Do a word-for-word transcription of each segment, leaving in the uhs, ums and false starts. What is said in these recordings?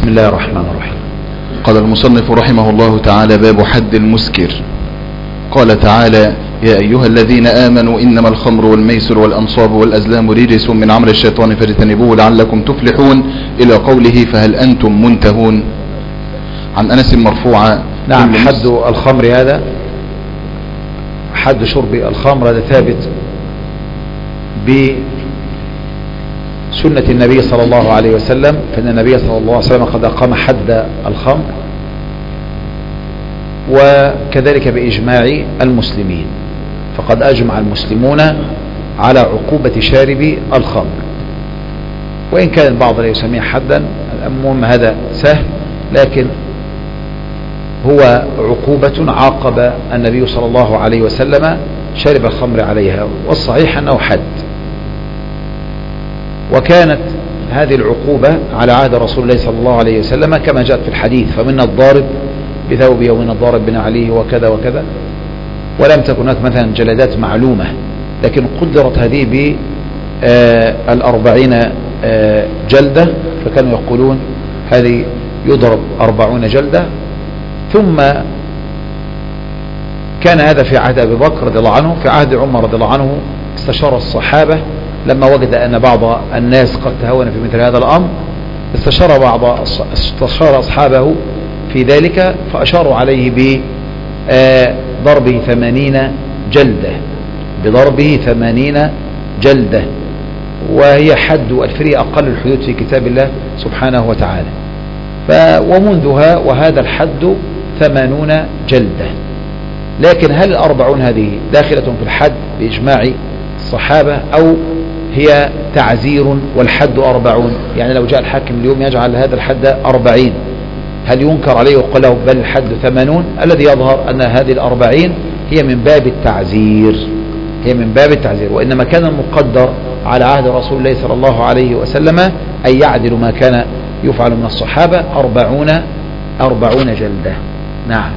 بسم الله الرحمن الرحيم. قال المصنف رحمه الله تعالى: باب حد المسكر. قال تعالى: يا أيها الذين آمنوا إنما الخمر والميسر والأنصاب والأزلام رجس من عمل الشيطان فاجتنبوه لعلكم تفلحون، إلى قوله فهل أنتم منتهون. عن أنس مرفوعا: نعم، حد الخمر هذا، حد شرب الخمر هذا ثابت بسنة النبي صلى الله عليه وسلم، فإن النبي صلى الله عليه وسلم قد أقام حد الخمر، وكذلك بإجماع المسلمين، فقد أجمع المسلمون على عقوبة شارب الخمر، وإن كان البعض لا يسميه حدا. المهم هذا سهل، لكن هو عقوبة عاقب النبي صلى الله عليه وسلم شارب الخمر عليها، والصحيح أنه حد. وكانت هذه العقوبة على عهد رسول الله صلى الله عليه وسلم كما جاءت في الحديث: فمنا الضارب بثوبه ومن الضارب بنعليه وكذا وكذا. ولم تكن هناك مثلا جلدات معلومة، لكن قدرت هذه بالأربعين جلدة، فكانوا يقولون هذه يضرب أربعون جلدة. ثم كان هذا في عهد أبي بكر رضي الله عنه. في عهد عمر رضي الله عنه استشار الصحابة لما وجد أن بعض الناس قد تهاون في مثل هذا الأمر، استشار بعض استشار أصحابه في ذلك، فأشاروا عليه بضربه ثمانين جلدة بضربه ثمانين جلدة وهي حد الفري أقل الحدود في كتاب الله سبحانه وتعالى. ومنذها وهذا الحد ثمانون جلدة. لكن هل الأربعون هذه داخلة في الحد بإجماع الصحابة، أو هي تعزير والحد أربعون؟ يعني لو جاء الحاكم اليوم يجعل هذا الحد أربعين، هل ينكر عليه وقال له بل الحد ثمانون؟ الذي يظهر أن هذه الأربعين هي من باب التعزير هي من باب التعزير وإنما كان المقدر على عهد رسول الله صلى الله عليه وسلم أن يعدل ما كان يفعل من الصحابة أربعون أربعون جلدة. نعم.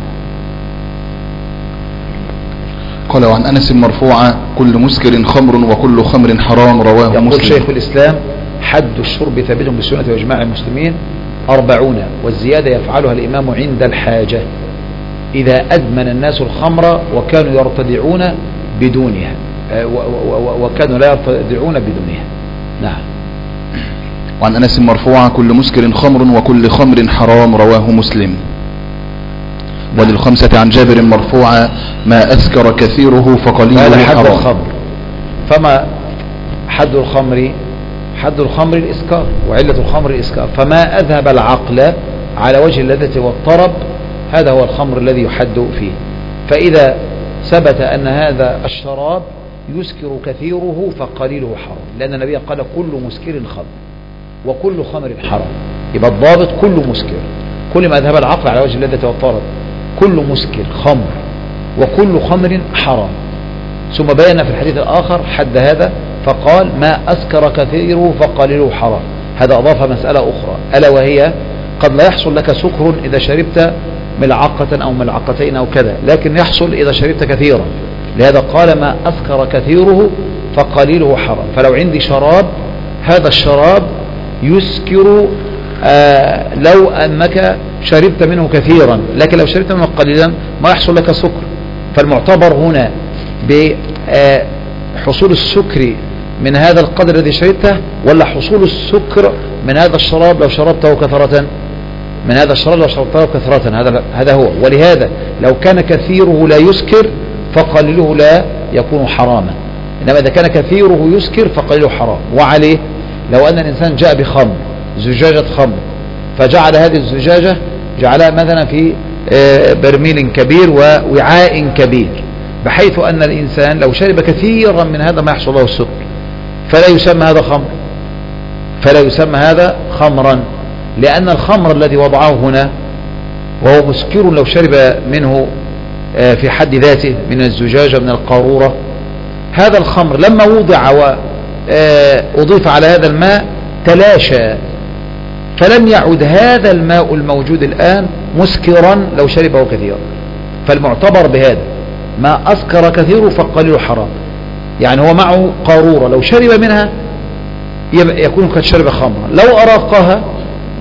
قال: وعن أنس مرفوعا: كل مسكر خمر وكل خمر حرام، رواه مسلم. يقول شيخ الإسلام: حد الشرب ثابت بالسنة وإجماع المسلمين أربعون، والزيادة يفعلها الإمام عند الحاجة، إذا أدمن الناس الخمر وكانوا يرتدعون بدونها وكانوا لا يرتدعون بدونها. نعم. وعن أنس مرفوعا: كل مسكر خمر وكل خمر حرام، رواه مسلم. وللخمسة عن جابر مرفوعا: ما أسكر كثيره فقليله حرام. حد الخمر. فما حد الخمر؟ حد الخمر الإسكار، وعلة الخمر الإسكار، فما أذهب العقل على وجه اللذة والطرب هذا هو الخمر الذي يحد فيه. فإذا ثبت أن هذا الشراب يسكر كثيره فقليله حرام، لأن النبي قال: كل مسكر خمر وكل خمر حرام. يبقى الضابط كل مسكر، كل ما أذهب العقل على وجه اللذة والطرب، كل مسكر خمر وكل خمر حرام. ثم بين في الحديث الآخر حد هذا فقال: ما أسكر كثيره فقليله حرام. هذا أضاف مسألة أخرى، ألا وهي قد لا يحصل لك سكر إذا شربت ملعقة أو ملعقتين أو كذا، لكن يحصل إذا شربت كثيرا. لهذا قال: ما أسكر كثيره فقليله حرام. فلو عندي شراب، هذا الشراب يسكر آه لو أنك شربت منه كثيرا، لكن لو شربت منه قليلا ما يحصل لك سكر. فالمعتبر هنا بحصول السكر من هذا القدر الذي شربته، ولا حصول السكر من هذا الشراب لو شربته كثرة من هذا الشراب لو شربته كثرة. هذا هذا هو. ولهذا لو كان كثيره لا يسكر فقليله لا يكون حراما، إنما إذا كان كثيره يسكر فقليله حرام. وعليه لو أن الإنسان جاء بخمر، زجاجة خمر، فجعل هذه الزجاجة جعلها مثلا في برميل كبير ووعاء كبير، بحيث أن الإنسان لو شرب كثيرا من هذا ما يحصل له السكر، فلا يسمى هذا خمر فلا يسمى هذا خمرا، لأن الخمر الذي وضعه هنا وهو مسكر لو شرب منه في حد ذاته من الزجاجة من القارورة، هذا الخمر لما وضع وأضيف على هذا الماء تلاشى، فلم يعد هذا الماء الموجود الآن مسكرا لو شربه كثيرا. فالمعتبر بهذا: ما أسكر كثيره فقليله حرام. يعني هو معه قارورة، لو شرب منها يكون قد شرب خمرا، لو أراقها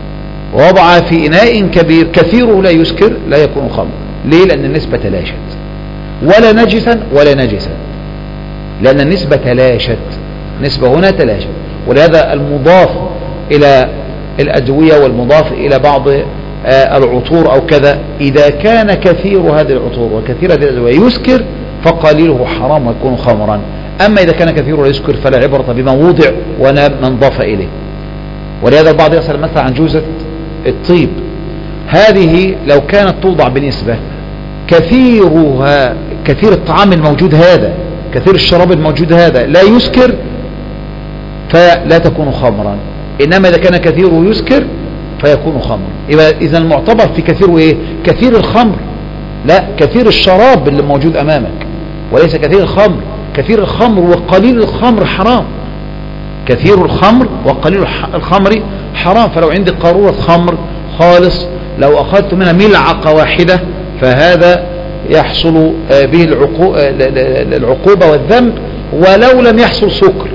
ووضع في إناء كبير كثيره لا يسكر لا يكون خمر. ليه؟ لأن النسبة تلاشت. ولا نجسا ولا نجسا، لأن النسبة تلاشت، نسبة هنا تلاشت. ولهذا المضاف إلى الأدوية والمضاف إلى بعض العطور أو كذا، إذا كان كثير هذه العطور وكثير هذه الأدوية يسكر فقليله حرام ويكون خمرا. أما إذا كان كثير لا يسكر فلا عبرة بما وضع وما انضاف إليه. ولهذا البعض يسأل مثلا عن جوزة الطيب، هذه لو كانت توضع بنسبة كثيرها كثير الطعام الموجود هذا كثير الشراب الموجود هذا لا يسكر فلا تكون خمرا، إنما إذا كان كثيره يسكر فيكون خمر. إذا المعتبر في كثير إيه؟ كثير الخمر، لا كثير الشراب اللي موجود أمامك، وليس كثير الخمر. كثير الخمر وقليل الخمر حرام، كثير الخمر وقليل الخمر حرام. فلو عندي قارورة خمر خالص لو أخذت منها ملعقة واحدة فهذا يحصل به العقوبة والذنب ولو لم يحصل سكر.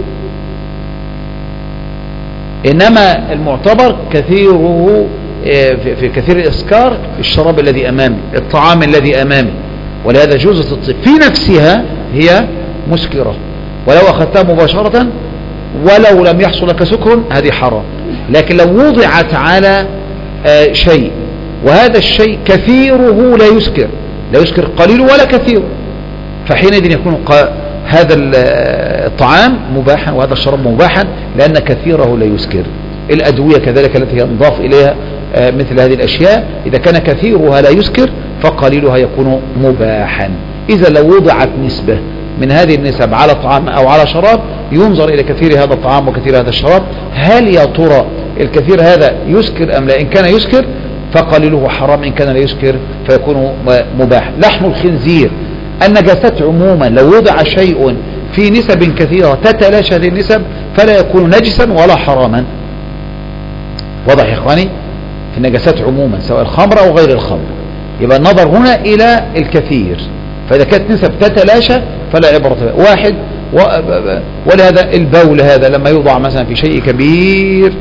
إنما المعتبر كثيره في كثير الإسكار الشراب الذي أمامي، الطعام الذي أمامي. ولهذا جوزة الطيب في نفسها هي مسكرة، ولو أخذتها مباشرة ولو لم يحصل لك سكر هذه حرام. لكن لو وضعت على شيء وهذا الشيء كثيره لا يسكر، لا يسكر قليل ولا كثير، فحينئذ يكون هذا الطعام مباحا وهذا الشراب مباحا لأن كثيره لا يسكر. الأدوية كذلك التي ينضاف إليها مثل هذه الأشياء إذا كان كثيرها لا يسكر فقليلها يكون مباحا. إذا لو وضعت نسبة من هذه النسب على طعام أو على شراب ينظر إلى كثير هذا الطعام وكثير هذا الشراب، هل يا ترى الكثير هذا يسكر أم لا؟ إن كان يسكر فقليله حرام، إن كان لا يسكر فيكون مباح. لحم الخنزير النجاسات عموما لو وضع شيء في نسب كثيرة تتلاشى هذه النسب فلا يكون نجسا ولا حراما. واضح يا إخواني؟ في النجاسات عموما سواء الخمر أو غير الخمر. يبقى النظر هنا إلى الكثير، فإذا كانت نسب تتلاشى فلا عبرة بها. واحد و... ولهذا البول هذا لما يوضع مثلا في شيء كبير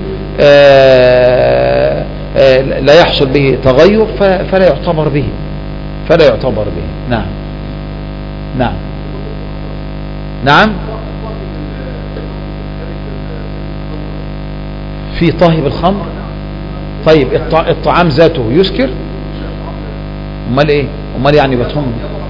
آآ آآ لا يحصل به تغير ف... فلا يعتبر به فلا يعتبر به. نعم نعم نعم. في طاهب الخمر. طيب الطعام ذاته يسكر؟ امال ايه؟ امال يعني بتهم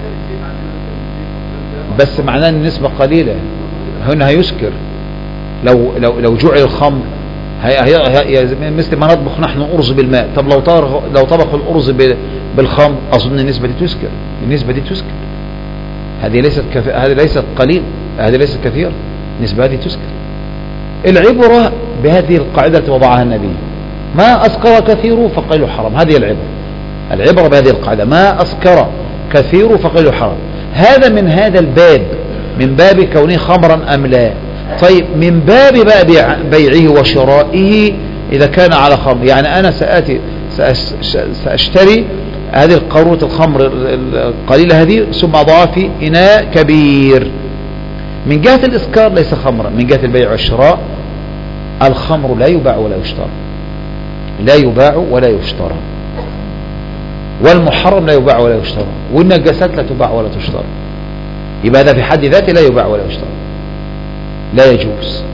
بس معناه ان النسبة قليلة هنا هيسكر. لو لو لو جعل الخمر هي هي مثل ما نطبخ نحن أرز بالماء. طب لو طبخ لو طبخ الأرز بالخمر أظن النسبة دي تسكر، النسبة دي تسكر. هذه ليست كف... هذه ليست قليل، هذه ليست كثير، النسبة هذه تسكر. العبرة بهذه القاعدة التي وضعها النبي، ما أسكر كثير فقليل حرام. هذه العبرة، العبرة بهذه القاعدة، ما أسكر كثير فقليل حرام. هذا من هذا الباب، من باب كونه خمرا أم لا. طيب من باب بقى بيعه وشرائه إذا كان على خمر، يعني أنا سآتي سأشتري هذه القارورة الخمر القليلة هذه ثم أضعها في إناء كبير. من جهة الإسكار ليس خمرا، من جهة البيع والشراء الخمر لا يباع ولا يشترى، لا يباع ولا يشترى، والمحرم لا يباع ولا يشترى، والنجاسات لا تباع ولا تشترى. يبقى هذا في حد ذاته لا يباع ولا يشترى، لا يجوز.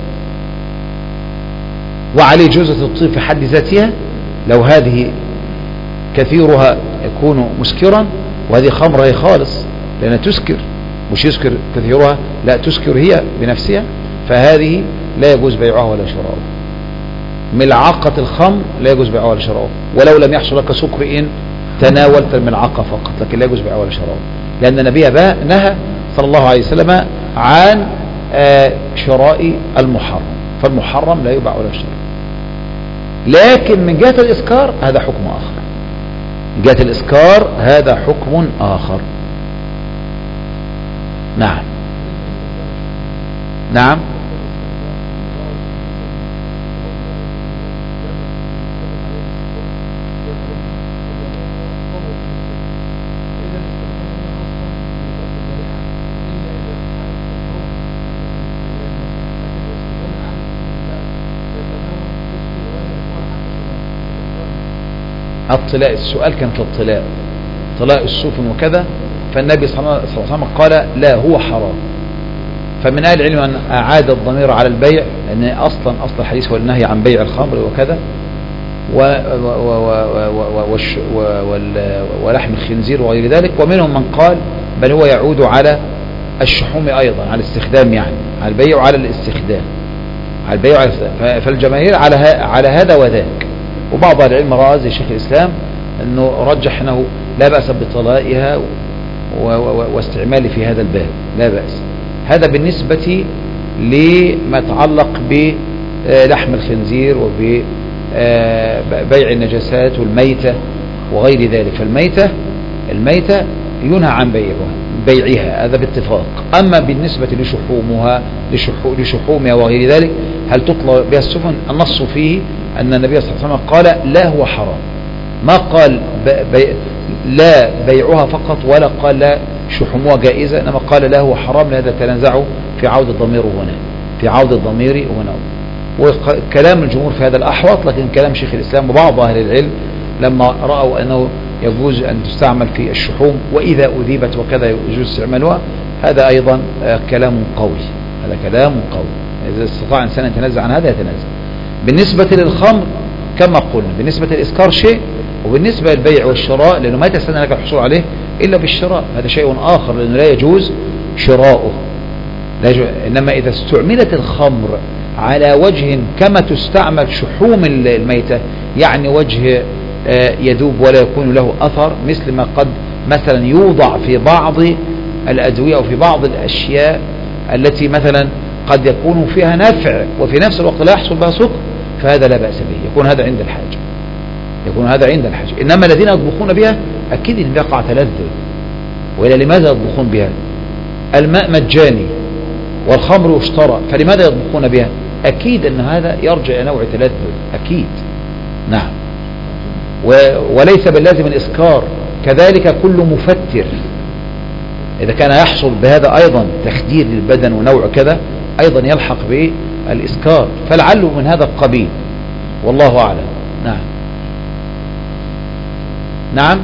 وعليه جوزة الطيب في حد ذاتها لو هذه كثيرها يكون مسكرا وهذه خمرة هي خالص لأنها تسكر، مش يسكر كثيرها، لا تسكر هي بنفسها، فهذه لا يجوز بيعها ولا شراؤها. ملعقة الخمر لا يجوز بيعها ولا شراؤها ولو لم يحصل لك سكر إن تناولت الملعقة فقط، لكن لا يجوز بيعها ولا شراؤها، لأن النبي نهى صلى الله عليه وسلم عن شراء المحرم، فالمحرم لا يباع ولا يشترى. لكن من جهة الإسكار هذا حكم آخر، من جهة الإسكار هذا حكم آخر. نعم نعم. الطلاء، السؤال كان في الطلاء، طلاء السفن وكذا، فالنبي صلى الله عليه وسلم قال لا هو حرام. فمن أهل العلم أن أعاد الضمير على البيع، لأن أصلا أصل الحديث هو النهي عن بيع الخمر وكذا ولحم الخنزير وغير ذلك. ومنهم من قال بل هو يعود على الشحوم أيضا، على الاستخدام، يعني على البيع وعلى الاستخدام، على البيع وعلى الاستخدام. فالجماهير على على هذا وذاك. وبعض العلم رأى زي شيخ الإسلام أنه رجح أنه لا بأس بطلائها واستعمال في هذا الباب، لا بأس. هذا بالنسبة لما يتعلق بلحم الخنزير وببيع النجاسات والميتة وغير ذلك. فالميتة الميتة ينهى عن بيعها بيعها هذا باتفاق. أما بالنسبة لشحومها لشحومها وغير ذلك، هل تطلع بها السفن؟ النص فيه أن النبي صلى الله عليه وسلم قال لا هو حرام، ما قال بي لا بيعها فقط، ولا قال لا شحومها جائزة، إنما قال لا هو حرام. لهذا تنازعوا في عود الضمير هنا، في عود الضمير هنا. وكلام الجمهور في هذا الأحوط، لكن كلام شيخ الإسلام وبعض أهل العلم لما رأوا أنه يجوز أن تستعمل في الشحوم وإذا أذيبت وكذا يجوز استعمالها، هذا أيضا كلام قوي، هذا كلام قوي. إذا استطاع إنسان أن يتنازع عن هذا يتنازع. بالنسبة للخمر كما قلنا، بالنسبة للإسكار شيء، وبالنسبة للبيع والشراء لأنه ما يتسنى لك الحصول عليه إلا بالشراء، هذا شيء آخر، لأنه لا يجوز شراؤه. لا يجوز. إنما إذا استعملت الخمر على وجه كما تستعمل شحوم الميتة، يعني وجه يذوب ولا يكون له أثر، مثل ما قد مثلا يوضع في بعض الأدوية أو في بعض الأشياء التي مثلا قد يكون فيها نفع وفي نفس الوقت لا يحصل بها سكر، فهذا لا بأس به، يكون هذا عند الحاجة، يكون هذا عند الحاجة. إنما الذين يطبخون بها أكيد إن يقع تلذذ. وإلى لماذا يطبخون بها؟ الماء مجاني والخمر يشترى، فلماذا يطبخون بها؟ أكيد أن هذا يرجع إلى نوع تلذذ، أكيد. نعم. وليس باللازم الإسكار، كذلك كل مفتر إذا كان يحصل بهذا أيضا تخدير للبدن ونوع كذا أيضا يلحق بالإسكار، فلعله من هذا القبيل، والله أعلم. نعم. نعم.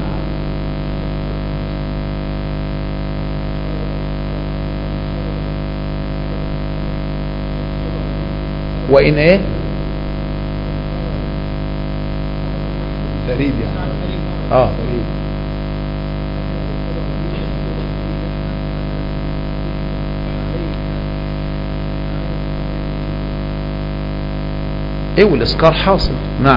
وإن إيه فريد يعني آه فريد. ايه والاسكار حاصل. نعم.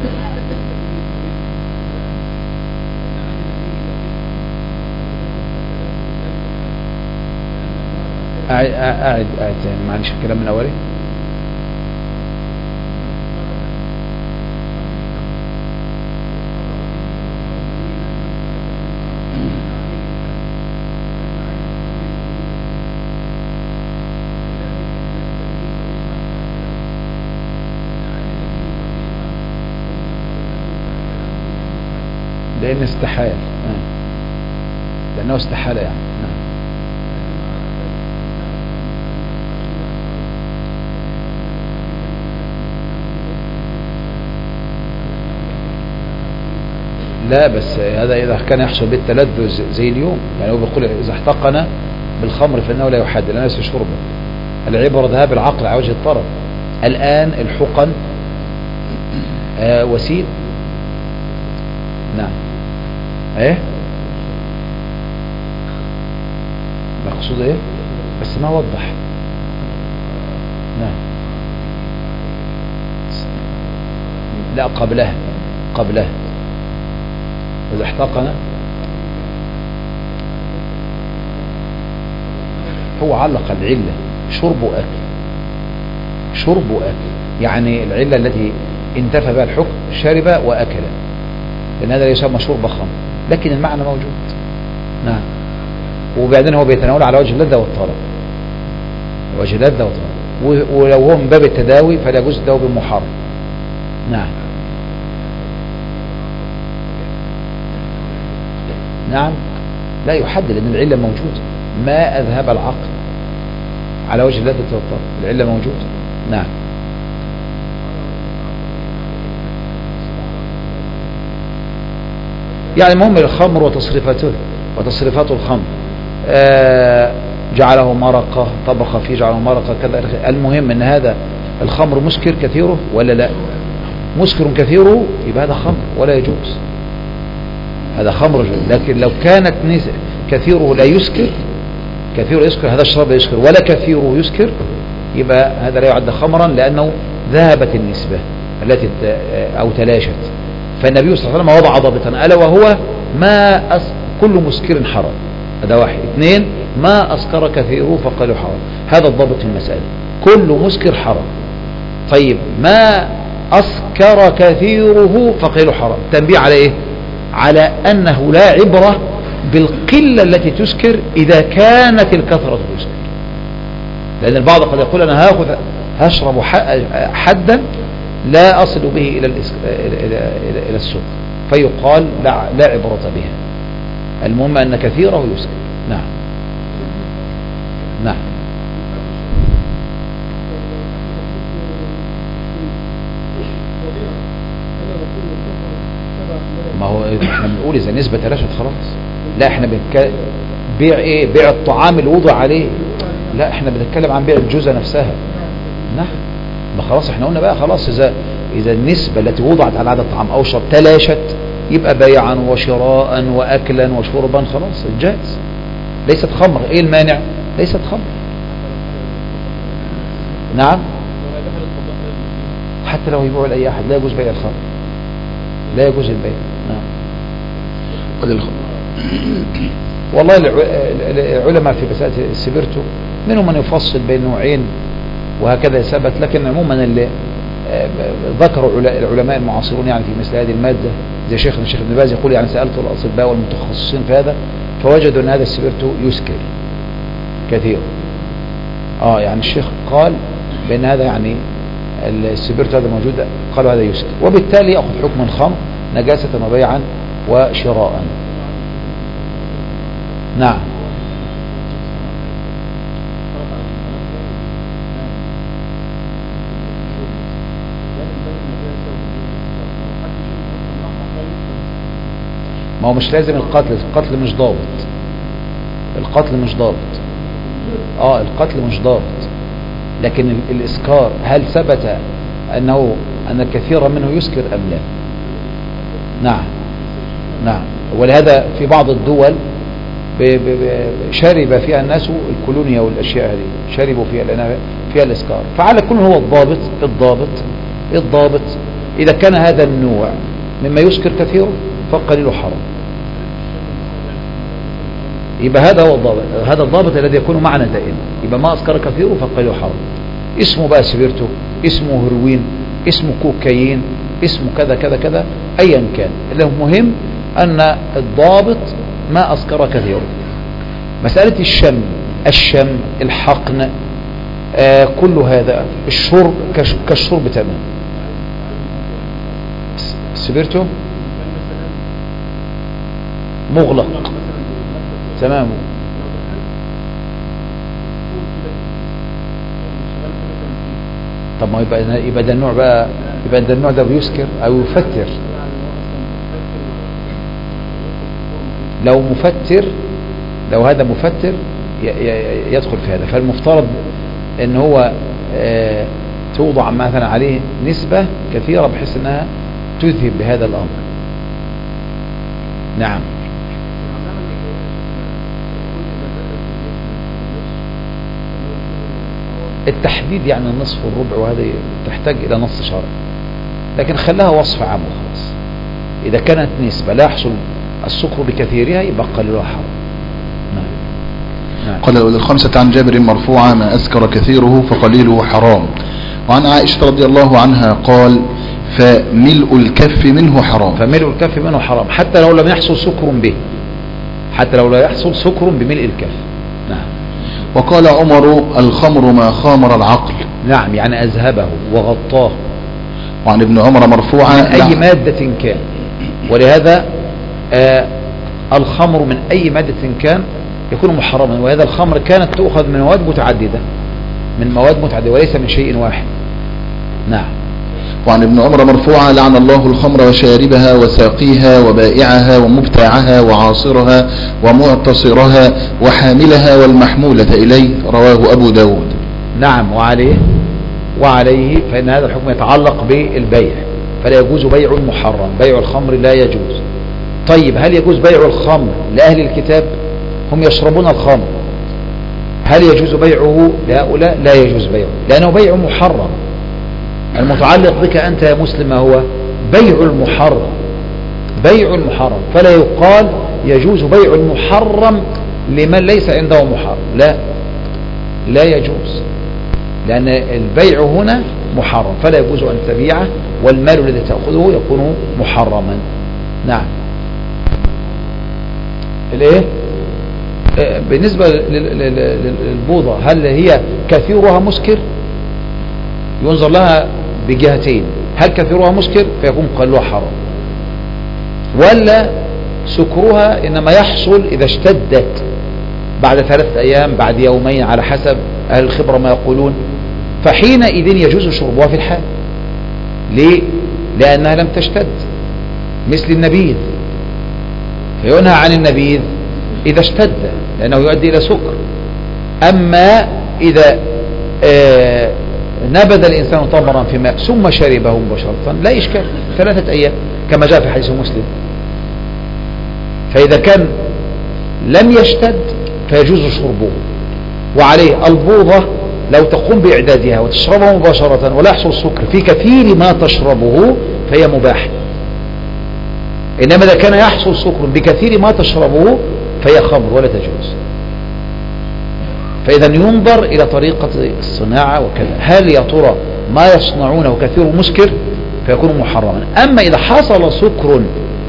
قاعد قاعد قاعد معلش الكلام من اولي. لأن استحال، لأنه استحال يعني. نعم. لا بس هذا إذا كان يحصل بالتلذذ زي اليوم، يعني هو بيقول إذا احتقن بالخمر فإنه لا يحد لأنه ليس شربا، العبرة ذهاب العقل على وجه الطرف. الآن الحقن آه وسيل. نعم. ايه مقصود ايه بس ما وضح. نعم. لا قبلها قبلها إذا احتقن هو علق العلة شرب وأكل، شرب وأكل، يعني العلة التي انتفى بها الحكم شرب وأكل، لأن هذا يسمى شرب خمر، لكن المعنى موجود. نعم. وبعدين هو بيتناول على وجه اللذة والطرب، وجه اللذة والطرب، ولو هو من باب التداوي فلا يجوز التداوي بالمحرم. نعم. نعم. لا يحدد لأن العلة موجودة، ما أذهب العقل على وجه اللذة والطرب، العلة موجودة. نعم. يعني المهم الخمر وتصريفاته وتصريفات الخمر، آه جعله مرقة، طبخ فيه جعله مرقة كذا. المهم ان هذا الخمر مسكر كثيره ولا لا؟ مسكر كثيره يبقى هذا خمر ولا يجوز، هذا خمر. لكن لو كانت كثيره لا يسكر، كثيره يسكر، هذا الشراب لا يسكر ولا كثيره يسكر، يبقى هذا لا يعد خمرا لأنه ذهبت النسبة التي أو تلاشت. فالنبي صلى الله عليه وسلم وضع ضابطا ألا وهو ما أس... كل مسكر حرام، هذا واحد. اثنين، ما أسكر كثيره فقالوا حرام، هذا الضابط في المسألة، كل مسكر حرام. طيب ما أسكر كثيره فقالوا حرام، تنبيه على إيه؟ على أنه لا عبرة بالقلة التي تسكر إذا كانت الكثرة تسكر، لأن البعض قد يقول أنا هاخذ هشرب حدا لا أصل به إلى إلى إلى السكر، فيقال لا, لا عبرة بها. المهم أن كثيره يسكر. نعم نعم. ما هو احنا بنقول إذا نسبة تلاشت خلاص، لا احنا بنتكلم بيع ايه؟ بيع الطعام اللي وضع عليه، لا احنا بنتكلم عن بيع الجزء نفسها. نعم، ما خلاص احنا قلنا بقى خلاص اذا اذا النسبة التي وضعت على هذا الطعام او شرب تلاشت يبقى بيعا وشراء واكلا وشربا خلاص جائز، ليست خمر. ايه المانع؟ ليست خمر. نعم، حتى لو يبيعوا لاي احد لا يجوز بيع الخمر، لا يجوز البيع. نعم. والله العلماء في مسألة السبيرتو منهم من يفصل بين نوعين وهكذا ثبت، لكن عموما اللي ذكروا العلماء المعاصرون يعني في مثل هذه المادة زي شيخنا الشيخ ابن باز يقول يعني سألت الأطباء والمتخصصين في هذا فوجدوا أن هذا السبيرتو يسكر كثير. اه يعني الشيخ قال بأن هذا يعني السبيرتو هذا موجود، قالوا هذا يسكر، وبالتالي يأخذ حكم الخمر نجاسة وبيعا وشراء. نعم. ما هو مش لازم القتل، القتل مش ضابط، القتل مش ضابط. اه القتل مش ضابط، لكن الإسكار هل ثبت أنه أن الكثير منه يسكر أم لا؟ نعم نعم. ولهذا في بعض الدول شرب فيها الناس الكولونيا والأشياء هذه، شربوا فيها لأنها فيها الإسكار. فعلى كل هو الضابط الضابط الضابط إذا كان هذا النوع مما يسكر كثيره فقليله حرام، يبقى هذا هو الضابط، هذا الضابط الذي يكون معنا دائما، يبقى ما أسكر كثيره فقليله حرام. اسمه بقى سبيرتو، اسمه هيروين، اسمه كوكايين، اسمه كذا كذا كذا، أيا كان، المهم أن الضابط ما أسكر كثيره. مسألة الشم، الشم الحقن، آه كل هذا الشرب كالشرب تمام. سبيرتو مغلق تمام. طب ما يبقى يبقى ده النوع بقى، يبقى ده النوع ده بيسكر او يفتر. لو مفتر، لو هذا مفتر يدخل في هذا. فالمفترض ان هو اه توضع مثلا عليه نسبة كثيرة بحيث انها تذهب بهذا الامر. نعم. التحديد يعني النصف والربع وهذا تحتاج الى نص شرعي، لكن خلاها وصف عام وخلاص. اذا كانت نسبة لا يحصل السكر بكثيرها يبقى قليلها حرام. نعم. نعم. قال الخمسة عن جابر مرفوعا ما أسكر كثيره فقليله حرام. وعن عائشة رضي الله عنها قال فملء الكف منه حرام. فملء الكف منه حرام حتى لو لم يحصل سكر به، حتى لو لا يحصل سكر بملء الكف. نعم. وقال عمر الخمر ما خامر العقل. نعم، يعني أذهبه وغطاه. وعن ابن عمر مرفوعا من أي مادة كان، ولهذا آه الخمر من أي مادة كان يكون محرما، وهذا الخمر كانت تؤخذ من مواد متعددة، من مواد متعددة وليس من شيء واحد. نعم. وعن ابن عمر مرفوعا لعن الله الخمر وشاربها وساقيها وبائعها ومبتاعها وعاصرها ومعتصرها وحاملها والمحمولة إليه، رواه أبو داود. نعم. وعليه وعليه فإن هذا الحكم يتعلق بالبيع، فلا يجوز بيع محرم، بيع الخمر لا يجوز. طيب هل يجوز بيع الخمر لأهل الكتاب؟ هم يشربون الخمر، هل يجوز بيعه لهؤلاء؟ لا يجوز بيعه لأنه بيع محرم. المتعلق بك أنت يا مسلم هو بيع المحرم، بيع المحرم، فلا يقال يجوز بيع المحرم لمن ليس عنده محرم، لا لا يجوز، لأن البيع هنا محرم فلا يجوز أن تبيعه، والمال الذي تأخذه يكون محرما. نعم. الايه بالنسبة للبوضة، هل هي كثيرها مسكر؟ ينظر لها بجهتين، هل كثيرها مسكر فيكون قلوها حرام، ولا سكرها إنما يحصل إذا اشتدت بعد ثلاثة أيام بعد يومين على حسب أهل الخبرة ما يقولون، فحينئذ يجوز شربها في الحال. ليه؟ لأنها لم تشتد، مثل النبيذ، فينهى عن النبيذ إذا اشتد لأنه يؤدي إلى سكر. أما إذا آه نبذ الإنسان تمرا في ماء ثم شربه مباشرة لا إشكال، ثلاثة أيام كما جاء في حديث مسلم. فإذا كان لم يشتد فيجوز شربه. وعليه البوضة لو تقوم بإعدادها وتشربه مباشرة ولا يحصل سكر في كثير ما تشربه فهي مباح، إنما إذا كان يحصل سكر بكثير ما تشربه فهي خمر ولا تجوز. فإذا ينظر إلى طريقة الصناعة وكذا، هل يا ترى ما يصنعونه كثير مسكر فيكون محرما. أما إذا حصل سكر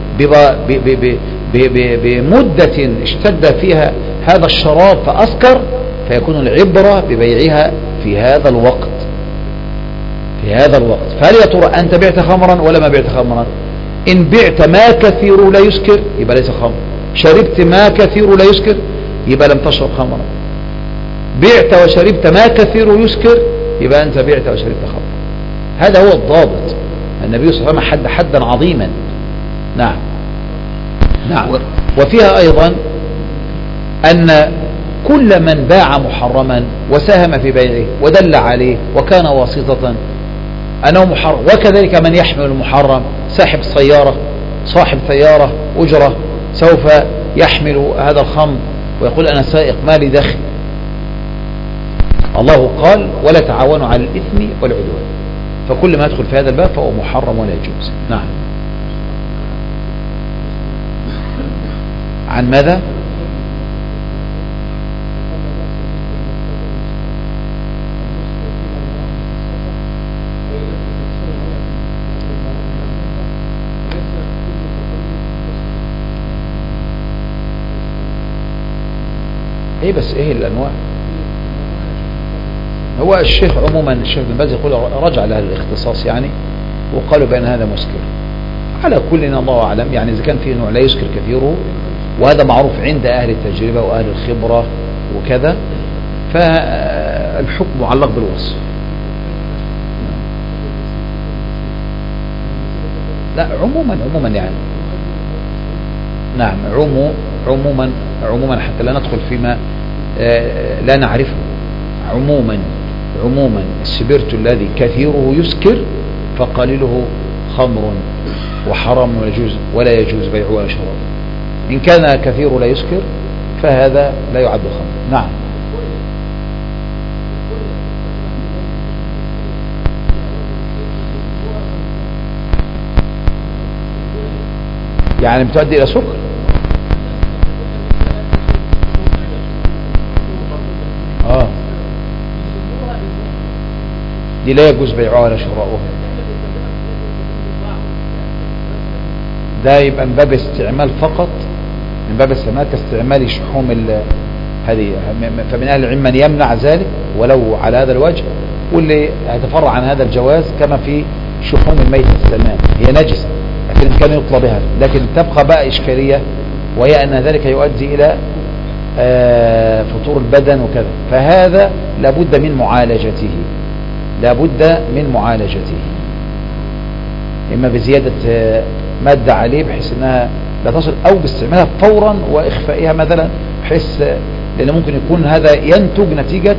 بمدة اشتد فيها هذا الشراب فأسكر فيكون العبرة ببيعها في هذا الوقت، في هذا الوقت. فهل يا ترى أنت بعت خمرا ولا ما بعت خمرا؟ إن بعت ما كثير لا يسكر يبقى ليس خمر، شربت ما كثير لا يسكر يبقى لم تشرب خمرا، بعت وشربت ما كثير يسكر يبقى أنت بعت وشربت خمر. هذا هو الضابط. النبي صلى الله عليه وسلم حد حدا عظيما. نعم. نعم. وفيها أيضا أن كل من باع محرما وساهم في بيعه ودل عليه وكان واسطة أنه محرم، وكذلك من يحمل المحرم، صاحب سيارة صاحب سيارة أجرة سوف يحمل هذا الخمر ويقول أنا سائق ما لي دخل. الله قال ولا تعاونوا على الإثم والعدوان، فكل ما يدخل في هذا الباب فهو محرم ولا يجوز. نعم. عن ماذا؟ ايه بس ايه الانواع؟ هو الشيخ عموما الشيخ بن باز يقول رجع لها الاختصاص يعني، وقالوا بأن هذا مسكر. على كل الله أعلم، يعني إذا كان فيه نوع لا يسكر كثيره وهذا معروف عند أهل التجربة وأهل الخبرة وكذا، فالحكم معلق بالوصف. لا عموما عموما يعني نعم عمو عموما عموما حتى لا ندخل فيما لا نعرفه. عموما عموما السبيرت الذي كثيره يسكر فقليله خمر وحرام ولا يجوز ولا يجوز بيعه ولا شرابه. إن كان كثير لا يسكر فهذا لا يعد خمر. نعم. يعني بتؤدي إلى سكر. آه دي لا يجوز بيعها ولا شراؤها. ده يبقى من باب استعمال فقط، من باب استعمال كاستعمال شحوم هذه، فمن أهل العلم من يمنع ذلك ولو على هذا الوجه، واللي يتفرع عن هذا الجواز كما في شحوم الميتة تمام، هي نجسة لكن كان يطلب بها، لكن تبقى بقى إشكالية وهي أن ذلك يؤدي إلى فطور البدن وكذا، فهذا لابد من معالجته، لابد من معالجته. إما بزيادة مادة عليه بحيث أنها لا تصل، أو باستعمالها فورا وإخفائها مثلا، بحيث لأن ممكن يكون هذا ينتج نتيجة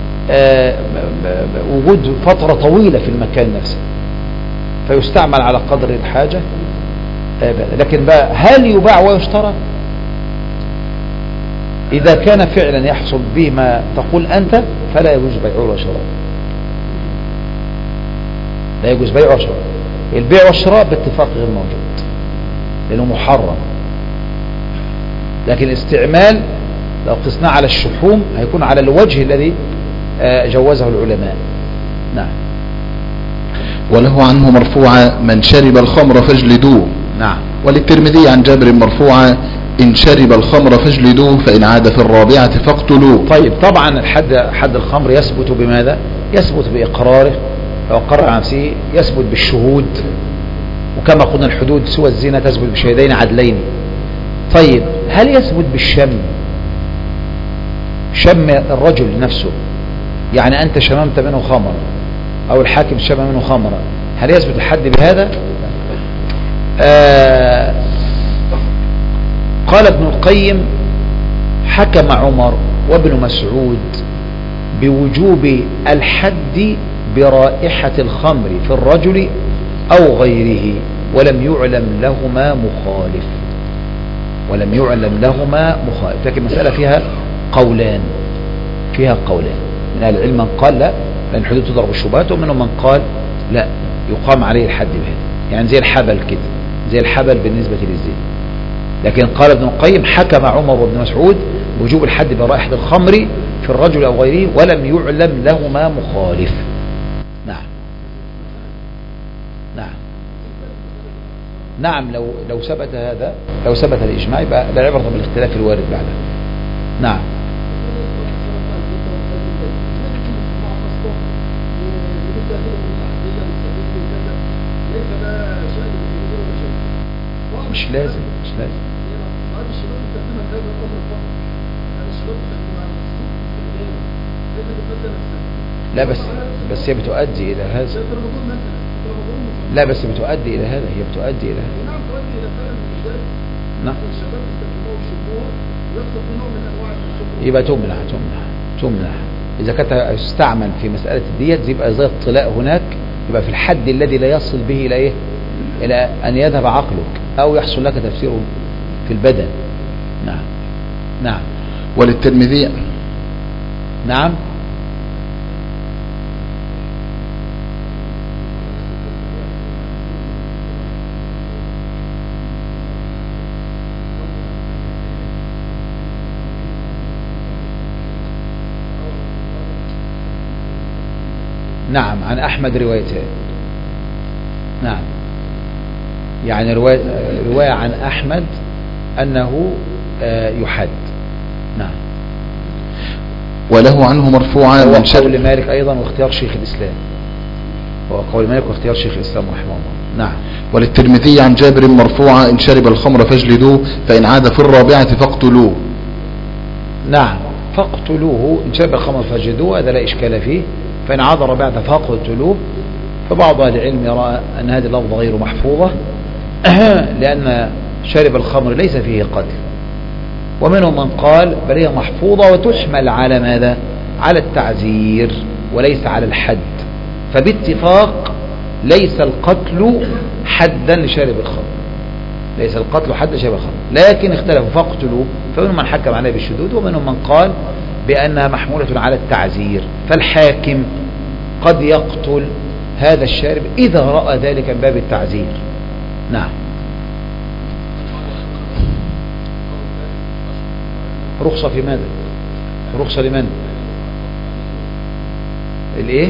وجود فترة طويلة في المكان نفسه، فيستعمل على قدر الحاجة. لكن بقى هل يباع ويشترى؟ إذا كان فعلا يحصل به ما تقول أنت فلا يجوز بيعه ولا شراء، لا يجوز بيعه ولا شراء. البيع والشراء باتفاق غير موجود لأنه محرم، لكن الاستعمال لو قسناه على الشحوم هيكون على الوجه الذي جوزه العلماء. نعم. وله عنه مرفوعا من شرب الخمر فاجلدوه. نعم. وللترمذي عن جابر مرفوعا إن شرب الخمر فاجلدوه فإن عاد في الرابعة فاقتلوه. طيب طبعا الحد حد الخمر يثبت بماذا؟ يثبت بإقراره، لو أقر على نفسه، يثبت بالشهود، وكما قلنا الحدود سوى الزنا تثبت بشهدين عدلين. طيب هل يثبت بالشم؟ شم الرجل نفسه، يعني أنت شممت منه خمر أو الحاكم شم منه خمرا، هل يثبت الحد بهذا؟ آه قال ابن القيم حكم عمر وابن مسعود بوجوب الحد برائحة الخمر في الرجل أو غيره ولم يعلم لهما مخالف، ولم يعلم لهما مخالف. لكن المسألة فيها قولان، فيها قولان من أهل العلم، من قال لا لأن الحدود تضرب الشبهات، ومنهم من قال لا يقام عليه الحد بهذا، يعني زي الحبل كده، زي الحبل بالنسبة للزنا. لكن قال ابن القيم حكم عمر وابن مسعود بوجوب الحد برائحة الخمر في الرجل أو غيره ولم يعلم لهما مخالف. نعم نعم نعم لو لو ثبت هذا، لو ثبت الإجماع يبقى لا عبرة بالاختلاف الوارد بعدها. نعم. مش لازم مش لازم لا بس بس هي بتؤدي إلى هذا، لا بس بتؤدي إلى هذا، هي بتؤدي إلى هذا. نعم. يبقى تمنع تمنع تمنع إذا كانت تستعمل في مسألة الديات، يبقى زي الطلاء هناك، يبقى في الحد الذي لا يصل به إلى إيه؟ إلى أن يذهب عقلك أو يحصل لك تفسير في البدن. نعم نعم. وللترمذي نعم نعم عن أحمد روايتين. نعم يعني رواية, رواية عن أحمد أنه يحد. نعم. وله عنه مرفوعا من قول مالك أيضا واختيار شيخ الإسلام، هو قول مالك واختيار شيخ الإسلام رحمه الله. نعم. وللترمذي عن جابر مرفوعا إن شرب الخمر فاجلدوه فإن عاد في الرابعة فاقتلوه. نعم فاقتلوه، إن شرب الخمر فاجلدوه هذا لا إشكال فيه، فإن عاد الرابعة فاقتلوه. فبعض أهل العلم يرى أن هذه اللفظة غير محفوظة لأن شرب الخمر ليس فيه قتل، ومنهم من قال بل هي محفوظة وتحمل على ماذا؟ على التعزير وليس على الحد، فباتفاق ليس القتل حدا لشارب الخمر، ليس القتل حدا لشارب الخمر، لكن اختلفوا فاقتلوا، فمنهم من حكم عليه بالشذوذ ومنهم من قال بأنها محمولة على التعزير، فالحاكم قد يقتل هذا الشارب إذا رأى ذلك من باب التعزير. نعم. رخصة في ماذا؟ رخصة لمن؟ الايه؟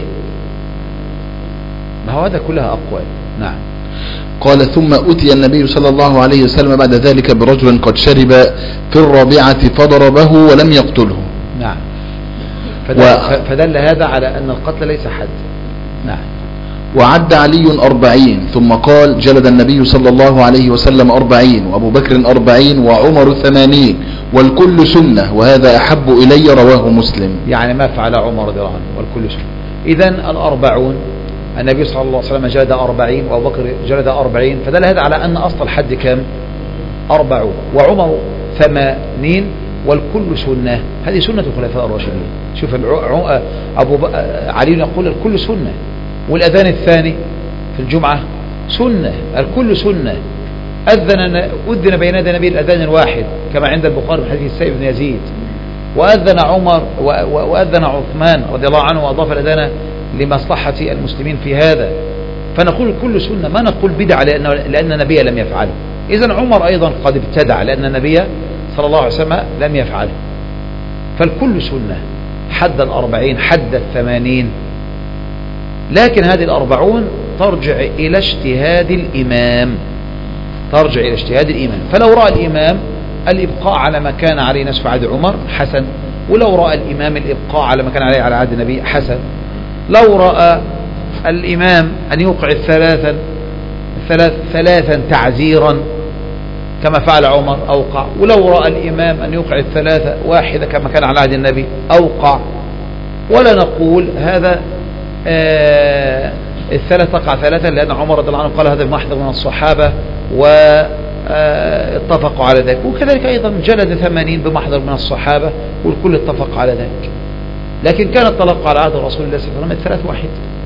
ما هو هذا كلها أقوال. نعم. قال ثم أتي النبي صلى الله عليه وسلم بعد ذلك برجل قد شرب في الرابعة فضربه ولم يقتله. نعم. فدل, و... فدل هذا على أن القتل ليس حد. نعم. وعد علي أربعين ثم قال جلد النبي صلى الله عليه وسلم أربعين وأبو بكر أربعين وعمر ثمانين والكل سنة وهذا أحب إلي رواه مسلم. يعني ما فعل عمر رضي الله عنه والكل سنة. إذن الأربعون النبي صلى الله عليه وسلم جلد أربعين وأبو بكر جلد أربعين، فدل هذا على أن أصل الحد كم؟ أربعون، وعمر ثمانين، والكل سنة. هذه سنة الخلفاء الراشدين. شوف أبو علي يقول الكل سنة، والأذان الثاني في الجمعة سنة، الكل سنة. أذن أذن بين يدي النبي الأذان الواحد كما عند البخاري من حديث السيب بن يزيد، وأذن عمر وأذن عثمان رضي الله عنه وأضاف الأذان لمصلحة المسلمين في هذا. فنقول الكل سنة، ما نقول بدعة لأن لأن النبي لم يفعله. إذن عمر أيضا قد ابتدع لأن النبي صلى الله عليه وسلم لم يفعله. فالكل سنة، حد الأربعين، حد الثمانين، لكن هذه الأربعون ترجع إلى اجتهاد الإمام، ترجع إلى اجتهاد الإمام. فلو رأى الإمام الإبقاء على ما كان عليه نسف عهد عمر حسن، ولو رأى الإمام الإبقاء على ما كان عليه على عهد النبي حسن، لو رأى الإمام أن يوقع الثلاثا ثلاث ثلاثا تعزيرا كما فعل عمر أوقع، ولو رأى الإمام أن يوقع الثلاثة واحدة كما كان على عهد النبي أوقع. ولا نقول هذا آه الثلاث تقع ثلاثا لأن عمر رضي الله عنه قال هذا محضر من الصحابة واتفقوا على ذلك، وكذلك أيضا جلد ثمانين بمحضر من الصحابة والكل اتفق على ذلك. لكن كان الطلاق على عهد رسول الله صلى الله عليه وسلم الثلاث واحد.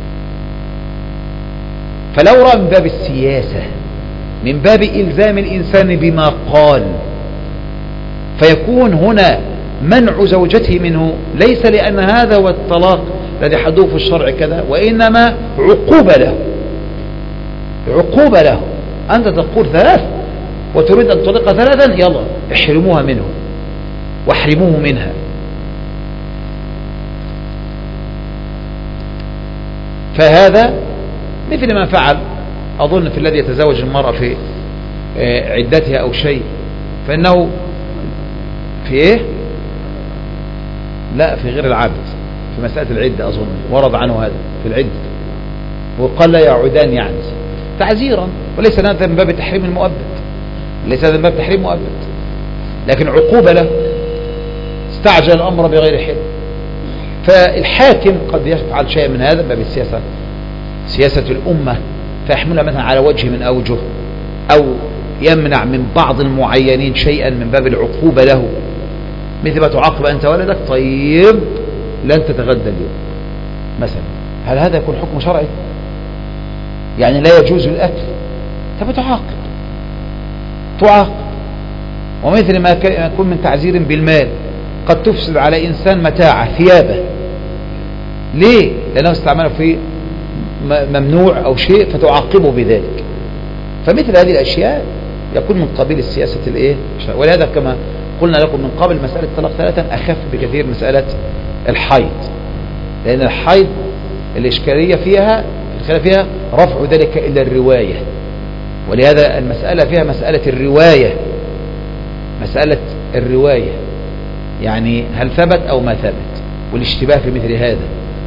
فلو رأى من باب السياسة، من باب إلزام الإنسان بما قال، فيكون هنا منع زوجته منه ليس لأن هذا هو الطلاق الذي حدوه في الشرع كذا، وإنما عقوبة له، عقوبة له. أنت تقول ثلاث وتريد أن تطلق ثلاثا، يلا احرموها منه واحرموه منها. فهذا مثل ما فعل أظن في الذي يتزوج المرأة في عدتها أو شيء، فإنه في إيه؟ لا، في غير العبد، في مسألة العدة أظن ورد عنه هذا في العدة، وقال لا يعودان يعني تعزيرا، وليس هذا من باب التحريم المؤبد، ليس هذا من باب تحريم مؤبد، لكن عقوبة له، استعجل الأمر بغير حل. فالحاكم قد يفعل شيء من هذا باب السياسة، سياسة الأمة، فيحملها مثلا على وجه من أوجه، أو يمنع من بعض المعينين شيئا من باب العقوبة له، مثل ما تعاقب أنت ولدك طيب لن تتغدى اليوم مثلا. هل هذا يكون حكم شرعي؟ يعني لا يجوز الأكل، طب تعاقب تعاقب. ومثل ما يكون من تعزير بالمال، قد تفسد على إنسان متاعه ثيابه، ليه؟ لأنه استعمله في ممنوع أو شيء فتعاقبه بذلك. فمثل هذه الأشياء يكون من قبيل السياسة الإيه؟ ولهذا كما قلنا لكم من قبل مسألة الطلاق ثلاثا أخف بكثير مسألة الحيض، لأن الحيض الإشكالية فيها الخلاف فيها رفع ذلك إلى الرواية، ولهذا المسألة فيها مسألة الرواية، مسألة الرواية يعني هل ثبت أو ما ثبت، والاشتباه في مثل هذا.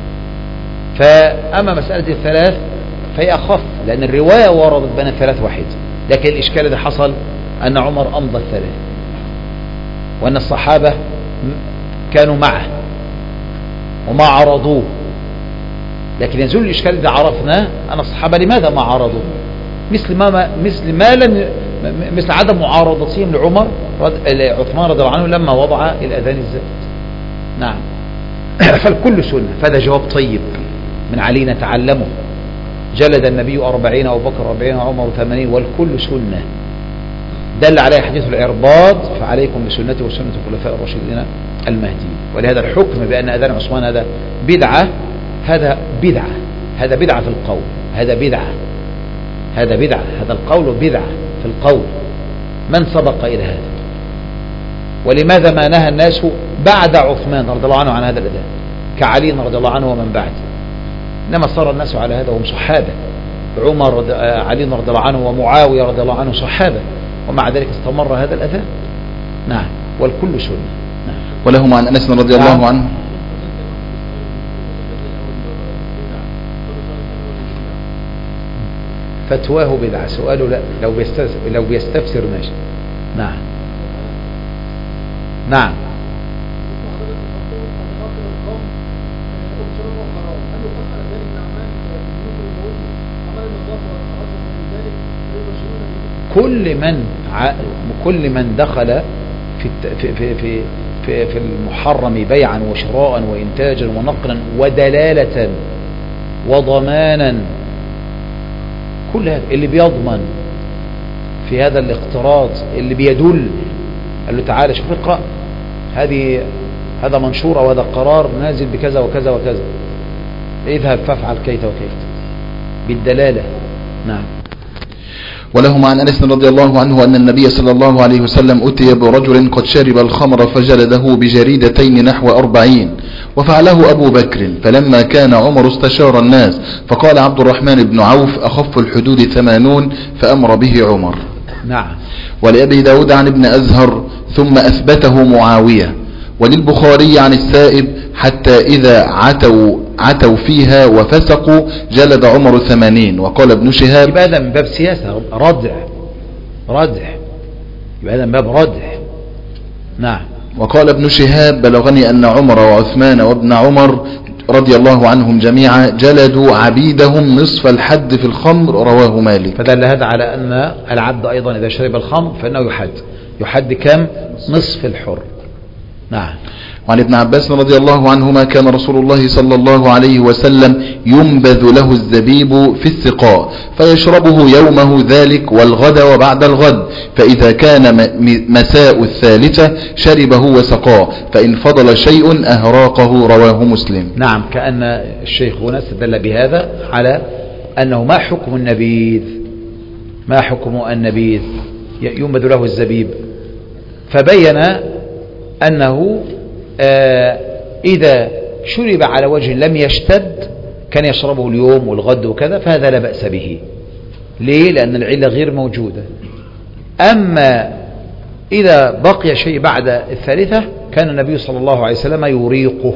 فأما مسألة الثلاث فهي أخف، لأن الرواية وردت بين الثلاث واحد، لكن الإشكال الذي حصل أن عمر أمضى الثلاث، وأن الصحابة كانوا معه وما عرضوه. لكن يزول الإشكال إذا عرفنا أن الصحابة لماذا ما عرضوه، مثل ما مثل ما لم مثل عدم معارضتهم لعمر عثمان رضي الله عنه لما وضع الأذان الزائد. نعم. فالكل سنة. فهذا جواب طيب من علي نتعلمه. جلد النبي أربعين أو بكر أربعين وعمر ثمانين والكل سنة، دل عليه حديث العرباض فعليكم بسنتي وسنة الخلفاء الراشدين المهديين. ولهذا الحكم بأن أذان عثمان هذا بدعة، هذا بدعة، هذا بدعة في القول، هذا بدعة، هذا بدعة، هذا القول بدعة في القول. من سبق إلى هذا؟ ولماذا ما نهى الناس بعد عثمان رضي الله عنه عن هذا الأذان كعلي رضي الله عنه ومن بعد؟ إنما صار الناس على هذا وهم صحابة، عمر رضي علي رضي الله عنه ومعاوية رضي الله عنه صحابة، ومع ذلك استمر هذا الأذان. نعم. والكل سنة. نعم. ولهم عن أنس رضي الله نعم. عنه فتواه بدعة. سؤاله لا، لو بيستفسر لو بيستفسر ماشي. نعم نعم. كل من ع... كل من دخل في الت... في في في في, في المحرم بيعا وشراء وإنتاجا ونقلا ودلالة وضمانا، كل هذا اللي بيضمن في هذا الاقتراض، اللي بيدل، قال له تعالى شوف اقرأ هذه هذا منشور أو هذا قرار نازل بكذا وكذا وكذا، اذهب فافعل كيت وكيت بالدلالة. نعم. ولهم عن أنس رضي الله عنه أن النبي صلى الله عليه وسلم أتي برجل قد شرب الخمر فجلده بجريدتين نحو أربعين، وفعله أبو بكر، فلما كان عمر استشار الناس فقال عبد الرحمن بن عوف أخف الحدود ثمانون، فأمر به عمر. نعم. ولأبي داود عن ابن أزهر ثم أثبته معاوية. وللبخاري عن السائب حتى إذا عتوا عتوا فيها وفسقوا جلد عمر ثمانين. وقال ابن شهاب يبقى هذا من باب سياسة، ردع ردع يبقى هذا من باب ردع. نعم. وقال ابن شهاب بلغني أن عمر وعثمان وابن عمر رضي الله عنهم جميعا جلدوا عبيدهم نصف الحد في الخمر، رواه مالك. فدل هذا على أن العبد أيضا إذا شرب الخمر فإنه يحد يحد كم؟ نصف الحر. نعم. وعن ابن عباس رضي الله عنهما كان رسول الله صلى الله عليه وسلم ينبذ له الزبيب في السقاء فيشربه يومه ذلك والغد وبعد الغد، فإذا كان مساء الثالثة شربه وسقاه، فإن فضل شيء أهراقه، رواه مسلم. نعم. كأن الشيخ هنا استدل بهذا على أنه ما حكم النبيذ ما حكم النبيذ ينبذ له الزبيب، فبين أنه آه إذا شرب على وجه لم يشتد كان يشربه اليوم والغد وكذا، فهذا لا بأس به. ليه؟ لأن العلة غير موجودة. أما إذا بقي شيء بعد الثالثة كان النبي صلى الله عليه وسلم يريقه،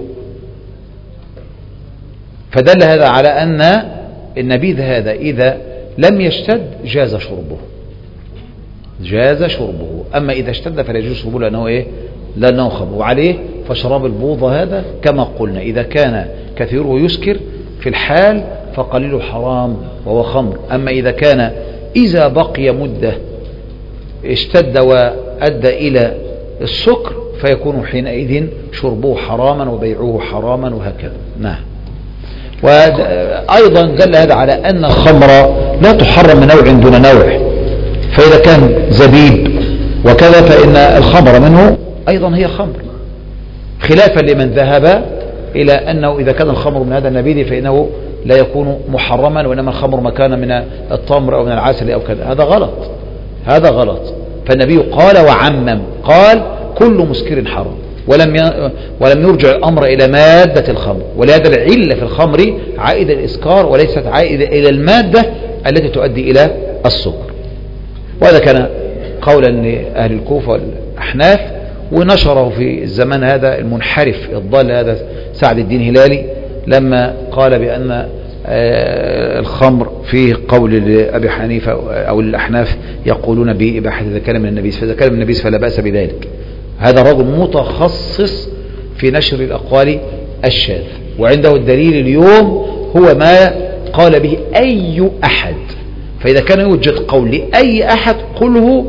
فدل هذا على أن النبيذ هذا إذا لم يشتد جاز شربه جاز شربه أما إذا اشتد فلا يجوز شربه لأنه إيه؟ لأنه خمر. وعليه فشراب البوضة هذا كما قلنا إذا كان كثيره يسكر في الحال فقليله حرام وهو خمر. أما إذا كان إذا بقي مدة اشتد وأدى إلى السكر فيكون حينئذ شربه حراما وبيعه حراما وهكذا. نعم. وأيضا دل هذا على أن الخمر لا تحرم من نوع دون نوع، فإذا كان زبيب وكذا فإن الخمر منه أيضا هي خمر، خلافا لمن ذهب إلى أنه إذا كان الخمر من هذا النبيذ فإنه لا يكون محرما، وإنما الخمر مكان من التمر أو من العسل أو كذا. هذا غلط هذا غلط. فالنبي قال وعمم، قال كل مسكر حرام، ولم ولم يرجع الأمر إلى مادة الخمر. ولهذا العلة في الخمر عائدة الإسكار وليست عائدة إلى المادة التي تؤدي إلى السكر. وهذا كان قولا لأهل الكوفة والأحناف، ونشره في الزمان هذا المنحرف الضال هذا سعد الدين هلالي لما قال بأن الخمر فيه قول لأبي حنيفة أو الأحناف يقولون بإباحة إذا كان من النبيذ، فإذا كان من النبيذ فلا بأس بذلك. هذا رجل متخصص في نشر الأقوال الشاذ، وعنده الدليل اليوم هو ما قال به أي أحد. فإذا كان يوجد قول لأي أحد قله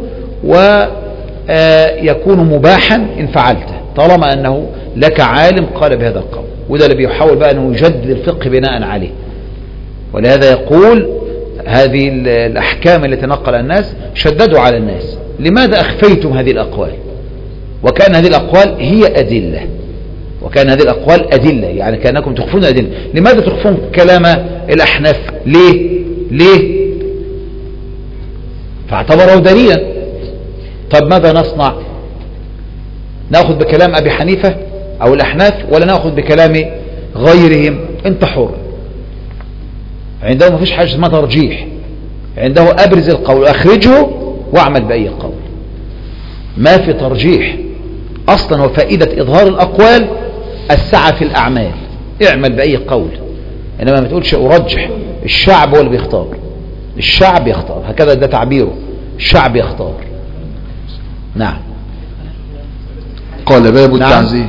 ويكون مباحا إن فعلته، طالما أنه لك عالم قال بهذا القول. وده اللي بيحاول بقى أنه يجدد الفقه بناء عليه. ولهذا يقول هذه الأحكام التي نقل الناس شددوا على الناس، لماذا أخفيتم هذه الأقوال؟ وكان هذه الأقوال هي أدلة وكان هذه الأقوال أدلة يعني كأنكم تخفون أدلة. لماذا تخفون كلام الأحناف؟ ليه ليه فاعتبروا دليلا. طب ماذا نصنع؟ نأخذ بكلام أبي حنيفة أو الأحناف ولا نأخذ بكلام غيرهم؟ انت حر. عنده ما فيش حاجة اسمها ترجيح، عنده أبرز القول أخرجه واعمل بأي قول، ما في ترجيح أصلا. وفائدة إظهار الأقوال السعة في الأعمال، اعمل بأي قول، إنما ما تقولش أرجح. الشعب هو اللي بيختار، الشعب يختار، هكذا ده تعبيره، الشعب يختار. نعم. قال باب التعزير.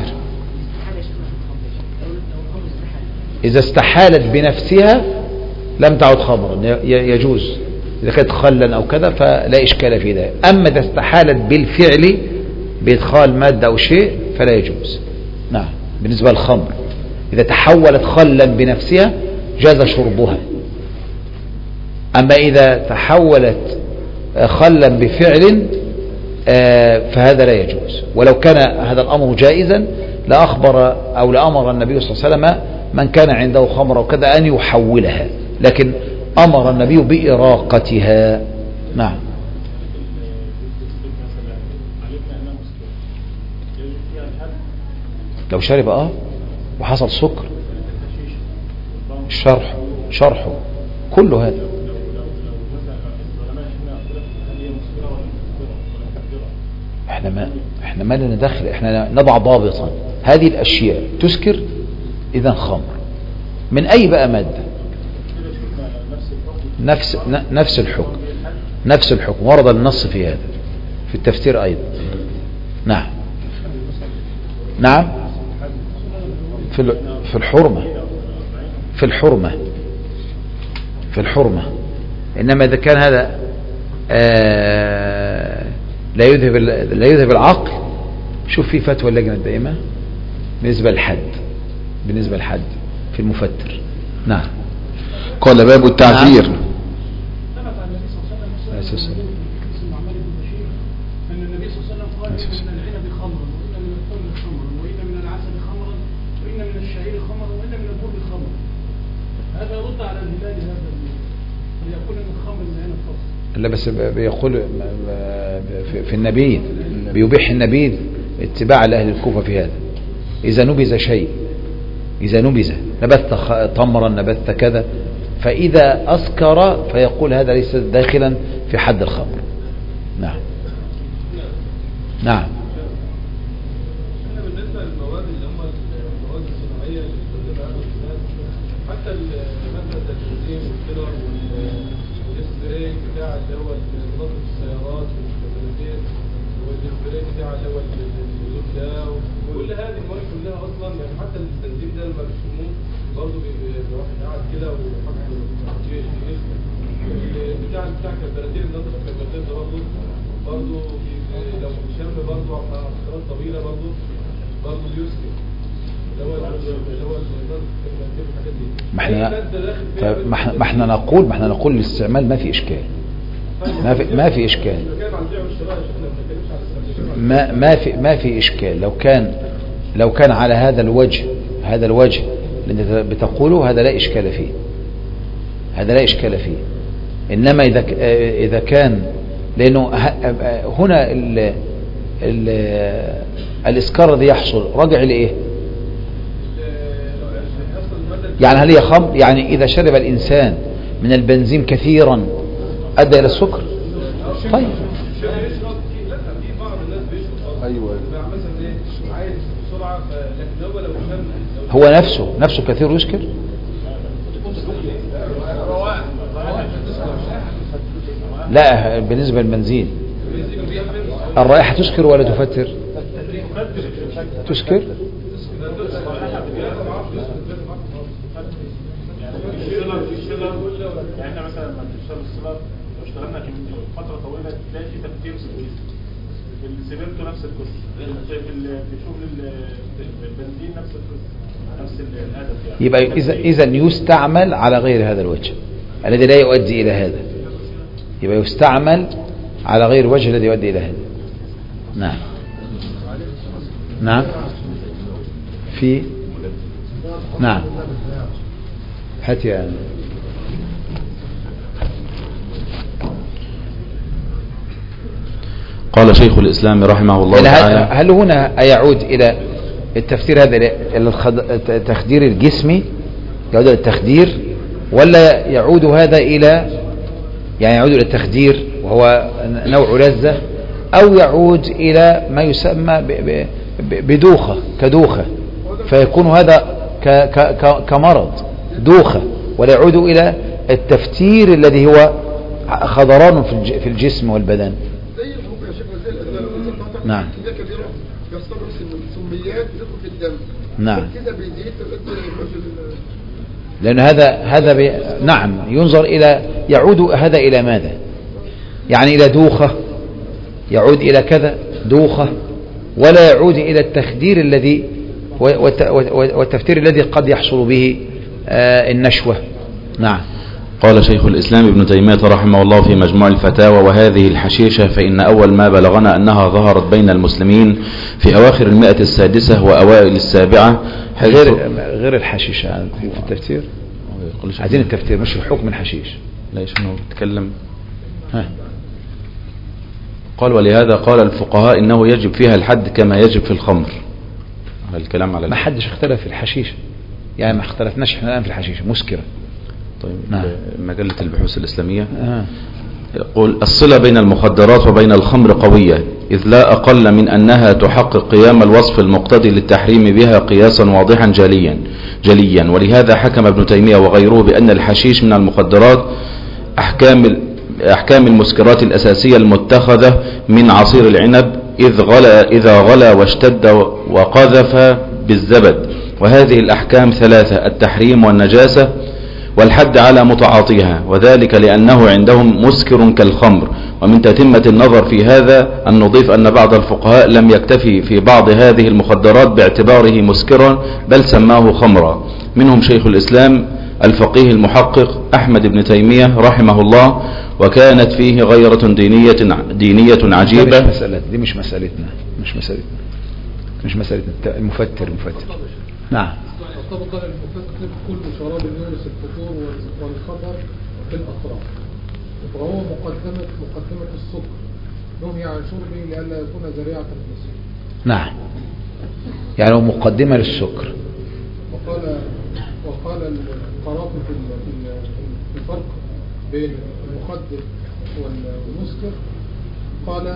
إذا استحالت بنفسها لم تعد خمرا يجوز إذا كانت خلا أو كذا فلا إشكال في ذلك. أما إذا استحالت بالفعل بإدخال مادة أو شيء فلا يجوز. نعم. بالنسبة للخمر إذا تحولت خلا بنفسها جاز شربها. أما إذا تحولت خلا بفعل فهذا لا يجوز. ولو كان هذا الأمر جائزا لأخبر أو لأمر النبي صلى الله عليه وسلم من كان عنده خمر وكذا أن يحولها، لكن أمر النبي بإراقتها. نعم. لو شرب اه وحصل سكر شرح شرحه كل هذا. احنا ما احنا ما لنا دخل، احنا نضع ضابطا هذه الاشياء تسكر اذا خمر من اي بقى ماده. نفس نفس الحكم نفس الحكم ورد النص في هذا في التفسير ايضا. نعم نعم في في الحرمه في الحرمه في الحرمه انما اذا كان هذا آه لا يذهب لا يذهب العقل. شوف في فتوى اللجنه الدائمه بالنسبه للحد بالنسبه للحد في المفتر. نعم. قال باب التعذير. ثبت عن النبي صلى الله عليه وسلم اسم عمار بن بشير ان النبي صلى الله عليه وسلم قال ان من العنب خمرا وان من التمر خمرا وان من العسل خمرا وان من الشعير خمرا وان من البر خمرا. هذا يرد على الهلال هذا ويقول ان الخمر من العنب فقط. لا بس بيقول في النبيذ بيبيح النبيذ اتباع لأهل الكوفة في هذا. إذا نبذ شيء إذا نبذ نبذت تمرا نبذت كذا فإذا أسكر فيقول هذا ليس داخلا في حد الخمر. نعم نعم. بالنسبة للمواد اللي هم المواد الصناعية اللي بتستخدمها أهل البلاد حتى المادة التنزيم والفيلر والسبراي بتاع اللي هو نظافة السيارات والبنزين والسبراي بتاع اللي هو الزيوت ده وكل هذه المواد كلها أصلا يعني حتى التنزيم ده لما بيشموه برضه بيروح قاعد كده ويحط بتاع بتاع البنزين ده البنزين ده برضه برضه لو شم برضه على فترات طويلة برضه برضه بيسكر اللي هو اللي هو الحاجات دي. ما احنا طيب ما احنا نقول ما احنا نقول الاستعمال ما في اشكال ما في ما في اشكال ما ما في ما في اشكال لو كان لو كان على هذا الوجه هذا الوجه اللي بتقوله هذا لا اشكال فيه هذا لا اشكال فيه. انما اذا اذا كان لانه هنا ال ال الاسكار الذي يحصل راجع لايه؟ يعني هل هي خمر؟ يعني اذا شرب الانسان من البنزين كثيرا ادى الى السكر. طيب ايوه مثلا ايه عايز بسرعه لكن هو لو شم هو نفسه نفسه كثير يسكر. لا بالنسبة للبنزين الرائحة تسكر ولا تفتر؟ تسكر. يعني احنا مثلا لما بنشتغل السيلر لو اشتغلنا فتره طويله تلاقي في تفتير في السيمنتو نفس القصه في شغل البنزين نفس القصه نفس الهدف يعني. يبقى اذا اذا يستعمل على غير هذا الوجه الذي لا يؤدي الى هذا. يبقى يستعمل على غير الوجه الذي يؤدي الى هذا. نعم نعم في نعم هات يا قال شيخ الإسلام رحمه الله تعالى. هل هنا يعود إلى التفسير هذا إلى التخدير الجسمي يعود إلى التخدير ولا يعود هذا إلى يعني يعود إلى التخدير وهو نوع لذة أو يعود إلى ما يسمى بدوخة كدوخة فيكون هذا كمرض دوخة ولا يعود إلى التفتير الذي هو خضران في الجسم والبدن. نعم يستمر السميات بتدخل في الدم. نعم كده بيزيد لأن هذا هذا بي... نعم ينظر إلى يعود هذا إلى ماذا؟ يعني إلى دوخة، يعود إلى كذا دوخة، ولا يعود إلى التخدير الذي والتفتير الذي قد يحصل به النشوة. نعم. قال شيخ الإسلام ابن تيمية رحمه الله في مجموع الفتاوى: وهذه الحشيشة فإن أول ما بلغنا أنها ظهرت بين المسلمين في أواخر المئة السادسة وأوائل السابعة. غير, غير الحشيشة في التفتير، عايزين التفتير مش الحكم الحشيش. ليش أنه بتكلم؟ ها. قال: ولهذا قال الفقهاء إنه يجب فيها الحد كما يجب في الخمر. على الكلام على ما حدش اختلف في الحشيش، يعني ما اختلفناش احنا الآن في الحشيش مسكرة. طيب. نعم. مجلة البحوث الإسلامية آه. يقول: الصلة بين المخدرات وبين الخمر قوية، إذ لا أقل من أنها تحقق قيام الوصف المقتضي للتحريم بها قياسا واضحا جليا جليا ولهذا حكم ابن تيمية وغيره بأن الحشيش من المخدرات أحكام أحكام المسكرات الأساسية المتخذة من عصير العنب إذ غلا إذا غلا واشتد وقذف بالزبد. وهذه الأحكام ثلاثة: التحريم والنجاسة والحد على متعاطيها، وذلك لأنه عندهم مسكر كالخمر. ومن تتمة النظر في هذا أن نضيف أن بعض الفقهاء لم يكتفي في بعض هذه المخدرات باعتباره مسكرا، بل سماه خمرا، منهم شيخ الإسلام الفقيه المحقق أحمد بن تيمية رحمه الله، وكانت فيه غيرة دينية دينية عجيبة. مش مسألة دي مش مسألتنا مش مسألتنا مش مسألتنا المفتر المفتر. نعم. طبقا المفتر كل شراب يورث الفطور والخطر في الأطراف، وهو مقدمة مقدمة السكر نهي عن شربه لئلا يكون ذريعة الفسق. نعم، يعني هو مقدمة للسكر. وقال وقال القرافي في الفرق بين المخدر والمسكر، قال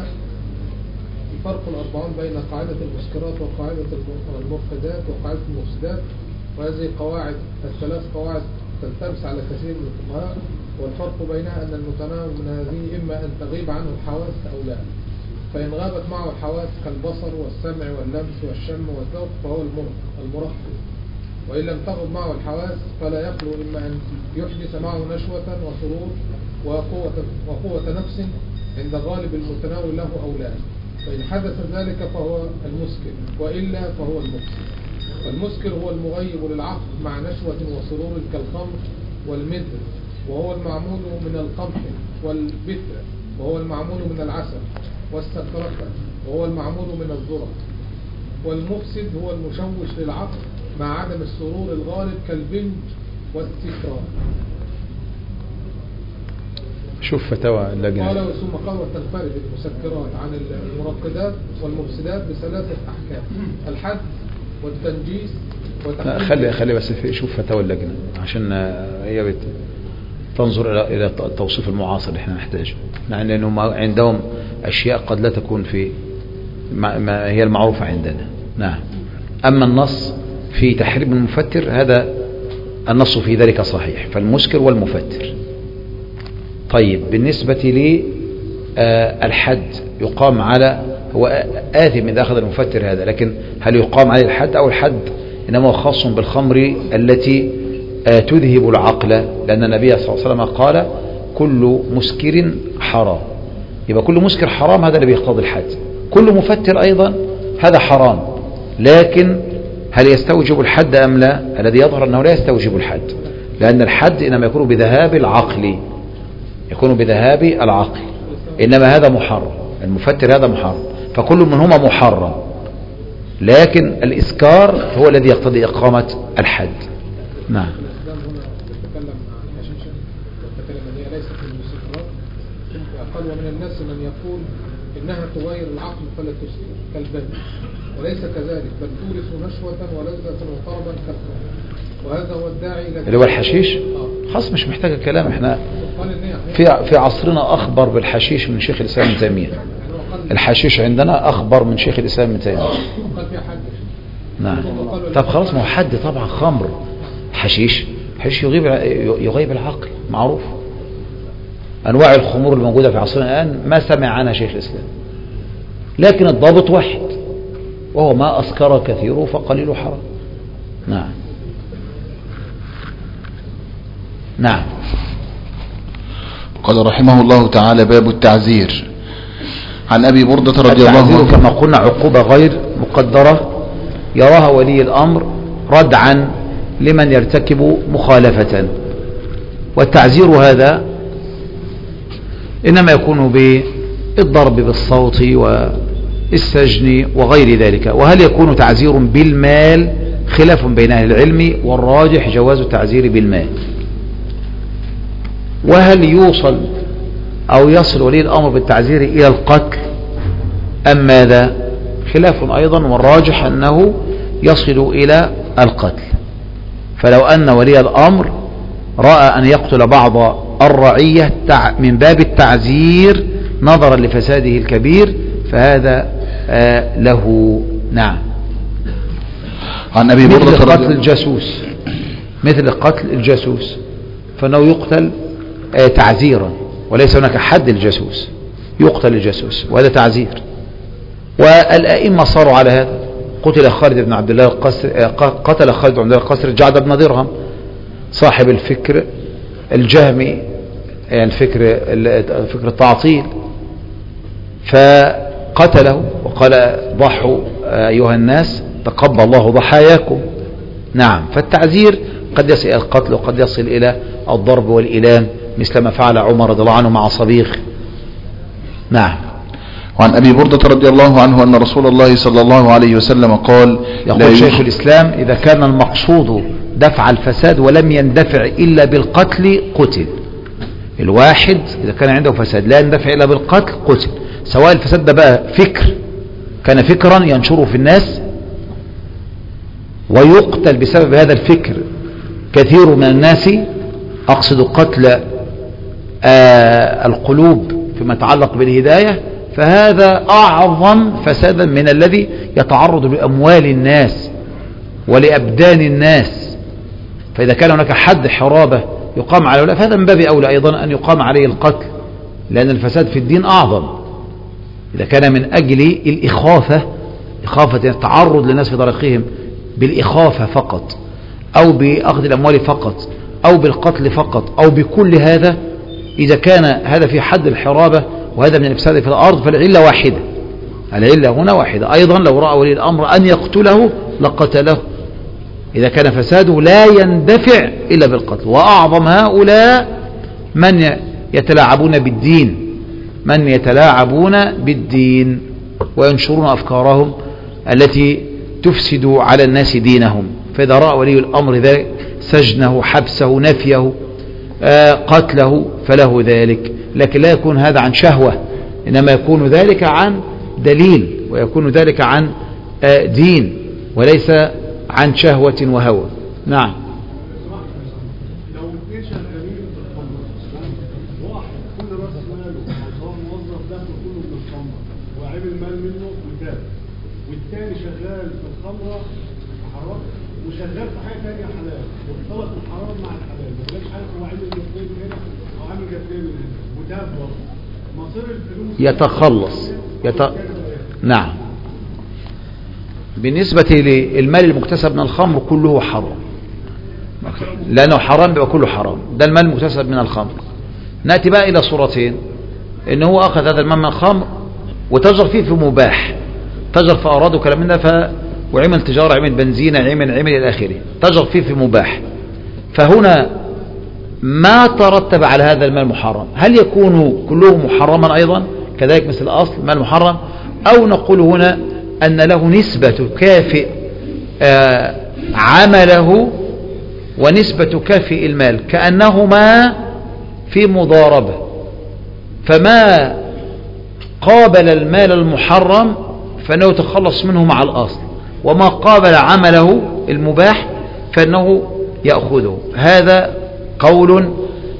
الفرق الأربعون بين قاعدة المسكرات وقاعدة المرقدات وقاعدة المفسدات، وهذه قواعد الثلاث قواعد تلتبس على كثير من الفقهاء، والفرق بينها أن المتناول من هذه إما أن تغيب عنه الحواس أو لا، فإن غابت معه الحواس كالبصر والسمع واللمس والشم والذوق فهو المرقد، وإن لم تغب معه الحواس فلا يخلو إما أن يحدث معه نشوة وسرور وقوة, وقوة نفس عند غالب المتناول له أو لا، فإن حدث ذلك فهو المسكر، وإلا فهو المفسد. فالمسكر هو المغيب للعقل مع نشوة وسرور كالخمر والمدر، وهو المعمول من القمح والبتر، وهو المعمول من العسل والسكرة، وهو المعمول من الذرة. والمفسد هو المشوش للعقل مع عدم السرور الغالب كالبنج والتكرار. شوف فتاوى اللجنة. قال ثم قال وتنفرد المسكرات عن المرقدات والمفسدات بثلاثة أحكام: الحد والتنجيس والتحريم. خلي خلي بس في شوف فتاوى اللجنة عشان هي بت تنظر إلى إلى التوصيف المعاصر اللي احنا نحتاجه، مع أنهم عندهم أشياء قد لا تكون في ما هي المعروفة عندنا. نعم. أما النص في تحريم المفتر هذا النص في ذلك صحيح، فالمسكر والمفتر. طيب بالنسبة لي آه الحد يقام على هو آثم إذا أخذ المفتر هذا، لكن هل يقام عليه الحد أو الحد إنما هو خاص بالخمر التي آه تذهب العقل، لأن النبي صلى الله عليه وسلم قال كل مسكر حرام، يبقى كل مسكر حرام، هذا اللي بيقتضي الحد. كل مفتر أيضا هذا حرام، لكن هل يستوجب الحد أم لا؟ الذي يظهر أنه لا يستوجب الحد، لأن الحد إنما يكون بذهاب العقل، يكون بذهاب العقل، إنما هذا محرم، المفتر هذا محرم، فكل منهما محرم، لكن الإسكار هو الذي يقتضي إقامة الحد. نعم. قال ومن الناس من يقول إنها تغير العقل فلا تسكر كالبنج، وليس كذلك بل تورث نشوة ولذة وطربا كالخمر، وهذا هو الداعي إلى اللي هو الحشيش. خلاص مش محتاج الكلام، احنا في في عصرنا أخبر بالحشيش من شيخ الإسلام ابن تيمية. الحشيش عندنا أخبر من شيخ الإسلام ابن تيمية. نعم. طب خلاص، ما هو حد طبعا خمر حشيش حشيش يغيب يغيب العقل، معروف. أنواع الخمور الموجودة في عصرنا الآن ما سمع عنها شيخ الإسلام، لكن الضابط واحد، وهو ما أسكر كثيره فقليل حرام. نعم. نعم. قال رحمه الله تعالى: باب التعزير. عن أبي بردة رضي الله التعزير عنه كما قلنا عقوبة غير مقدرة يراها ولي الأمر ردعا لمن يرتكب مخالفة، والتعزير هذا إنما يكون بالضرب بالصوت والسجن وغير ذلك. وهل يكون تعزير بالمال؟ خلاف بين أهل العلم، والراجح جواز التعزير بالمال. وهل يوصل أو يصل ولي الأمر بالتعزير إلى القتل أم ماذا؟ خلاف أيضا، والراجح أنه يصل إلى القتل. فلو أن ولي الأمر رأى أن يقتل بعض الرعية من باب التعزير نظرا لفساده الكبير فهذا آه له. نعم. عن أبي بردة مثل رضي قتل الجاسوس، مثل قتل الجاسوس فإنه يقتل آه تعزيرا، وليس هناك حد الجاسوس، يقتل الجاسوس وهذا تعزير. والأئمة صاروا على هذا. قتل خالد بن عبد الله القسري، قتل خالد بن عبد الله القسري الجعد بن درهم صاحب الفكر الجهمي، يعني الفكر فكر التعطيل، فقتله وقال: ضحوا أيها الناس تقبل الله ضحاياكم. نعم. فالتعزير قد يصل إلى القتل وقد يصل إلى الضرب والإلام مثل ما فعل عمر رضي الله عنه مع صبيغ. نعم. وعن أبي بردة رضي الله عنه أن رسول الله صلى الله عليه وسلم قال: يقول شيخ الإسلام: إذا كان المقصود دفع الفساد ولم يندفع إلا بالقتل قتل. الواحد إذا كان عنده فساد لا يندفع إلا بالقتل قتل، سواء الفساد ده بقى فكر، كان فكرا ينشره في الناس ويقتل بسبب هذا الفكر كثير من الناس، أقصد قتل آه القلوب فيما يتعلق بالهداية، فهذا أعظم فسادا من الذي يتعرض لأموال الناس ولأبدان الناس. فإذا كان هناك حد حرابة يقام على أولئك فهذا من باب أولى أيضا أن يقام عليه القتل، لأن الفساد في الدين أعظم. إذا كان من أجل الإخافة، إخافة التعرض للناس في طريقهم بالإخافة فقط، أو بأخذ الأموال فقط، أو بالقتل فقط، أو بكل هذا، إذا كان هذا في حد الحرابة وهذا من الإفساد في الأرض فالعلة واحدة، العلة هنا واحدة. أيضا لو رأى ولي الأمر أن يقتله لقتله إذا كان فساده لا يندفع إلا بالقتل. وأعظم هؤلاء من يتلاعبون بالدين، من يتلاعبون بالدين وينشرون أفكارهم التي تفسد على الناس دينهم. فإذا رأى ولي الأمر ذلك سجنه، حبسه، نفيه، آه قتله فله ذلك، لكن لا يكون هذا عن شهوة، إنما يكون ذلك عن دليل، ويكون ذلك عن آه دين، وليس عن شهوة وهوى. نعم. لو اثنين شغالين في الخمر، واحد كل راس ماله سواء موظف دخله كله من الخمر وعمل مال منه وتاب، والثاني شغال في الخمره حرام وشغال في حاجه ثانيه حلال، واختلط الحرام مع الحلال، ما بقاش عارف هو عامل جبتين هنا او عامل جبتين هنا وتاب برضه، مصير الفلوس يتخلص يت... نعم. بالنسبة للمال المكتسب من الخمر كله حرام، لأنه حرام بيبقى كله حرام، ده المال المكتسب من الخمر. نأتي بقى إلى صورتين: إن هو أخذ هذا المال من الخمر وتجر فيه في مباح، تجر في أراض وكلام من ده، ف... وعمل تجارة، عمل بنزينة، عمل عمل إلى آخره، تجر فيه في مباح، فهنا ما ترتب على هذا المال محرم. هل يكون كله محرما أيضا كذلك مثل الأصل مال محرم، أو نقول هنا أن له نسبة تكافئ آه عمله ونسبة تكافئ المال، كأنهما في مضاربة، فما قابل المال المحرم فإنه يتخلص منه مع الأصل، وما قابل عمله المباح فإنه يأخذه. هذا قول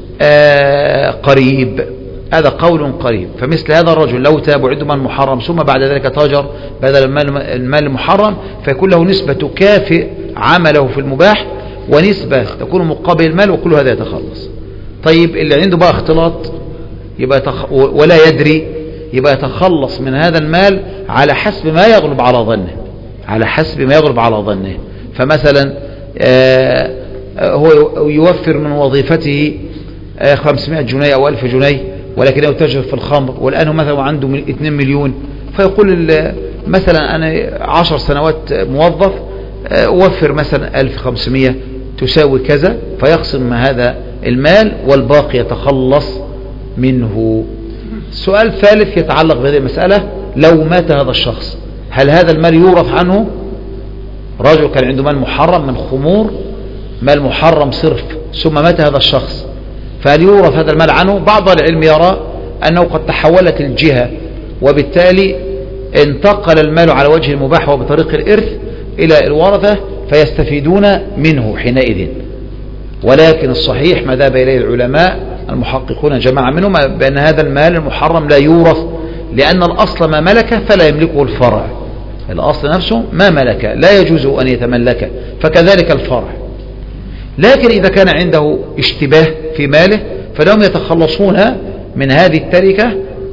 آه قريب، هذا قول قريب. فمثل هذا الرجل لو تاب وعنده مال محرم ثم بعد ذلك تاجر بدل المال, المال المحرم فيكون له نسبة تكافئ عمله في المباح ونسبة تكون مقابل المال، وكل هذا يتخلص. طيب اللي عنده بقى اختلاط يبقى تخ... ولا يدري، يبقى يتخلص من هذا المال على حسب ما يغلب على ظنه، على حسب ما يغلب على ظنه. فمثلا آه هو يوفر من وظيفته خمسمائة جنيه أو ألف جنيه، ولكنه يتاجر في الخمر، والآن مثلا عنده اثنين مليون، فيقول مثلا أنا عشر سنوات موظف أوفر مثلا ألف وخمسمائة تساوي كذا، فيقسم هذا المال والباقي يتخلص منه. السؤال الثالث يتعلق بهذه المسألة: لو مات هذا الشخص هل هذا المال يورث عنه؟ رجل كان عنده مال محرم من خمور، مال محرم صرف، ثم مات هذا الشخص، فهل يورث هذا المال عنه؟ بعض العلم يرى أنه قد تحولت الجهة، وبالتالي انتقل المال على وجه المباح وبطريق الإرث إلى الورثة فيستفيدون منه حينئذ. ولكن الصحيح ما ذهب إليه العلماء المحققون جماعة منهم بأن هذا المال المحرم لا يورث، لأن الأصل ما ملك فلا يملكه الفرع. الأصل نفسه ما ملك لا يجوز أن يتملكه، فكذلك الفرع. لكن إذا كان عنده اشتباه في ماله فلهم يتخلصون من هذه التركة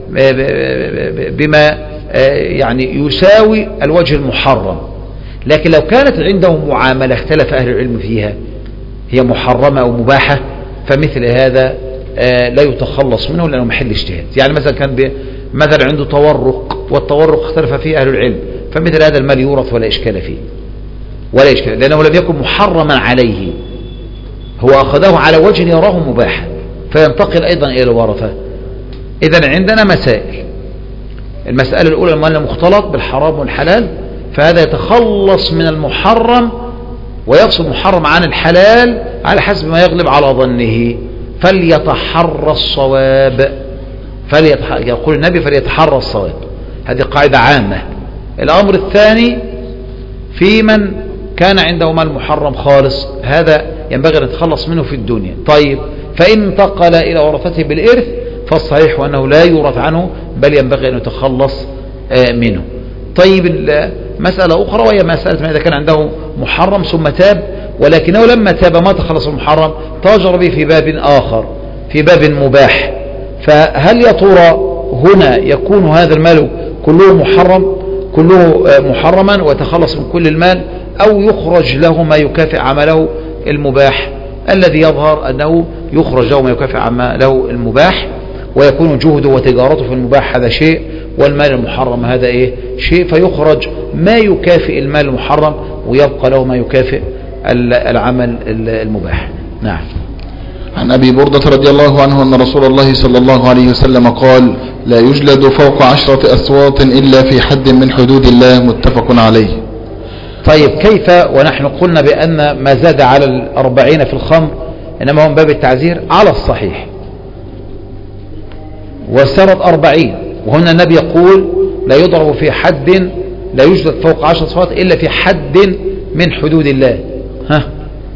بما يعني يساوي الوجه المحرم. لكن لو كانت عندهم معاملة اختلف أهل العلم فيها هي محرمة أو مباحة، فمثل هذا لا يتخلص منه لأنه محل اجتهاد. يعني مثلا كان مثلا عنده تورق، والتورق اختلف فيه أهل العلم، فمثل هذا المال يورث ولا إشكال فيه، ولا إشكال، لأنه لم يكن محرما عليه، هو أخذه على وجه يراه مباحا، فينتقل أيضا إلى الورثة. إذن عندنا مسائل: المسألة الأولى المال المختلط بالحرام والحلال، فهذا يتخلص من المحرم ويفصل المحرم عن الحلال على حسب ما يغلب على ظنه، فليتحرى الصواب. فليتح... يقول النبي فليتحرى الصواب، هذه قاعدة عامة. الأمر الثاني: في من كان عنده مال محرم خالص، هذا ينبغي أن يتخلص منه في الدنيا. طيب، فإن انتقل إلى ورثته بالإرث فالصحيح أنه لا يورث عنه، بل ينبغي أن يتخلص منه. طيب، مسألة أخرى وهي مسألة ما إذا كان عنده محرم ثم تاب، ولكنه لما تاب ما تخلص المحرم، تاجر به في باب آخر، في باب مباح، فهل يا ترى هنا يكون هذا المال كله محرم كله محرما ويتخلص من كل المال، أو يخرج له ما يكافئ عمله المباح؟ الذي يظهر أنه يخرج له ما يكافئ عمله المباح، ويكون جهده وتجارته في المباح هذا شيء، والمال المحرم هذا إيه شيء، فيخرج ما يكافئ المال المحرم ويبقى له ما يكافئ العمل المباح. نعم. عن أبي بردة رضي الله عنه أن رسول الله صلى الله عليه وسلم قال: لا يجلد فوق عشرة أصوات إلا في حد من حدود الله، متفق عليه. طيب، كيف ونحن قلنا بأن ما زاد على الأربعين في الخمر إنما هو من باب التعزير؟ على الصحيح وسرد أربعين، وهنا النبي يقول لا يضرب في حد، لا يجلد فوق عشرة أصوات إلا في حد من حدود الله. ها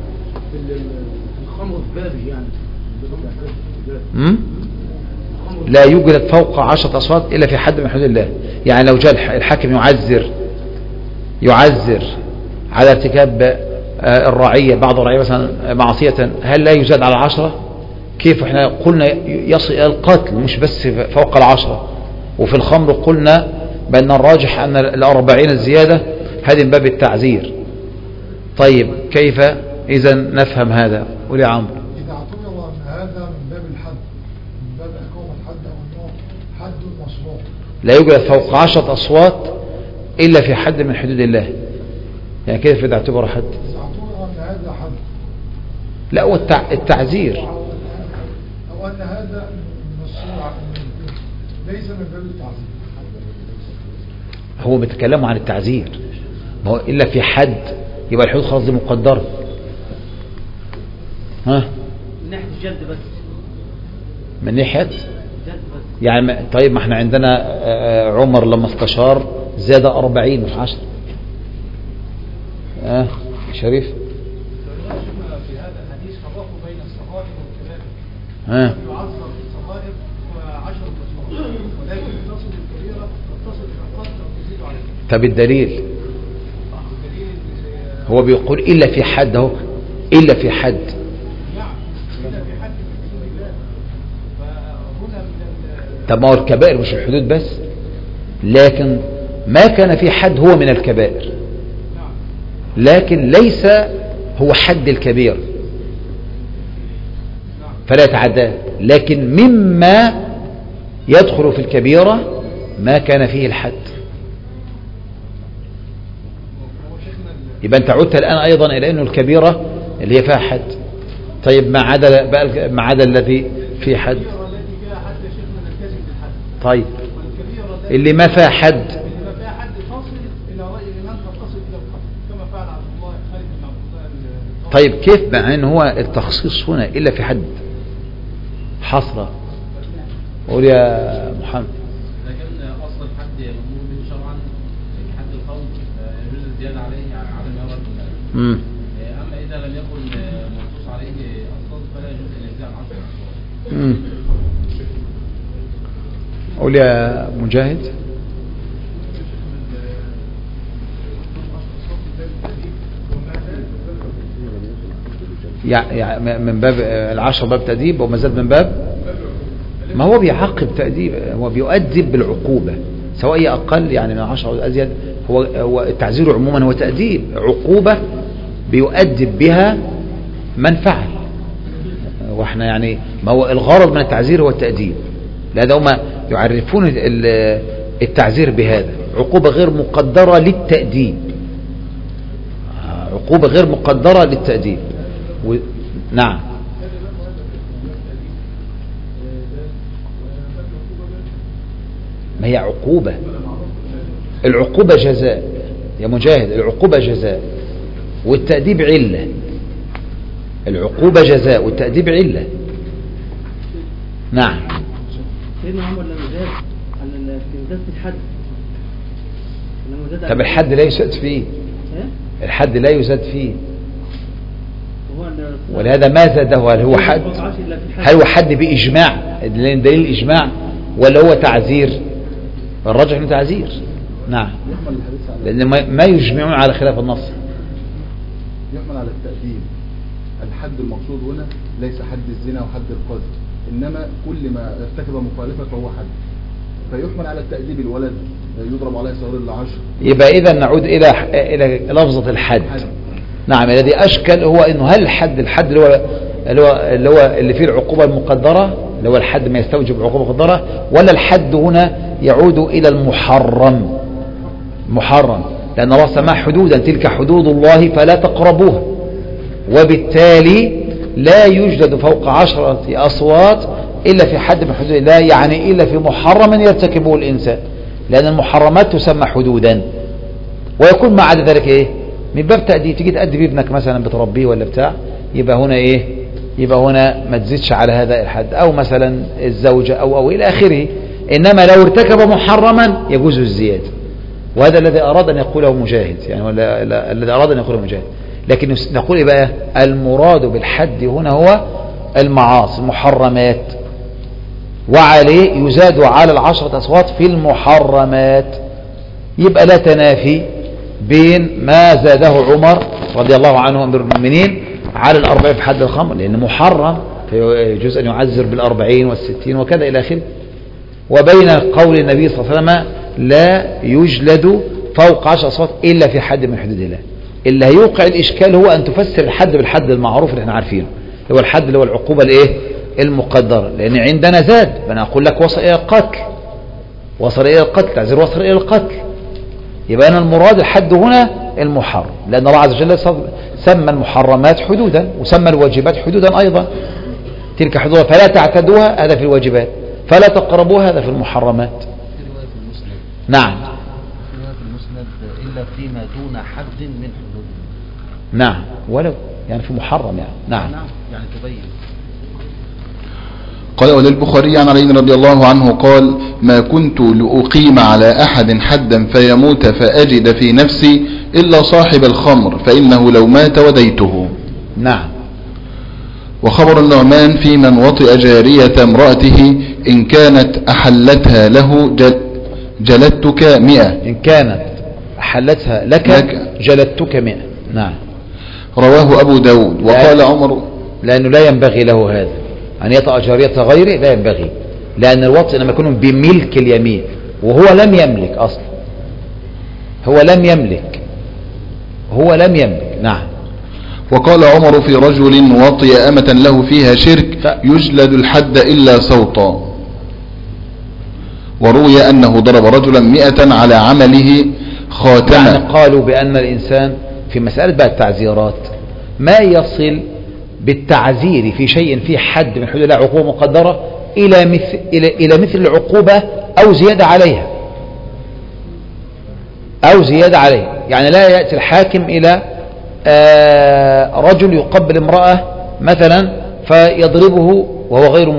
لا يوجد فوق عشرة أصوات إلا في حد من حدود الله. يعني لو جاء الحاكم يعزر يعزر على ارتكاب الرعية، بعض الرعية مثلا معصية، هل لا يزاد على عشرة؟ كيف احنا قلنا يصل إلى القتل مش بس فوق العشرة، وفي الخمر قلنا بأن الراجح أن الأربعين الزيادة هذه من باب التعزير. طيب، كيف إذا نفهم هذا؟ قولي يا عمرو. إذا اعتبر أن هذا من باب الحد، من باب إقامة حد أو أنه حد مصروف، لا يوجد فوق عشرة أصوات إلا في حد من حدود الله، يعني كيف إذا اعتبر حد؟ إذا اعتبر أن هذا حد، لا، هو التعزير، أو أن هذا مصروع ليس من باب التعزير. هو بيتكلموا عن التعزير، ما هو إلا في حد، يبقى الحدود خلاص دي مقدرة. ها؟ من ناحية الجد بس. من ناحية؟ جد بس. يعني طيب، ما احنا عندنا عمر لما استشار زاد أربعين مش عشر. اه شريف. في هذا الحديث فرقوا بين الصغائر والكبائر. ها. يعذر في الصغائر عشر أصوات، ولكن تصل الكبيرة تصل إلى قتل أو تزيد عليه. طب الدليل؟ هو بيقول إلا في حد اهو، إلا في حد. نعم، إلا في حد من حدود الله. فهنا من طب ما هو الكبائر مش الحدود بس، لكن ما كان في حد هو من الكبائر، لكن ليس هو حد الكبير. فلا يتعداه. لكن مما يدخل في الكبيرة ما كان فيه الحد. يبقى انت عدت الآن أيضا إلى أنه الكبيرة اللي هي فيها حد. طيب ما عدا بقى ما عدا الذي فيه حد. طيب اللي ما فيها حد طيب كيف مع ان هو التخصيص هنا الا في حد حصرة؟ قول يا محمد. لكن اصل الحد مأمور به شرعا حد القول يجوز الزيادة عليه على ما ورد من امم اما اذا لم يكن منصوص عليه اصلا فلا يجوز الازاء عن عشر. امم قول يا مجاهد. يعني من باب العشر باب تأديب وما زاد من باب ما هو بيعاقب تأديب، هو بيؤدب بالعقوبة سواء هي أقل يعني من عشر أو أزيد. هو, هو التعزير عموما هو تأديب، عقوبة بيؤدب بها من فعل. واحنا يعني ما هو الغرض من التعزير هو التأديب، لهذا هم يعرفون التعزير بهذا عقوبة غير مقدرة للتأديب، عقوبة غير مقدرة للتأديب. و... نعم. ما هي عقوبة، العقوبة جزاء يا مجاهد، العقوبة جزاء والتأديب علة. العقوبة جزاء والتأديب علة. نعم. سيدنا عمر لما زاد على زاد في الحد، طب الحد لا يزاد فيه، الحد لا يزاد فيه، ولهذا ما زاده. هل هو حد؟ هل هو حد بإجماع دليل الإجماع ولا هو تعزير؟ الراجح انه تعزير. نعم، لأن ما يجمعون على خلاف النص. يحمل على التأديب. الحد المقصود هنا ليس حد الزنا وحد القذف، إنما كل ما ارتكب مخالفة فهو حد، فيحمل على التأديب. الولد يضرب عليه صغير العشر. يبقى إذا نعود إلى إلى لفظة الحد. نعم، الذي أشكل هو إنه هل الحد الحد اللي هو اللي هو اللي, هو اللي فيه العقوبة المقدرة، اللي هو الحد ما يستوجب عقوبة مقدرة، ولا الحد هنا يعود إلى المحرم؟ محرم، لأن الله سماه حدودا، تلك حدود الله فلا تقربوها، وبالتالي لا يوجد فوق عشرة أصوات إلا في حد من حدود الله، يعني إلا في محرم يرتكبه الإنسان، لأن المحرمات تسمى حدودا. ويكون ما عدا ذلك إيه؟ من باب تأديب. تيجي تأدب ابنك مثلا بتربيه ولا بتاع، يبقى هنا إيه؟ يبقى هنا ما تزيدش على هذا الحد، أو مثلا الزوجة أو أو إلى آخره. إنما لو ارتكب محرما يجوز الزيادة، وهذا الذي أراد أن يقوله مجاهد، يعني ولا الذي أراد أن يقوله مجاهد. لكن نقول إيه بقى؟ المراد بالحد هنا هو المعاصي، المحرمات، وعليه يزاد على العشرة أصوات في المحرمات. يبقى لا تنافي بين ما زاده عمر رضي الله عنه أمير المؤمنين على الأربعين في حد الخمر، لأنه محرم فيجوز أن يعزر بالأربعين والستين وكذا إلى آخره، وبين قول النبي صلى الله عليه وسلم لا يجلد فوق عشر أصوات إلا في حد من حدود الله. اللي هيوقع الإشكال هو أن تفسر الحد بالحد المعروف اللي احنا عارفينه، هو الحد اللي هو العقوبة الايه المقدرة، لأن عندنا زاد. فأنا أقول لك وصل إلى القتل، وصل إلى القتل، تعزير وصل إلى القتل. يبقى أنا المراد الحد هنا المحرم، لأن الله عز وجل سمى المحرمات حدودا وسمى الواجبات حدودا أيضا. تلك حدود فلا تعتدوها، هذا في الواجبات، فلا تقربوها، هذا في المحرمات. نعم. في المسند إلا فيما دون حد من حدود. نعم، ولو يعني في محرم يعني. نعم. يعني تبين. قال وللبخاري عن علي رضي الله عنه قال ما كنت لأقيم على أحد حدا فيموت فأجد في نفسي إلا صاحب الخمر فإنه لو مات وديته. نعم. وخبر النعمان في من وطئ جارية امرأته إن كانت أحلتها له جل جلدتك مئة، إن كانت أحلتها لك, لك جلدتك مئة. نعم. رواه أبو داود. وقال عمر لأنه لا ينبغي له هذا أن يطأ جارية غيره، لا ينبغي، لأن الوطء لما يكون بملك اليمين وهو لم يملك أصلا، هو لم يملك هو لم يملك. نعم. وقال عمر في رجل وطئ أمة له فيها شرك يجلد الحد إلا سوطا. وروي أنه ضرب رجلا مئة على عمله خاتما. يعني قالوا بأن الإنسان في مسألة بقى التعزيرات ما يصل بالتعزير في شيء فيه حد من حدود الله عقوبة مقدرة إلى مثل, إلى, إلى مثل العقوبة أو زيادة عليها أو زيادة عليها. يعني لا يأتي الحاكم إلى آه رجل يقبل امرأة مثلا فيضربه وهو غير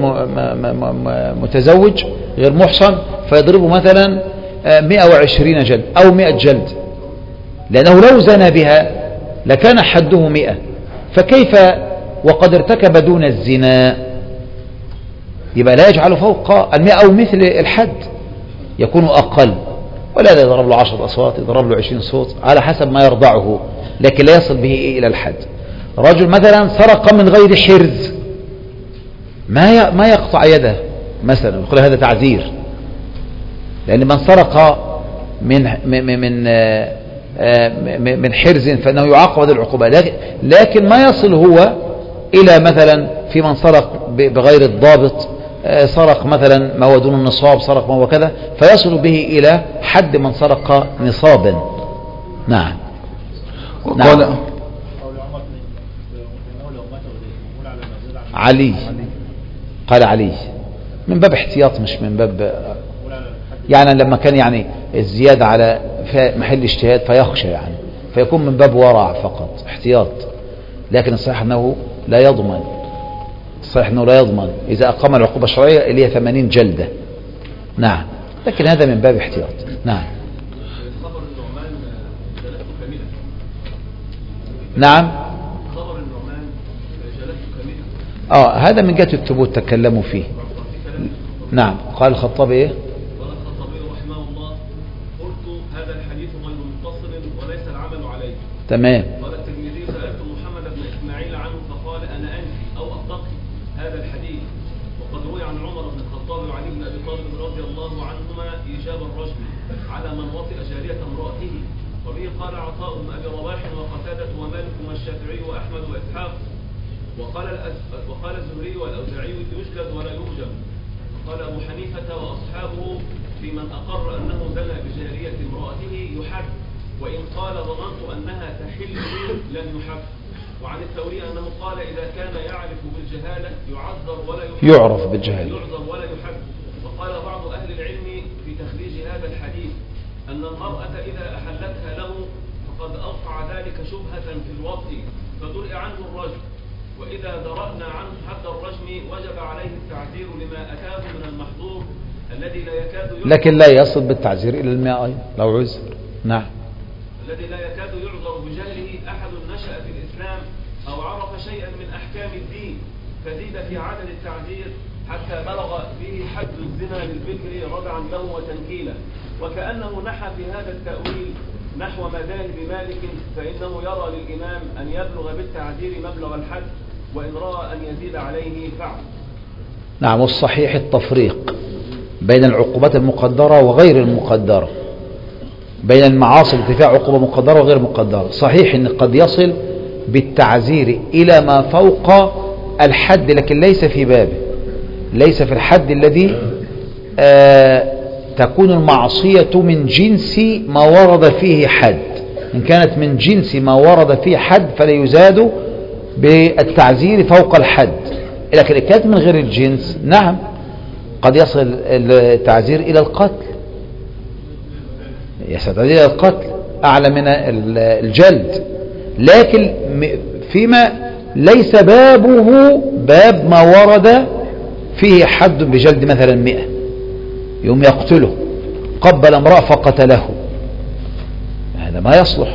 متزوج غير محصن فيضربه مثلا مئة وعشرين جلد أو مئة جلد، لأنه لو زنى بها لكان حده مئة، فكيف وقد ارتكب دون الزنا؟ يبقى لا يجعل فوق المئة أو مثل الحد، يكون أقل، ولا يضرب له عشرة أصوات يضرب له عشرين صوت على حسب ما يرضعه، لكن لا يصل به إلى الحد. رجل مثلا سرق من غير حرز ما ما يقطع يده مثلا، يقول هذا تعزير، لأن من سرق من من من من حرز فإنه يعاقب هذه العقوبة، لكن ما يصل هو إلى مثلا في من سرق بغير الضابط، سرق مثلا ما هو دون النصاب، سرق ما هو كذا، فيصل به إلى حد من سرق نصابا. نعم. وقال علي قال علي من باب احتياط مش من باب يعني لما كان يعني الزيادة على محل اجتهاد فيخشى يعني فيكون من باب ورع فقط احتياط، لكن الصحيح أنه لا يضمن الصحيح أنه لا يضمن إذا أقام العقوبة الشرعية اللي هي ثمانين جلدة. نعم، لكن هذا من باب احتياط. نعم. نعم. اه هذا من جهة الثبوت تكلموا فيه. نعم. قال الخطابي ايه؟ قال الخطابي رحمه الله: قلت هذا الحديث غير متصل وليس العمل عليه. تمام. قال الترمذي: سألت محمد بن إسماعيل عنه فقال: أنا أنفي أو أتقي هذا الحديث. وقد روي عن عمر بن الخطاب وعلي بن أبي طالب رضي الله عنهما إيجاب الرجم على من وطئ جارية امرأته. وبه قال عطاء بن أبي رباح وقتادة ومالك والشافعي وأحمد وإسحاق. وقال وقال الزهري والأوزاعي: يجلد ولا يرجم. وقال أبو حنيفة وأصحابه في من أقر أنه زنى بجارية امرأته يحد، وإن قال ظننت أنها تحل لم يحد. وعن الثوري أنه قال: إذا كان يعرف بالجهالة يعذر ولا يحد يعرف بالجهالة يعذر ولا يحد. وقال بعض أهل العلم في تخريج هذا الحديث أن المرأة إذا أحلتها له فقد أوقع ذلك شبهة في الوطء فدرئ عنه الرجم، وإذا درأنا عنه حد الرجم وجب عليه التعزير لما أتاه من المحظور الذي لا يكاد يعذر، لكن لا يصل بالتعزير إلى الماء أيضا لو عذر. نعم. الذي لا يكاد يعذر بجهله أحد نشأ في الإسلام أو عرف شيئا من أحكام الدين فزيد في عدد التعزير حتى بلغ به حد الزنا للبكر ردعا له وتنكيلا، وكأنه نحى في هذا التأويل نحو مذاهب مالك، فإنه يرى للإمام أن يبلغ بالتعزير مبلغ الحد، وإن رأى أن يزيد عليه فعل. نعم. والصحيح التفريق بين العقوبات المقدرة وغير المقدرة، بين المعاصي التي فيها عقوبة مقدرة وغير مقدرة. صحيح أن قد يصل بالتعزير إلى ما فوق الحد، لكن ليس في بابه، ليس في الحد الذي آه تكون المعصية من جنس ما ورد فيه حد. إن كانت من جنس ما ورد فيه حد فلا يزاد بالتعزير فوق الحد، لكن إن كانت من غير الجنس نعم قد يصل التعزير إلى القتل، يصل إلى القتل أعلى من الجلد، لكن فيما ليس بابه باب ما ورد فيه حد بجلد مثلا مئة يوم يقتله، قبل امرأة فقتله، هذا ما يصلح.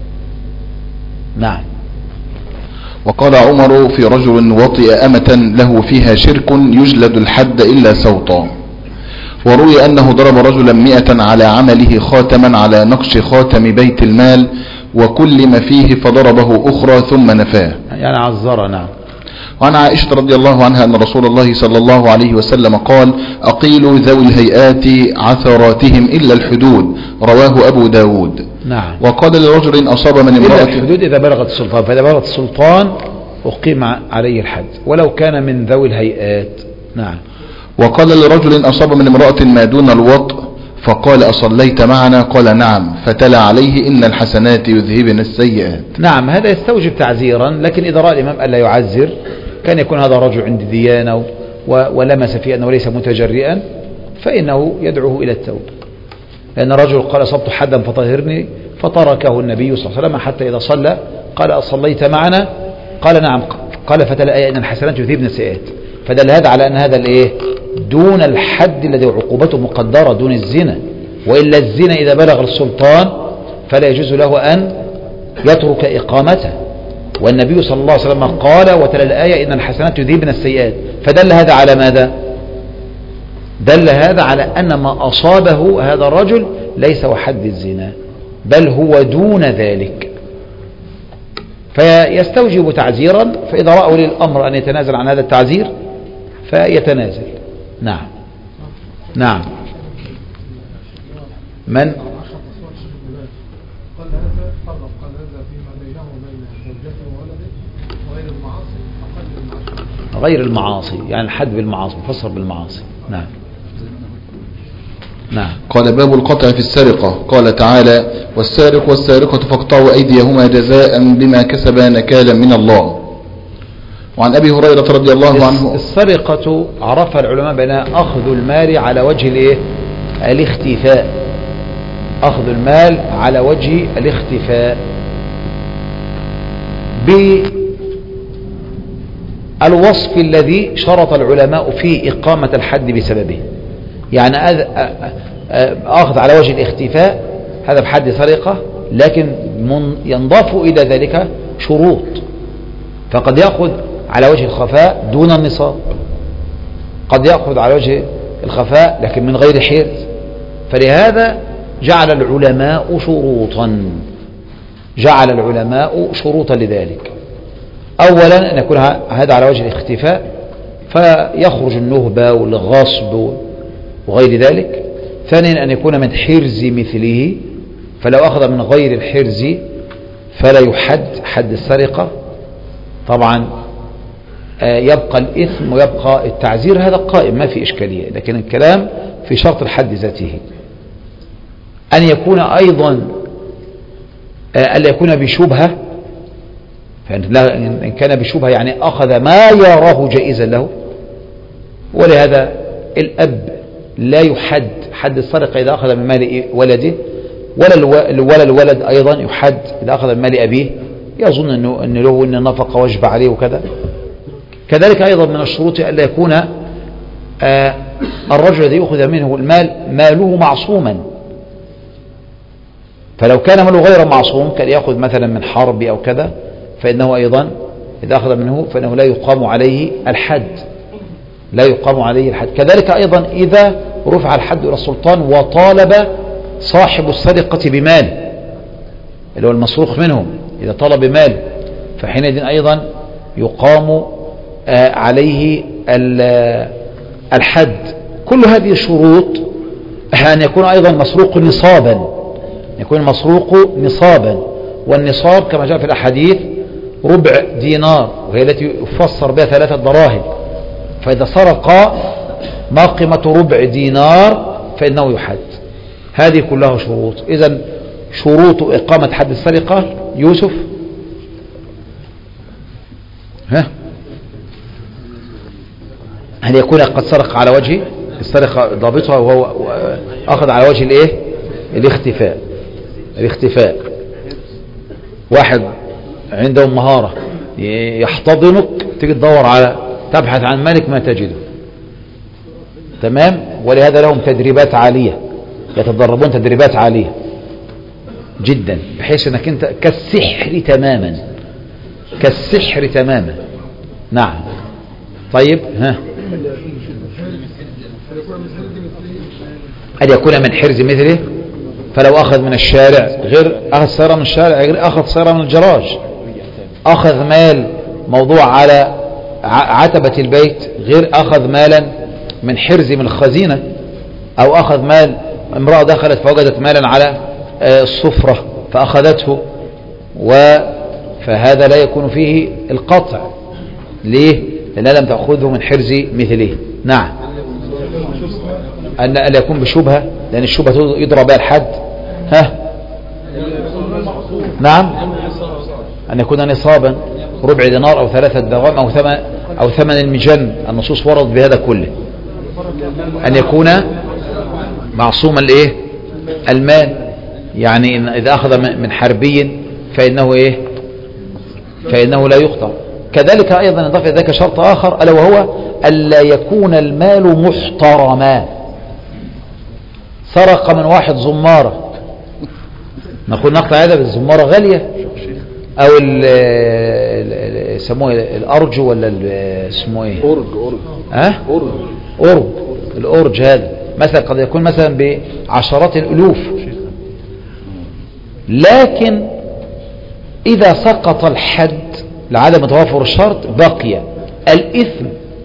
نعم. وقال عمر في رجل وطئ أمة له فيها شرك يجلد الحد إلا سوطا. وروي أنه ضرب رجلا مئة على عمله خاتما على نقش خاتم بيت المال وكل ما فيه فضربه أخرى ثم نفاه، يعني عذر. نعم. وعن عائشة رضي الله عنها أن رسول الله صلى الله عليه وسلم قال أقيلوا ذوي الهيئات عثراتهم إلا الحدود، رواه أبو داود. نعم. وقال لرجل أصاب من امرأة، إلا الحدود إذا بلغت السلطان، فإذا بلغت السلطان أقيم عليه الحد ولو كان من ذوي الهيئات. نعم. وقال لرجل أصاب من امرأة ما دون الوطء فقال أصليت معنا؟ قال نعم، فتلا عليه إن الحسنات يذهبن السيئات. نعم، هذا يستوجب تعزيرا، لكن إذا رأى الإمام ألا يعزر، كان يكون هذا رجل عند ديانة ولمس فيه أنه ليس متجرئا، فإنه يدعوه إلى التوبة، لأن الرجل قال أصبت حدا فطهرني، فتركه النبي صلى الله عليه وسلم حتى إذا صلى قال أصليت معنا؟ قال نعم، قال فتلا آية إن الحسنات يذهبن السيئات، فدل هذا على أن هذا الإيه دون الحد الذي عقوبته مقدرة، دون الزنا، وإلا الزنا إذا بلغ السلطان فلا يجوز له أن يترك إقامته، والنبي صلى الله عليه وسلم قال وتلا الآية إن الحسنات يذهبن السيئات، فدل هذا على ماذا؟ دل هذا على أن ما أصابه هذا الرجل ليس وحد الزنا، بل هو دون ذلك، فيستوجب تعزيرا، فإذا رأوا ولي الأمر أن يتنازل عن هذا التعزير فيتنازل. نعم. نعم. من قال هذا فرق، قال هذا فيما بينه وبين زوجته وولده وغير المعاصي أقل من عشرة. غير المعاصي يعني الحد بالمعاصي، مفسر بالمعاصي. نعم. نعم. قال باب القطع في السرقة. قال تعالى والسارق والسارقة فاقطعوا أيديهما جزاء بما كسبا نكالا من الله. وعن أبي هريرة رضي الله عنه السرقة عرف العلماء بأنها أخذ المال على وجه الايه الاختفاء، أخذ المال على وجه الاختفاء بالوصف الذي شرط العلماء في إقامة الحد بسببه، يعني أخذ على وجه الاختفاء هذا بحد سرقة، لكن ينضاف إلى ذلك شروط، فقد يأخذ على وجه الخفاء دون النصاب، قد يأخذ على وجه الخفاء لكن من غير حرز، فلهذا جعل العلماء شروطا جعل العلماء شروطا لذلك. أولا أن يكون هذا على وجه الاختفاء فيخرج النهبة والغصب وغير ذلك. ثانيا أن يكون من حرز مثله، فلو أخذ من غير الحرز فلا يحد حد السرقة، طبعا يبقى الإثم ويبقى التعزير، هذا قائم ما في إشكالية، لكن الكلام في شرط الحد ذاته. أن يكون أيضا ألا يكون بشبهة، فإن كان بشبهة يعني أخذ ما يراه جائزا له، ولهذا الأب لا يحد حد السرقة إذا أخذ من مال ولده، ولا الولد أيضا يحد إذا أخذ من مال أبيه، يظن أنه أن له أن النفقة واجب عليه وكذا. كذلك أيضا من الشروط ألا يكون آه الرجل الذي يأخذ منه المال ماله معصوما، فلو كان ماله غير معصوم كان يأخذ مثلا من حرب أو كذا، فإنه أيضا إذا أخذ منه فإنه لا يقام عليه الحد لا يقام عليه الحد. كذلك أيضا إذا رفع الحد إلى السلطان وطالب صاحب السرقة بمال اللي هو المسروق منهم، إذا طلب مال فحينئذ أيضا يقام عليه الحد. كل هذه الشروط أن يكون أيضا مسروق نصابا، يكون المسروق نصابا، والنصاب كما جاء في الأحاديث ربع دينار، وهي التي يفسر بها ثلاثة دراهم، فإذا سرق ما قيمة ربع دينار فإنه يحد. هذه كلها شروط. إذن شروط إقامة حد السرقة يوسف ها أن يكون قد سرق على وجه السرقة ضابطها وهو أخذ على وجه الإيه الاختفاء الاختفاء واحد عنده مهارة يحتضنك، تيجي تدور على تبحث عن مالك ما تجده، تمام. ولهذا لهم تدريبات عالية، يتدربون تدريبات عالية جدا، بحيث انك انت كالسحر تماما كالسحر تماما. نعم. طيب ها أن يكون من حرز مثله، فلو أخذ من الشارع غير أخذ سيارة من الشارع غير أخذ سيارة من الجراج، أخذ مال موضوع على عتبة البيت غير أخذ مالا من حرز من الخزينة، أو أخذ مال امرأة دخلت فوجدت مالا على الصفرة فأخذته، فهذا لا يكون فيه القطع. ليه؟ لأنها لم تأخذه من حرز مثله. نعم، أن لا يكون بشبهة، لأن الشبهة يضرب بها الحد. ها؟ نعم، أن يكون نصابا ربع دينار أو ثلاثة دراهم أو ثمن أو ثمن المجن. النصوص ورد بهذا كله. أن يكون معصوما الإيه؟ المال، يعني إذا أخذ من حربي فإنه إيه؟ فإنه لا يقطع. كذلك أيضا نضاف إلى ذلك شرط آخر، ألا وهو ألا يكون المال محترما. سرق من واحد زمارة، نقول نقطع هذا بالزمارة غالية، أو يسموه الأرج ولا اسمه إيه؟ أورج. أورج ها؟ أورج. أورج الأورج هذا مثلا قد يكون مثلا بعشرات الألوف، لكن إذا سقط الحد لعدم توافر الشرط بقي الإثم.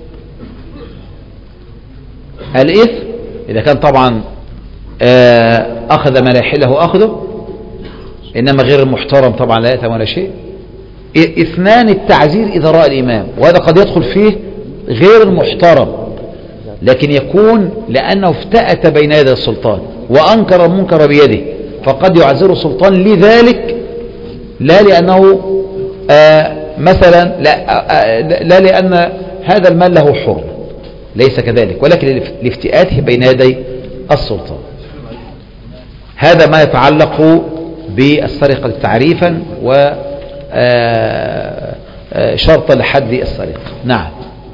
الإثم إذا كان طبعا أخذ ما لا يحله أخذه، إنما غير المحترم طبعا لا يأثم ولا شيء. اثنان التعزير إذا رأى الإمام، وهذا قد يدخل فيه غير المحترم، لكن يكون لأنه افتأت بين يدي السلطان وأنكر المنكر بيده، فقد يعزر السلطان لذلك، لا لأنه آه مثلا لا, آه لا لأن هذا المال له حرمة، ليس كذلك، ولكن لافتئاته بين يدي السلطان. هذا ما يتعلق بالسرقة تعريفا وشرطا لحد السرقة. نعم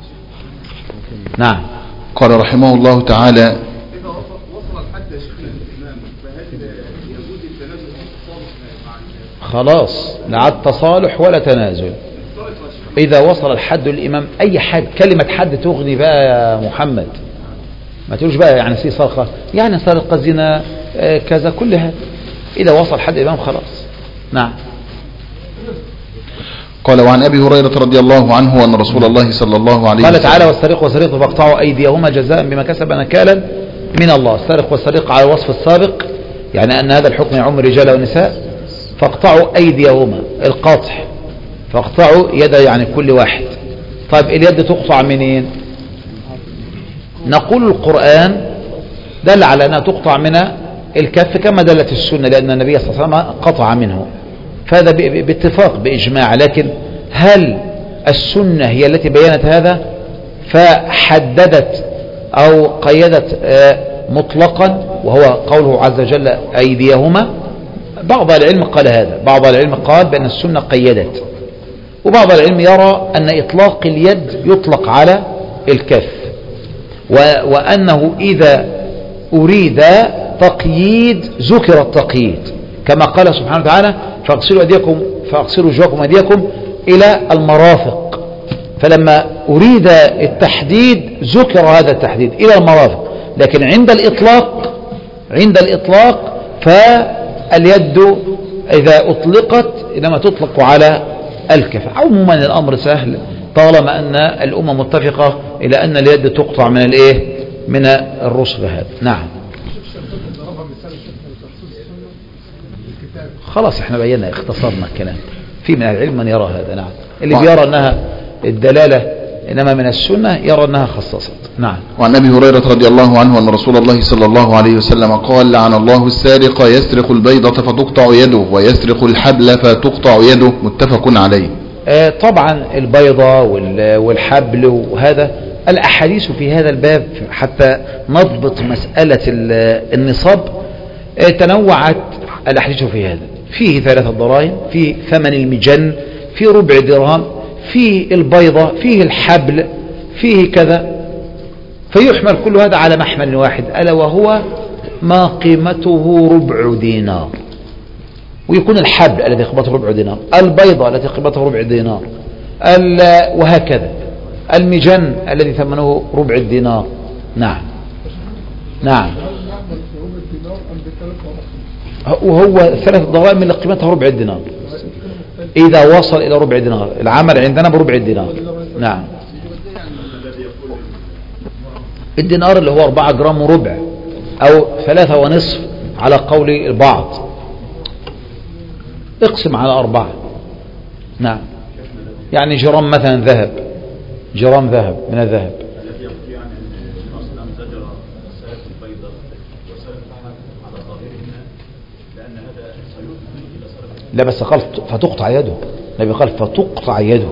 نعم. قال رحمه الله تعالى: إذا وصل الحد يا شيخ الإمام فهل يجوز التنازل مع خلاص، لا عاد تصالح ولا تنازل. إذا وصل الحد الإمام، أي حد، كلمة حد تغني بقى يا محمد، ما تقولش بقى يعني في سرقة، يعني سرقة زنا كذا، كل هذا إذا وصل حد الإمام خلاص. نعم. قال: وعن أبي هريرة رضي الله عنه أن رسول الله صلى الله عليه وسلم قال تعالى: والسرق والسرقة فاقطعوا أيديهما جزاء بما كسب نكالا من الله. السرق والسرقة على الوصف السابق، يعني أن هذا الحكم يعم الرجال والنساء. فاقطعوا أيديهما، القطع، فاقطعوا يد يعني كل واحد. طيب اليد تقطع منين؟ نقول القرآن دل على أنها تقطع من الكف كما دلت السنة، لأن النبي صلى الله عليه وسلم قطع منه، فهذا باتفاق بإجماع. لكن هل السنة هي التي بينت هذا فحددت أو قيدت مطلقا وهو قوله عز وجل أيديهما؟ بعض العلم قال هذا، بعض العلم قال بأن السنة قيدت، وبعض العلم يرى أن إطلاق اليد يطلق على الكف، وأنه إذا أريد تقييد ذكر التقييد، كما قال سبحانه وتعالى: فاغسلوا أيديكم فاغسلوا وجوهكم وأيديكم إلى المرافق. فلما أريد التحديد ذكر هذا التحديد إلى المرافق، لكن عند الإطلاق عند الإطلاق فاليد إذا أطلقت إنما تطلق على الكف. عموما الأمر سهل طالما أن الأمة متفقة إلى أن اليد تقطع من الإيه؟ من الرسل هذا. نعم. خلاص احنا بينا اختصرنا الكلام. في من العلم من يرى هذا. نعم. اللي بيرى أنها الدلالة إنما من السنة يرى أنها خصصت. نعم. وعن أبي هريرة رضي الله عنه أن رسول الله صلى الله عليه وسلم قال: لعن الله السارق يسرق البيضة فتقطع يده ويسرق الحبل فتقطع يده. متفق عليه. آه طبعا البيضة والحبل وهذا الأحاديث في هذا الباب حتى نضبط مسألة النصاب آه تنوعت الأحاديث في هذا. فيه ثلاثة دراهم، فيه ثمن المجن، فيه ربع درهم، فيه البيضة، فيه الحبل، فيه كذا، فيحمل كل هذا على محمل واحد، ألا وهو ما قيمته ربع دينار، ويكون الحبل الذي قيمته ربع دينار، البيضة التي قيمته ربع دينار، وهكذا المجن الذي ثمنه ربع الدينار. نعم نعم. وهو ثلاث دراهم اللي قيمتها ربع الدينار إذا وصل إلى ربع دينار. العمل عندنا بربع الدينار. نعم. الدينار اللي هو أربعة جرام وربع أو ثلاثة ونصف على قول البعض، اقسم على أربعة. نعم، يعني جرام مثلا ذهب، جرام ذهب من الذهب. لا بس قال فتقطع يده، النبي قال فتقطع يده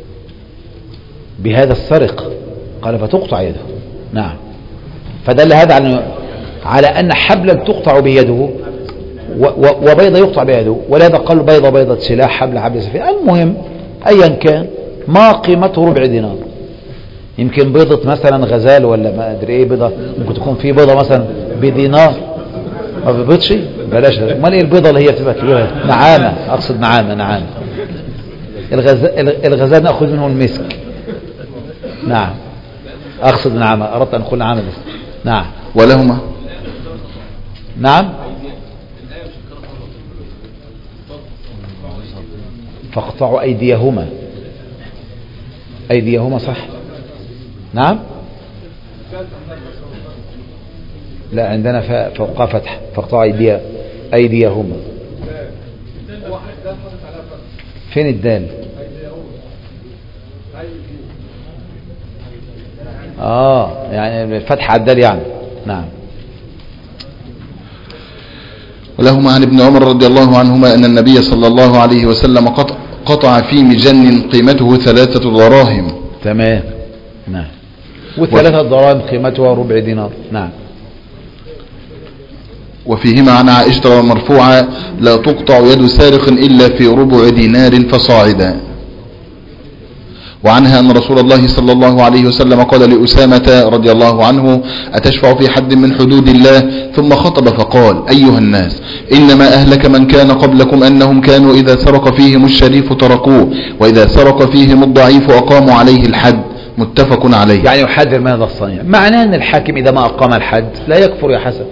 بهذا السرق، قال فتقطع يده. نعم، فدل هذا على على أن حبلا تقطع بيده وبيضة يقطع بيده، ولهذا قال بيضة بيضة سلاح، حبل حبل سفينة. المهم أيا كان ما قيمته ربع دينار. يمكن بيضة مثلا غزال ولا ما أدري إيه بيضة، ممكن تكون في بيضة مثلا بدينار، ما بيبيضش بلاش. امال ايه البيضة اللي هي بتبقى كبيرة؟ نعامة، أقصد نعامة. نعامة الغزال, الغزال نأخذ منه المسك. نعم، أقصد نعامة، أردت أن أقول نعامة بس. نعم، ولهما. نعم، فاقطعوا أيديهما، أيديهما صح. نعم، لا عندنا فوقها فتح، فاقطعوا أيديه أيديهما. فين الدال؟ آه يعني الفتح على الدال يعني. نعم. ولهما عن ابن عمر رضي الله عنهما أن النبي صلى الله عليه وسلم قطع في مجن قيمته ثلاثة دراهم. تمام. نعم، والثلاثة دراهم قيمتها ربع دينار. نعم. وفيهما عن عائشة مرفوعة لا تقطع يد سارق إلا في ربع دينار فصاعدا. وعنها أن رسول الله صلى الله عليه وسلم قال لأسامة رضي الله عنه أتشفع في حد من حدود الله؟ ثم خطب فقال أيها الناس إنما أهلك من كان قبلكم أنهم كانوا إذا سرق فيهم الشريف تركوه وإذا سرق فيهم الضعيف أقاموا عليه الحد. متفق عليه. يعني يحذر من هذا الصنيع. معناه أن الحاكم إذا ما أقام الحد لا يكفر يا حسن.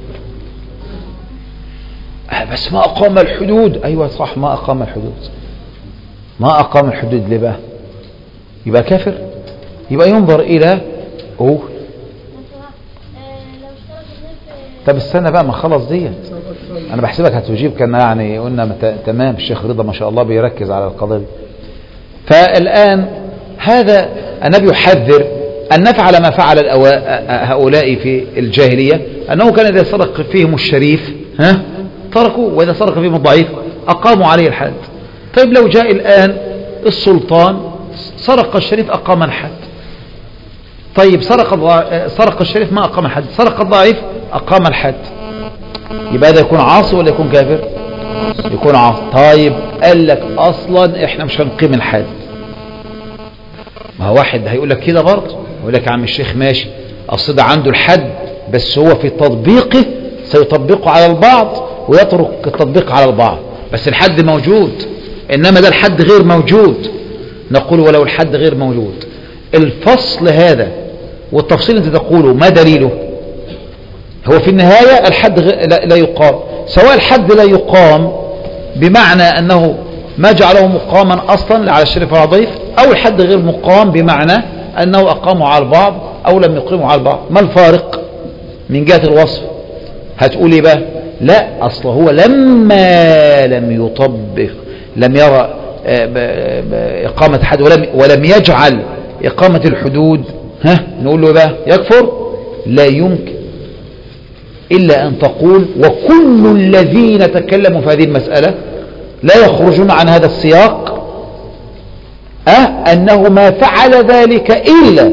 بس ما أقام الحدود. أيوة صح، ما أقام الحدود. ما أقام الحدود ليه بقى؟ يبقى كافر؟ يبقى ينظر إلى أوه طب استنى بقى ما خلص ديت. أنا بحسبك هتجيب كان يعني قلنا تمام. الشيخ رضا ما شاء الله بيركز على القضية. فالآن هذا النبي يحذر أن نفعل ما فعل هؤلاء في الجاهلية، أنه كان إذا سرق فيهم الشريف ها تركوا، وإذا سرق فيهم الضعيف أقاموا عليه الحد. طيب لو جاء الآن السلطان سرق الشريف أقام الحد. طيب سرق سرق الشريف ما أقام الحد، سرق الضعيف أقام الحد. يبقى هذا يكون عاصي ولا يكون كافر؟ يكون عاصي. طيب قال لك أصلا إحنا مش هنقيم الحد. ما هو واحد هيقول لك كده برضه، يقول لك يا عم الشيخ ماشي، أصل ده عنده الحد بس هو في تطبيقه سيطبقه على البعض ويترك التطبيق على البعض، بس الحد موجود، إنما ده الحد غير موجود. نقول ولو الحد غير موجود، الفصل هذا والتفصيل انت تقوله ما دليله؟ هو في النهاية الحد لا يقام، سواء الحد لا يقام بمعنى أنه ما جعله مقاما أصلا على الشريف وعلى الضعيف، أو الحد غير مقام بمعنى أنه أقاموا على البعض أو لم يقيموا على البعض. ما الفارق من جهة الوصف؟ هتقولي بقى لا أصله هو لما لم يطبق، لم يرى إقامة حد ولم, ولم يجعل إقامة الحدود، ها نقول له بقى يكفر؟ لا يمكن، إلا أن تقول وكل الذين تكلموا في هذه المسألة لا يخرجون عن هذا السياق أه أنه ما فعل ذلك إلا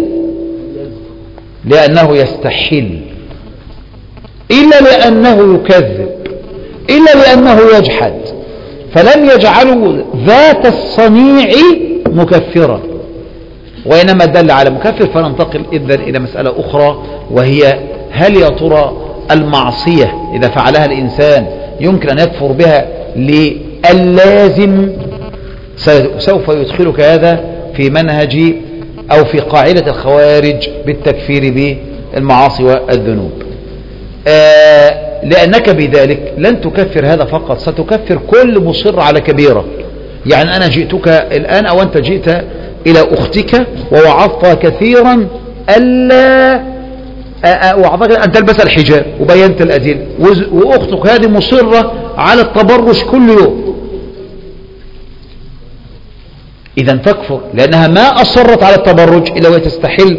لأنه يستحل، إلا لأنه يكذب، إلا لأنه يجحد، فلم يجعلوا ذات الصنيع مكفرا، وإنما دل على مكفر. فننتقل إذن إلى مسألة أخرى، وهي هل يا ترى المعصية إذا فعلها الإنسان يمكن أن يكفر بها للازم؟ سوف يدخلك هذا في منهج أو في قاعدة الخوارج بالتكفير بالمعاصي والذنوب، آه لأنك بذلك لن تكفر هذا فقط، ستكفر كل مصر على كبيرة. يعني أنا جئتك الآن أو أنت جئت إلى أختك ووعظتها كثيرا ألا واعتقد ان تلبس الحجاب وبينت الادله، واختك هذه مصره على التبرج كل يوم، اذا تكفر لانها ما اصرت على التبرج الا وهي تستحل.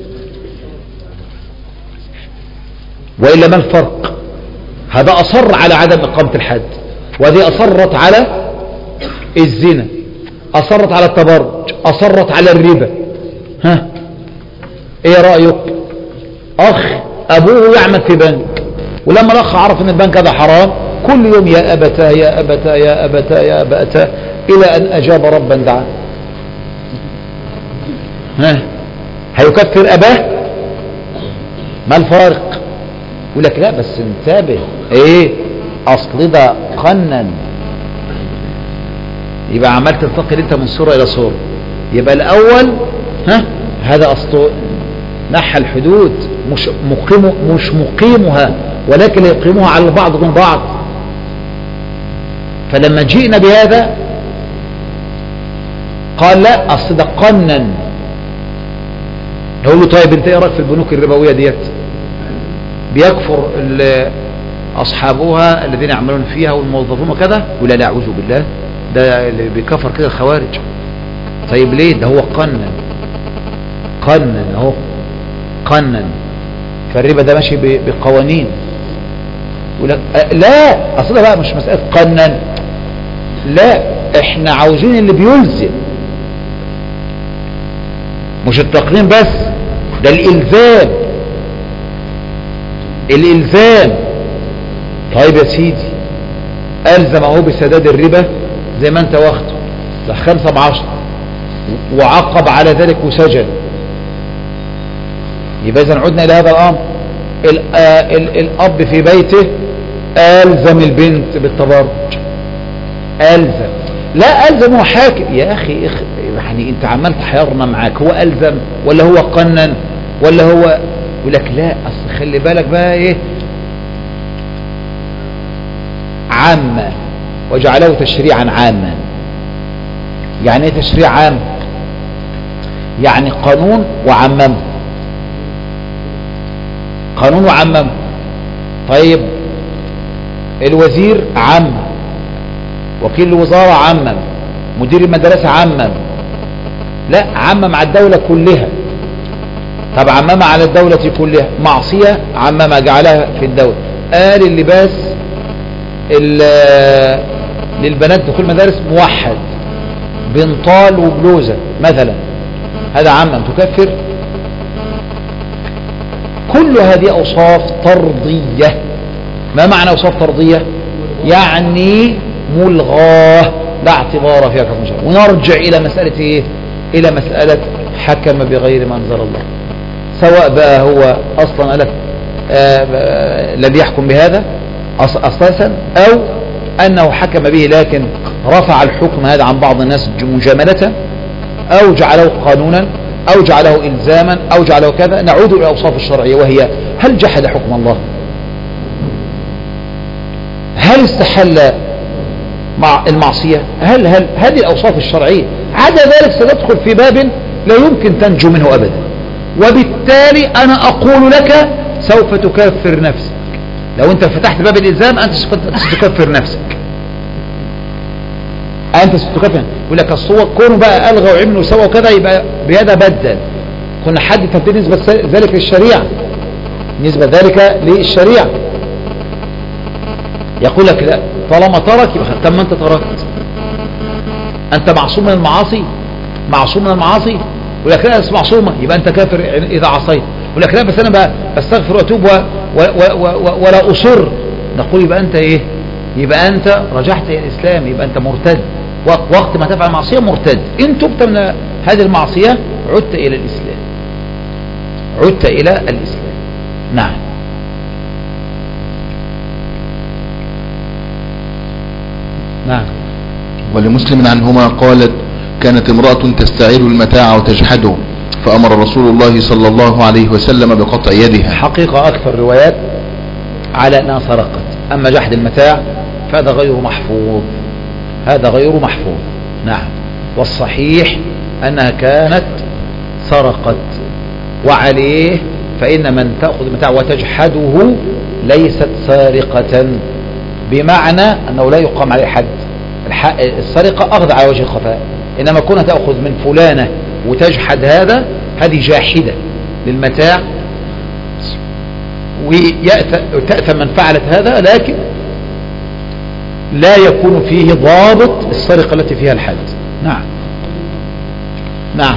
والا ما الفرق؟ هذا اصر على عدم اقامه الحد، وهذه اصرت على الزنا، اصرت على التبرج، اصرت على الربا. ها ايه رايك؟ اخ ابوه يعمل في بنك، ولما الاخ عرف ان البنك هذا حرام كل يوم يا ابتا يا ابتا يا ابتا يا ابتا الى ان اجاب ربا دعاه. ها هيكفر اباه؟ ما الفارق؟ يقول لك لا بس انتبه، ايه اصل ده قنن، يبقى عمال تنتقل انت من صورة الى صورة. يبقى الاول ها هذا اصله نحى الحدود، مش مقيم مش مقيمها ولكن يقيمها على البعض من بعض. فلما جئنا بهذا قال لا اصل ده قنن. نقول له طيب انت ايه رايك في البنوك الربويه ديت؟ بيكفر اصحابها الذين يعملون فيها والموظفون وكذا؟ ولا لا اعوذ بالله، ده اللي بيكفر كده الخوارج. طيب ليه؟ ده هو قنن قنن اهو قنن. فالربا ده ماشي بقوانين. يقول لك لا اصل ده بقى مش مساله قنن، لا احنا عاوزين اللي بيلزم، مش التقنين بس، ده الالزام الالزام. طيب يا سيدي الزم اهو بسداد الربا زي ما انت واخده خمسة بعشر، وعقب على ذلك وسجن. يبقى اذا عدنا الى هذا الامر. الاب في بيته الزم البنت بالتبرج، الزم، لا الزم هو حاكم. يا اخي يعني انت عمال تحيرنا معاك، هو الزم ولا هو قنن ولا هو؟ يقول لك لا اصل خلي بالك بقى ايه، عامة وجعله تشريعا عاما. يعني ايه تشريع عام؟ يعني قانون وعممه، قانون وعممه. طيب الوزير عمم، وكيل الوزارة عمم، مدير المدرسة عمم، لا عمم على الدولة كلها. طب عمم على الدولة كلها معصية، عمم جعلها في الدولة. قال اللباس للبنات دخول مدارس موحد، بنطال وبلوزة مثلا، هذا عمم، تكفر؟ كل هذه أوصاف طردية. ما معنى أوصاف طردية؟ يعني ملغاه لا اعتبار فيها كحكم شرعي. ونرجع إلى مسألة إيه؟ إلى مسألة حكم بغير ما أنزل الله، سواء بقى هو أصلا قالك الذي يحكم بهذا أساسا، أو أنه حكم به لكن رفع الحكم هذا عن بعض الناس مجاملة، أو جعله قانونا، أو جعله إلزاما، أو جعله كذا. نعود إلى الأوصاف الشرعية، وهي هل جحد حكم الله؟ هل استحل مع المعصية؟ هل هل هذه الأوصاف الشرعية. عدا ذلك ستدخل في باب لا يمكن تنجو منه أبدا، وبالتالي أنا أقول لك سوف تكفر نفسك. لو أنت فتحت باب الإلزام أنت ستكفر نفسك، أنت ستكفر. يقول لك الصور كونوا بقى ألغوا وعملوا وسووا كذا يبقى بهذا بدل. كنا حد تبدي نسبة ذلك للشريعة، نسبة ذلك للشريعة. يقول لك لا طالما ترك يبقى طب ما أنت تركت، أنت معصوم من المعاصي، معصوم من المعاصي. يقول لك لا معصومة يبقى أنت كافر إذا عصيت. يقول لك لا بس أنا بقى بستغفر وأتوب و... و... و... و... ولا أصر. نقول يبقى أنت إيه؟ يبقى أنت رجعت إلى الإسلام، يبقى أنت مرتد. وقت ما تفعل معصية مرتد. إن تبت من هذه المعصية عدت إلى الإسلام، عدت إلى الإسلام. نعم. نعم. ولمسلم عنهما قالت كانت امرأة تستعير المتاع وتجحده، فأمر رسول الله صلى الله عليه وسلم بقطع يدها. حقيقة أكثر روايات على أنها سرقت، أما جحد المتاع فهذا غير محفوظ، هذا غير محفوظ. نعم. والصحيح أنها كانت سرقت، وعليه فإن من تأخذ المتاع وتجحده ليست سارقة، بمعنى أنه لا يقام عليه حد. السرقة أخذ على وجه الخفاء، إنما كنا تأخذ من فلانة وتجحد هذا، هذه جاحدة للمتاع وتأثم من فعلت هذا، لكن لا يكون فيه ضابط السرقة التي فيها الحد. نعم نعم.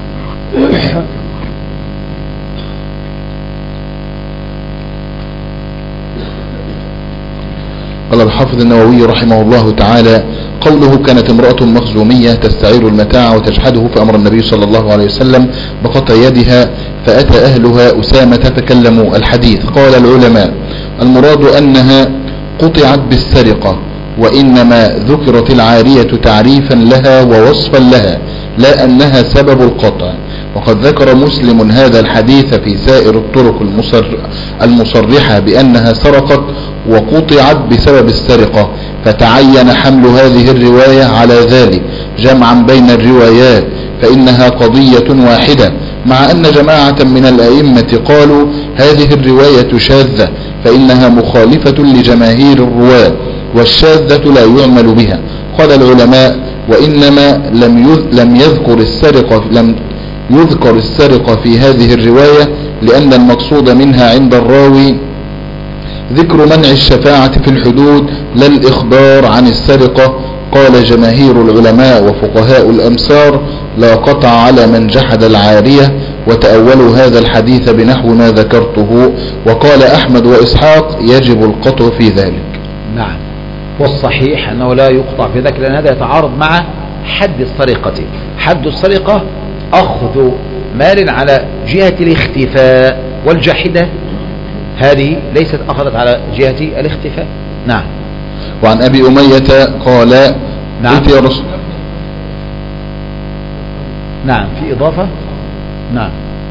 قال الحافظ النووي رحمه الله تعالى: قوله كانت امرأة مخزومية تستعير المتاع وتجحده، فأمر النبي صلى الله عليه وسلم بقطع يدها، فأتى أهلها أسامة فكلموا الحديث. قال العلماء: المراد أنها قطعت بالسرقة، وإنما ذكرت العارية تعريفا لها ووصفا لها، لا أنها سبب القطع. وقد ذكر مسلم هذا الحديث في سائر الطرق المصر المصرحة بأنها سرقت وقطعت بسبب السرقة، فتعين حمل هذه الرواية على ذلك جمعا بين الروايات، فإنها قضية واحدة، مع أن جماعة من الأئمة قالوا هذه الرواية شاذة، فإنها مخالفة لجماهير الرواة، والشاذة لا يعمل بها. قال العلماء: وإنما لم لم يذكر السرقة لم يذكر السرقة في هذه الرواية لأن المقصود منها عند الراوي ذكر منع الشفاعة في الحدود، لا الإخبار عن السرقة. قال جماهير العلماء وفقهاء الأمصار: لا قطع على من جحد العارية، وتأولوا هذا الحديث بنحو ما ذكرته. وقال أحمد وإسحاق: يجب القطع في ذلك. نعم، والصحيح أنه لا يقطع في ذلك، لأن هذا يتعارض مع حد السرقة. حد السرقة أخذ مال على جهة الاختفاء، والجاحدة هذه ليست أخذت على جهة الاختفاء. نعم. وعن أبي أمية قال: نعم. قلت يا رسول نعم، في إضافة. نعم.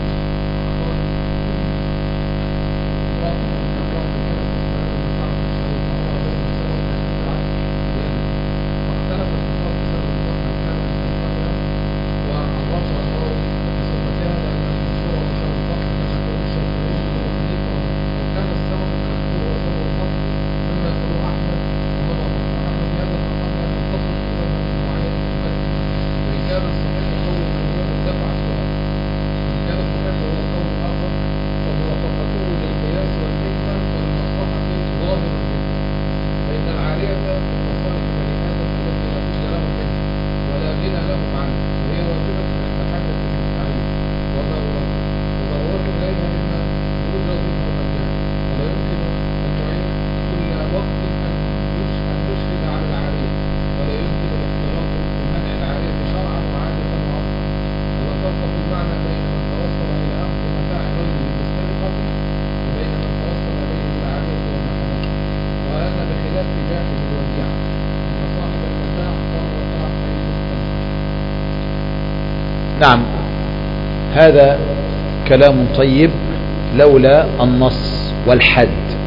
نعم، هذا كلام طيب لولا النص والحد.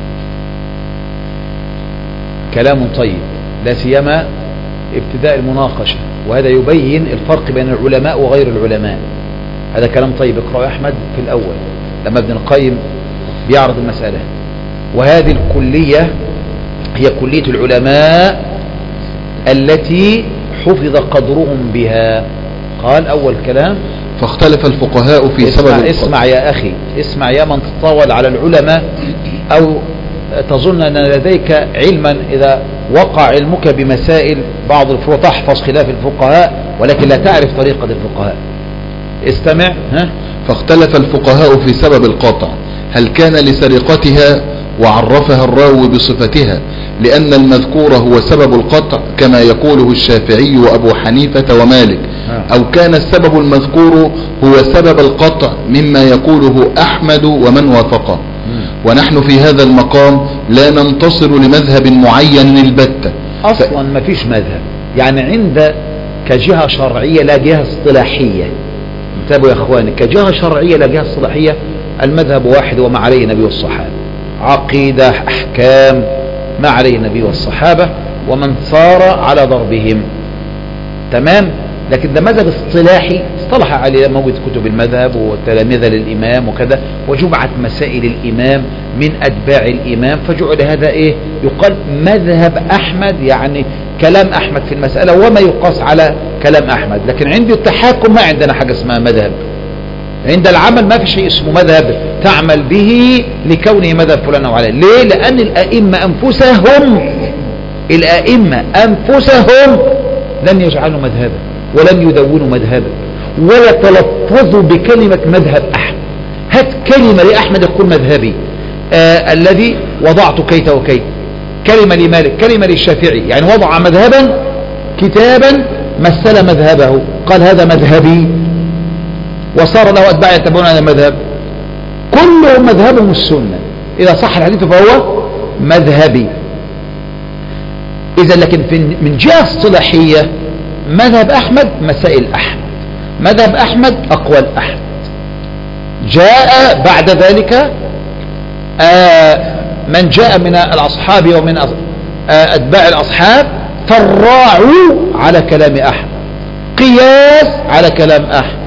كلام طيب، لا سيما ابتداء المناقشة، وهذا يبين الفرق بين العلماء وغير العلماء. هذا كلام طيب. اقرأ أحمد في الأول لما ابن القيم بيعرض المسألة. وهذه الكلية هي كلية العلماء التي حفظ قدرهم بها. قال أول كلام: فاختلف الفقهاء في سبب اسمع, القطع. اسمع يا أخي، اسمع يا من تطاول على العلماء أو تظن أن لديك علما إذا وقع علمك بمسائل بعض الفروع، تحفظ خلاف الفقهاء ولكن لا تعرف طريقة الفقهاء. استمع. ها؟ فاختلف الفقهاء في سبب القطع، هل كان لسرقتها وعرفها الراوي بصفتها لأن المذكور هو سبب القطع كما يقوله الشافعي وأبو حنيفة ومالك، أو كان السبب المذكور هو سبب القطع مما يقوله أحمد ومن وافقه. ونحن في هذا المقام لا ننتصر لمذهب معين البتة. أصلا ما فيش مذهب، يعني عند كجهة شرعية لا جهة اصطلاحية. انتبهوا يا اخواني، كجهة شرعية لا جهة اصطلاحية، المذهب واحد وما عليه النبي والصحابة، عقيدة، أحكام، ما عليه النبي والصحابة ومن صار على ضربهم. تمام. لكن ده مذهب اصطلاحي اصطلح عليه موجود كتب المذهب والتلامذة للإمام وكذا، وجمعت مسائل الإمام من أتباع الإمام، فجعل هذا إيه يقال مذهب أحمد، يعني كلام أحمد في المسألة وما يقاس على كلام أحمد. لكن عند التحاكم ما عندنا حاجة اسمها مذهب، عند العمل ما في شيء اسمه مذهب تعمل به لكونه مذهب فلان أو علان. ليه؟ لأن الأئمة أنفسهم الأئمة أنفسهم لم يجعلوا مذهبا ولم يدونوا مذهبا ولا تلفظوا بكلمة مذهب أحمد. هات كلمة لأحمد يقول مذهبي، آه الذي وضعت كيت وكيت، كلمة لمالك، كلمة للشافعي، يعني وضع مذهبا كتابا مثل مذهبه قال هذا مذهبي وصار له أتباع يتبعون هذا المذهب، كلهم مذهبهم السنة، إذا صح الحديث فهو مذهبي. إذا لكن في من جهة اصطلاحية مذهب أحمد مسائل أحمد، مذهب أحمد أقوال أحمد. جاء بعد ذلك آه من جاء من الأصحاب ومن آه أتباع الأصحاب فراعوا على كلام أحمد، قياس على كلام أحمد،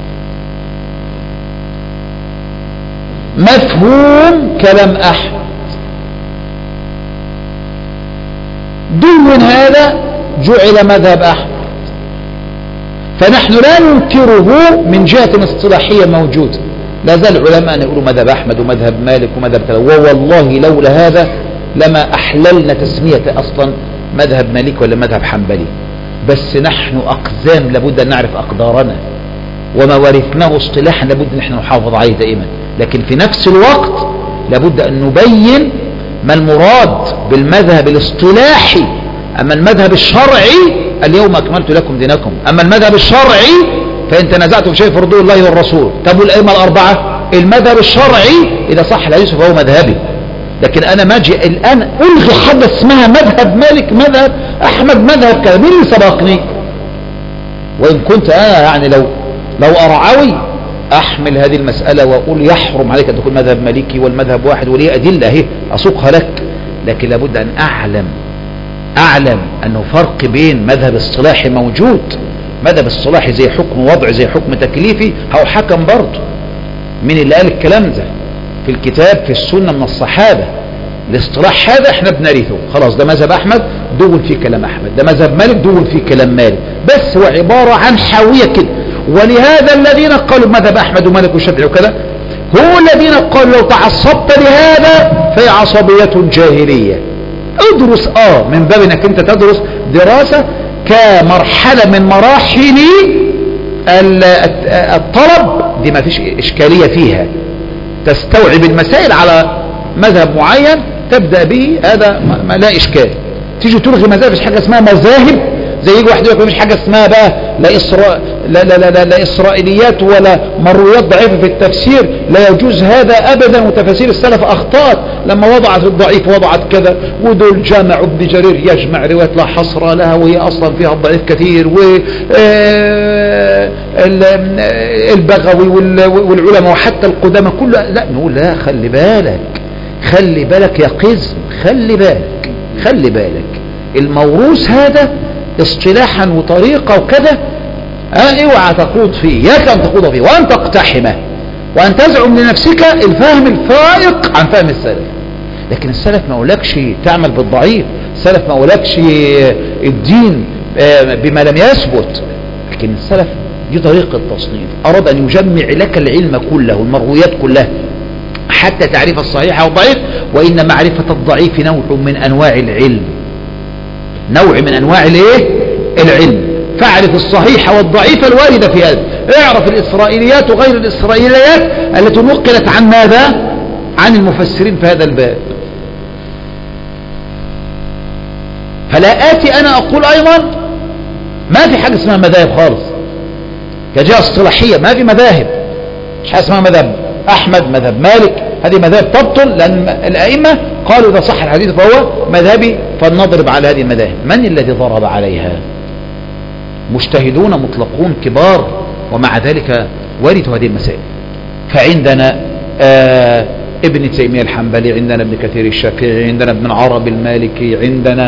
مفهوم كلام أحمد، دون هذا جعل مذهب أحمد. فنحن لا ننكره من جهة اصطلاحية موجودة، لا زال العلماء يقولوا مذهب أحمد ومذهب مالك ومذهب كذا، ووالله لولا هذا لما أحللنا تسمية أصلا مذهب مالك ولا مذهب حنبلي. بس نحن أقزام لابد أن نعرف أقدارنا، وما ورثناه اصطلاحا لابد أن نحن نحافظ عليه دائما، لكن في نفس الوقت لابد أن نبين ما المراد بالمذهب الاصطلاحي. أما المذهب الشرعي اليوم أكملت لكم دينكم، أما المذهب الشرعي فإن تنازعتم في شيء فردوه الله والرسول. طب والأئمة الأربعة المذهب الشرعي إذا صح الحديث فهو مذهبي. لكن أنا ما أجي الآن ألغي حاجة اسمها مذهب مالك مذهب أحمد مذهب كذا، مين اللي سبقني؟ وإن كنت أنا يعني لو لو أرعوي أحمل هذه المسألة وأقول يحرم عليك أن تكون مذهب مالكي والمذهب واحد وليه أدلة اهي أسوقها لك، لكن لابد أن أعلم أعلم أنه فرق بين مذهب اصطلاحي موجود، مذهب اصطلاحي زي حكم وضع زي حكم تكليفي أو حكم برضه. من اللي قال الكلام ده في الكتاب في السنة من الصحابة؟ الاصطلاح هذا احنا بنرثه خلاص، ده مذهب أحمد دون فيه كلام أحمد، ده مذهب مالك دون فيه كلام مالك، بس هو عبارة عن حاوية كده. ولهذا الذين قالوا مذهب أحمد ومالك والشافعي وكذا هو الذين قالوا لو تعصبت لهذا فهي عصبية جاهلية. ادرس اه من باب انك انت تدرس دراسة كمرحلة من مراحل الطلب، دي ما فيش اشكالية فيها، تستوعب المسائل على مذهب معين تبدأ به، هذا ما لا اشكال. تيجي تلغي مذاهب، مش حاجة اسمها مذاهب، زي يجي واحد يقول مش حاجة اسمها بقى لا, إسرا... لا, لا, لا, لا, لا إسرائيليات ولا مرويات ضعيفة في التفسير، لا يجوز هذا أبدا. وتفاسير السلف أخطأت لما وضعت الضعيف وضعت كذا، ودول جامع ابن جرير يجمع روايات لا حصر لها وهي أصلا فيها الضعيف كثير، والبغوي والعلماء وحتى القدامى كله. لا نقول لا، خلي بالك خلي بالك يا قزم، خلي بالك خلي بالك الموروث هذا اصطلاحا وطريقة وكذا اه اوعى تخوض فيه، ياك ان تخوض فيه وان تقتحمه وان تزعم لنفسك الفهم الفائق عن فهم السلف. لكن السلف ما اقولكش تعمل بالضعيف، السلف ما اقولكش الدين بما لم يثبت، لكن السلف دي طريقة تصنيف، اراد ان يجمع لك العلم كله والمرويات كلها حتى تعرف الصحيح والضعيف، وان معرفة الضعيف نوع من انواع العلم، نوع من انواع الايه العلم. فاعرف الصحيح والضعيف الواردة في هذا، اعرف الاسرائيليات وغير الاسرائيليات التي نقلت عن ماذا؟ عن المفسرين في هذا الباب. فلا اتي انا اقول ايضا ما في حاجة اسمها مذاهب خالص كجهة اصطلاحية، ما في مذاهب، مش حاجة اسمها مذهب احمد مذهب مالك، هذه مذاهب تبطل، لان الائمة قالوا اذا صح الحديث فهو مذهبي فلنضرب على هذه المذاهب. من الذي ضرب عليها؟ مجتهدون مطلقون كبار، ومع ذلك ورثوا هذه المسائل. فعندنا آه ابن تيمية الحنبلي، عندنا ابن كثير الشافعي، عندنا ابن عربي المالكي، عندنا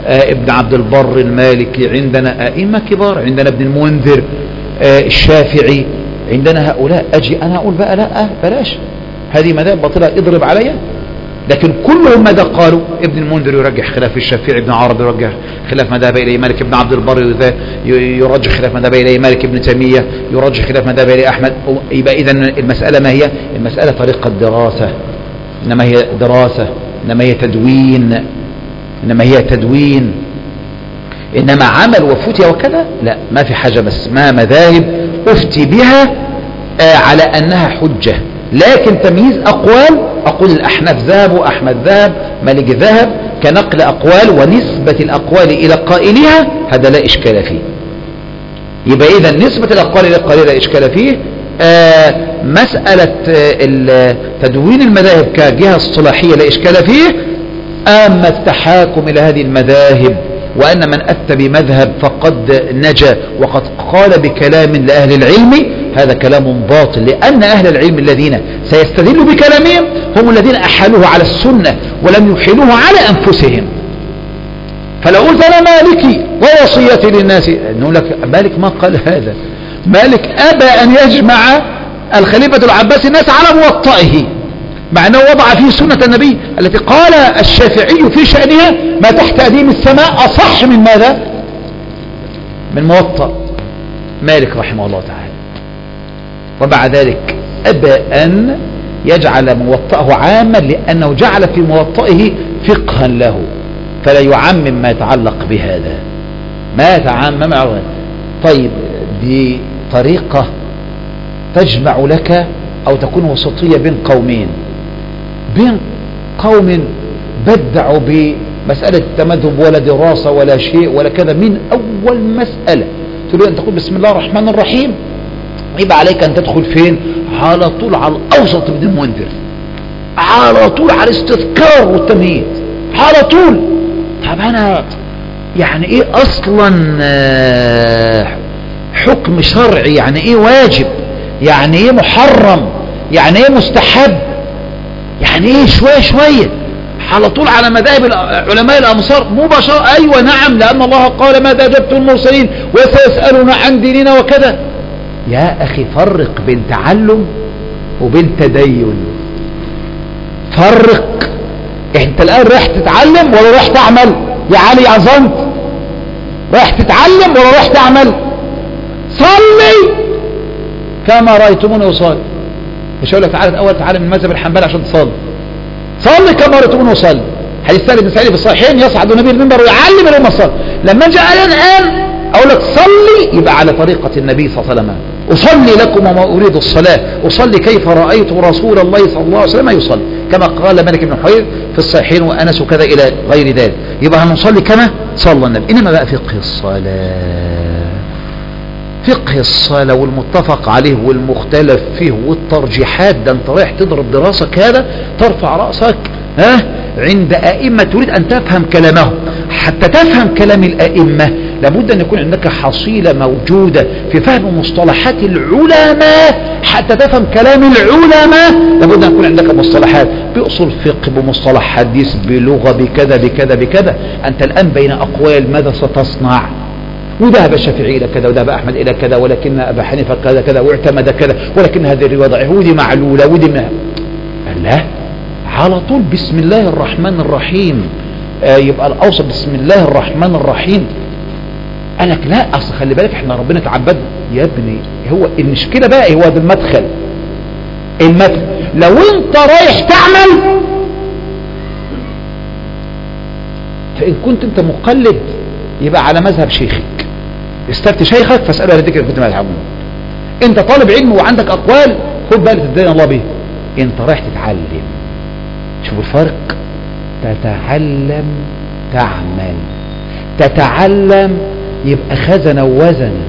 آه ابن عبد البر المالكي، عندنا ائمه كبار، عندنا ابن المنذر، آه الشافعي، عندنا هؤلاء. اجي انا اقول بقى لا بلاش هذه مذاهب باطله اضرب عليا؟ لكن كلهم ماذا قالوا؟ ابن المنذر يرجح خلاف الشافعي، ابن عربي يرجح خلاف ما ذهب اليه مالك، ابن عبد البر يرجح خلاف ما ذهب اليه مالك، ابن تيميه يرجح خلاف ما ذهب اليه احمد. يبقى اذا المساله ما هي؟ المساله طريقه دراسه، انما هي دراسه، انما هي تدوين، انما هي تدوين، انما عمل وفتي وكذا لا، ما في حاجه. بس ما مذاهب افتي بها آه على انها حجه، لكن تمييز اقوال اقول الاحناف ذهب واحمد ذهب مالك ذهب كنقل اقوال ونسبة الاقوال الى قائلها هذا لا اشكال فيه. يبقى اذا نسبة الاقوال الى قائلها لا اشكال فيه. آه مسألة آه تدوين المذاهب كجهة اصطلاحية لا اشكال فيه. اما التحاكم الى هذه المذاهب وان من اتى بمذهب فقد نجا وقد قال بكلام لاهل العلم، هذا كلام باطل، لأن أهل العلم الذين سيستدلوا بكلامهم هم الذين أحالوه على السنة ولم يحيلوه على أنفسهم. فلو قلت أنا مالكي ووصيتي للناس، نقول لك مالك ما قال هذا، مالك أبى أن يجمع الخليفة العباسي الناس على موطئه، مع أنه وضع فيه سنة النبي التي قال الشافعي في شأنها ما تحت أديم السماء أصح من ماذا؟ من موطأ مالك رحمه الله تعالى. ومع ذلك أبى أن يجعل موطئه عاما لأنه جعل في موطئه فقها له، فلا يعمم ما يتعلق بهذا، ما يتعمم. طيب دي طريقة تجمع لك أو تكون وسطية بين قومين، بين قوم بدعوا بمسألة التمذهب ولا دراسة ولا شيء ولا كذا، من أول مسألة تريد أن تقول بسم الله الرحمن الرحيم، يبقى عليك أن تدخل فين؟ على طول على الأوسط ابن المنذر، على طول على الاستذكار والتمهيد، على طول. طب أنا يعني إيه أصلا حكم شرعي؟ يعني إيه واجب؟ يعني إيه محرم؟ يعني إيه مستحب؟ يعني إيه شوية شوية على طول على مذاهب علماء الأمصار مباشرة. أيوة نعم، لأن الله قال ماذا أجبتم المرسلين وسيسألون عن ديننا وكذا. يا أخي فرق بين تعلم وبين تدين، فرق. انت الآن رايح تتعلم ولا رايح تعمل؟ يا علي عظمت، رايح تتعلم ولا رايح تعمل؟ صلي كما رأيتموني أصلي. مش هقول لك تعالى أول تعالى من المذهب الحنبلي عشان تصلي، صلي كما رأيتموني أصلي. حديث ثالث بن سعيد في الصحيحين يصعد النبي المنبر ويعلم الأمة الصلاة. لما جاء الآن أقول لك صلي يبقى على طريقة النبي صلى الله عليه وسلم. أصلي لكم وما أريد الصلاة، أصلي كيف رأيت رسول الله صلى الله عليه وسلم يصلي، كما قال مالك بن حوير في الصحيحين وأنس وكذا إلى غير ذلك. يبقى هنصلي كما صلى النبي. إنما بقى فقه الصلاة، فقه الصلاة والمتفق عليه والمختلف فيه والترجيحات، ده أنت رايح تضرب دراسة كذا ترفع رأسك ها عند أئمة تريد أن تفهم كلامهم. حتى تفهم كلام الأئمة لابد أن يكون عندك حصيلة موجودة في فهم مصطلحات العلماء. حتى تفهم كلام العلماء لابد أن يكون عندك مصطلحات بأصول فقه، بمصطلح حديث، بلغة، بكذا بكذا بكذا. أنت الآن بين أقوال ماذا ستصنع؟ وذهب الشافعي إلى كذا وذهب أحمد إلى كذا، ولكن أبا حنيفة كذا كذا واعتمد كذا، ولكن هذه الرواية ضعيفة ودي معلولة ودي ما لا. على طول بسم الله الرحمن الرحيم. آه يبقى الأوسط بسم الله الرحمن الرحيم. قالك لا أصل خلي بالك احنا ربنا تعبد يا ابني. هو المشكلة بقى هو ده المدخل، المدخل. لو انت رايح تعمل فإن كنت انت مقلد يبقى على مذهب شيخك، استفتي شيخك فاسأله لديك إن كنت ما تعمل. انت طالب علم وعندك أقوال خد بالك تدين الله به. انت رايح تتعلم، شوف الفرق، تتعلم تعمل. تتعلم يبقى خزنة ووزنة،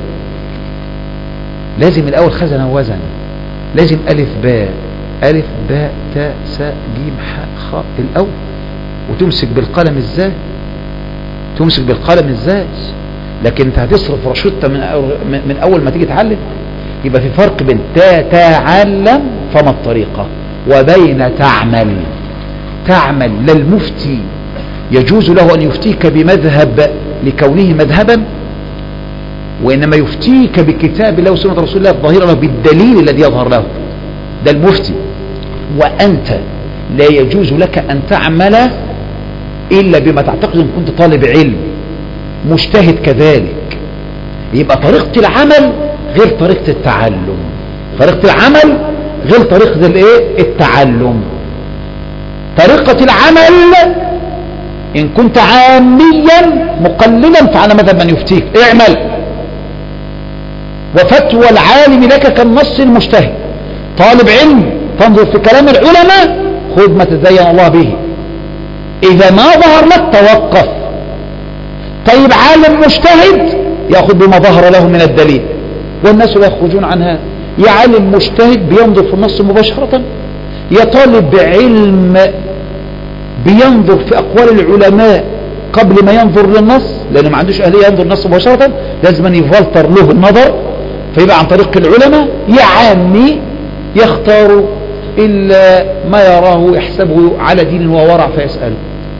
لازم الأول خزنة ووزنة، لازم ألف باء ألف باء تاء ساء جيم حاء خاء الأول، وتمسك بالقلم ازاي، تمسك بالقلم ازاي. لكن انت هتصرف رشدة من من أول ما تيجي تعلم. يبقى في فرق بين تتعلم فما الطريقة وبين تعمل. تعمل للمفتي يجوز له أن يفتيك بمذهب لكونه مذهبا، وإنما يفتيك بكتاب الله وسنة رسول الله الظاهرة له بالدليل الذي يظهر له، ده المفتي. وأنت لا يجوز لك أن تعمل إلا بما تعتقد إن كنت طالب علم مجتهد كذلك. يبقى طريقة العمل غير طريقة التعلم، طريقة العمل غير طريقة الايه التعلم. طريقة العمل إن كنت عاميا مقللا فعلى مذهب من يفتيك اعمل، وفتوى العالم لك كالنص المجتهد. طالب علم تنظر في كلام العلماء، خذ ما تزين الله به، إذا ما ظهر لك توقف. طيب عالم مجتهد يأخذ بما ظهر له من الدليل، والناس لا يخرجون عن هذا. يا عالم مجتهد بينظر في النص مباشرة، يا طالب علم بينظر في أقوال العلماء قبل ما ينظر للنص، لأنه ما عندوش أهلية ينظر النص مباشرة، لازم أن يفلتر له النظر، فيبقى عن طريق العلماء. يا عامي يختار إلا ما يراه يحسبه على دين وورع فيسأله.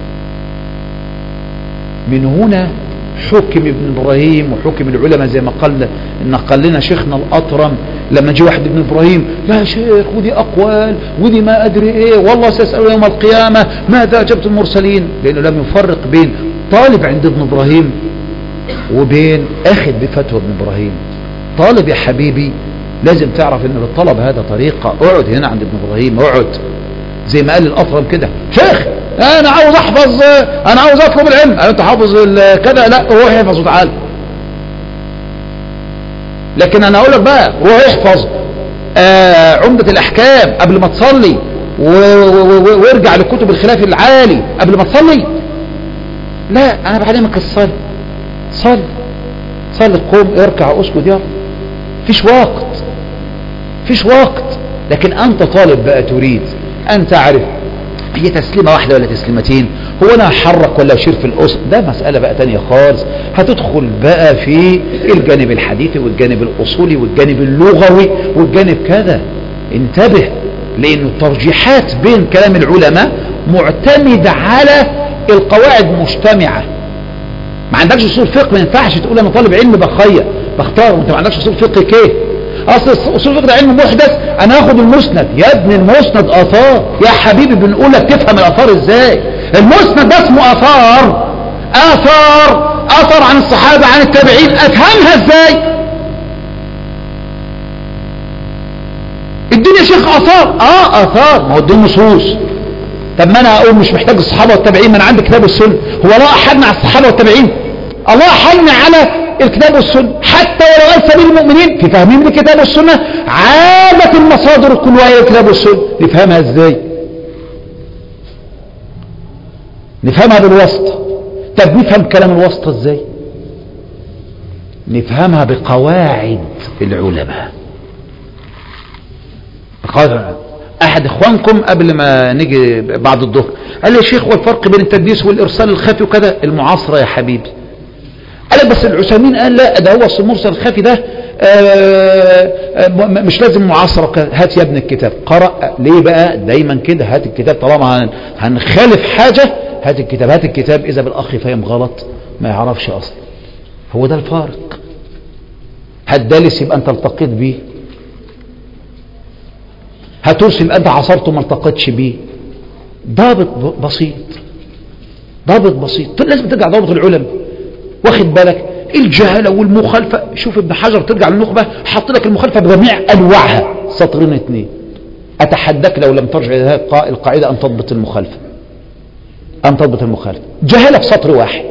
من هنا حكم ابن إبراهيم وحكم العلماء زي ما قال إن قال لنا شيخنا الأطرم لما جاء واحد ابن إبراهيم: لا شيخ ودي أقوال ودي ما أدري إيه، والله سيسأل يوم القيامة ماذا أجبت المرسلين، لأنه لم يفرق بين طالب عند ابن إبراهيم وبين أخذ بفتوى ابن إبراهيم. طالب يا حبيبي لازم تعرف ان الطلب هذا طريقة. اقعد هنا عند ابن إبراهيم، اقعد زي ما قال الأطرم كده: شيخ انا عاوز احفظ، انا عاوز اطلب العلم. انت حافظ كذا؟ لا، روح احفظ وتعال. لكن انا اقول لك بقى روح احفظ آه عمدة الاحكام قبل ما تصلي، وارجع لكتب الخلاف العالي قبل ما تصلي. لا، انا بعلمك الصلاة. صل صل قوم اركع اسجد يلا، فيش وقت فيش وقت. لكن انت طالب بقى تريد ان تعرف هي تسليمة واحدة ولا تسليمتين، هو انا احرك ولا اشير في الاسر، ده مسألة بقى تانية خالص. هتدخل بقى في الجانب الحديثي والجانب الاصولي والجانب اللغوي والجانب كذا. انتبه، لان الترجيحات بين كلام العلماء معتمدة على القواعد مجتمعة. ما عندكش اصول فقه ما ينفعش تقول انا طالب علم بخير بختار وانت ما عندكش اصول فقه. كيف اصل اصول الفقه ده علم محدث؟ انا اخد المسند. يا ابن المسند اثار يا حبيبي، بنقول لك تفهم الاثار ازاي. المسند ده اسمه اثار، اثار اثر عن الصحابه عن التابعين، افهمها ازاي؟ الدنيا يا شيخ اثار. اه اثار، ما هو دي نصوص. طب ما انا اقول مش محتاج الصحابه والتابعين، ما انا عندي كتاب والسنه. هو الله احدنا على الصحابه والتابعين؟ الله احدنا على الكتاب والسنة، حتى ولو قال سبيل المؤمنين في فهمهم للكتاب والسنة. عادة المصادر كلها هي الكتاب والسنة. نفهمها ازاي؟ نفهمها بالواسطة. طب نفهم كلام الواسطة ازاي؟ نفهمها بقواعد العلماء. بقواعد. احد اخوانكم قبل ما نيجي بعد الظهر قال لي: يا شيخ والفرق بين التدليس والارسال الخفي وكذا؟ المعاصرة يا حبيبي. قال بس العثيمين قال لا، ده هو المرسل الخفي ده آآ آآ مش لازم معاصرة. هات يا ابن الكتاب. قرأ ليه بقى دايما كده؟ هات الكتاب طالما هنخالف حاجة، هات الكتاب. هات الكتاب إذا بالأخ فهم غلط ما يعرفش أصلا. هو ده الفارق. هتدلس يبقى أنت التقيت بيه، هترسل يبقى أنت عصرته ما التقيتش بيه. ضابط بسيط، ضابط بسيط. لازم ترجع ضابط العلماء. واخد بالك؟ الجهالة والمخالفة. شوف ابن حجر ترجع للنخبة حط لك المخالفة بجميع أنواعها، سطرين اتنين. أتحداك لو لم ترجع إلى هذه القاعدة أن تضبط المخالفة، أن تضبط المخالفة. جهالة في سطر واحد،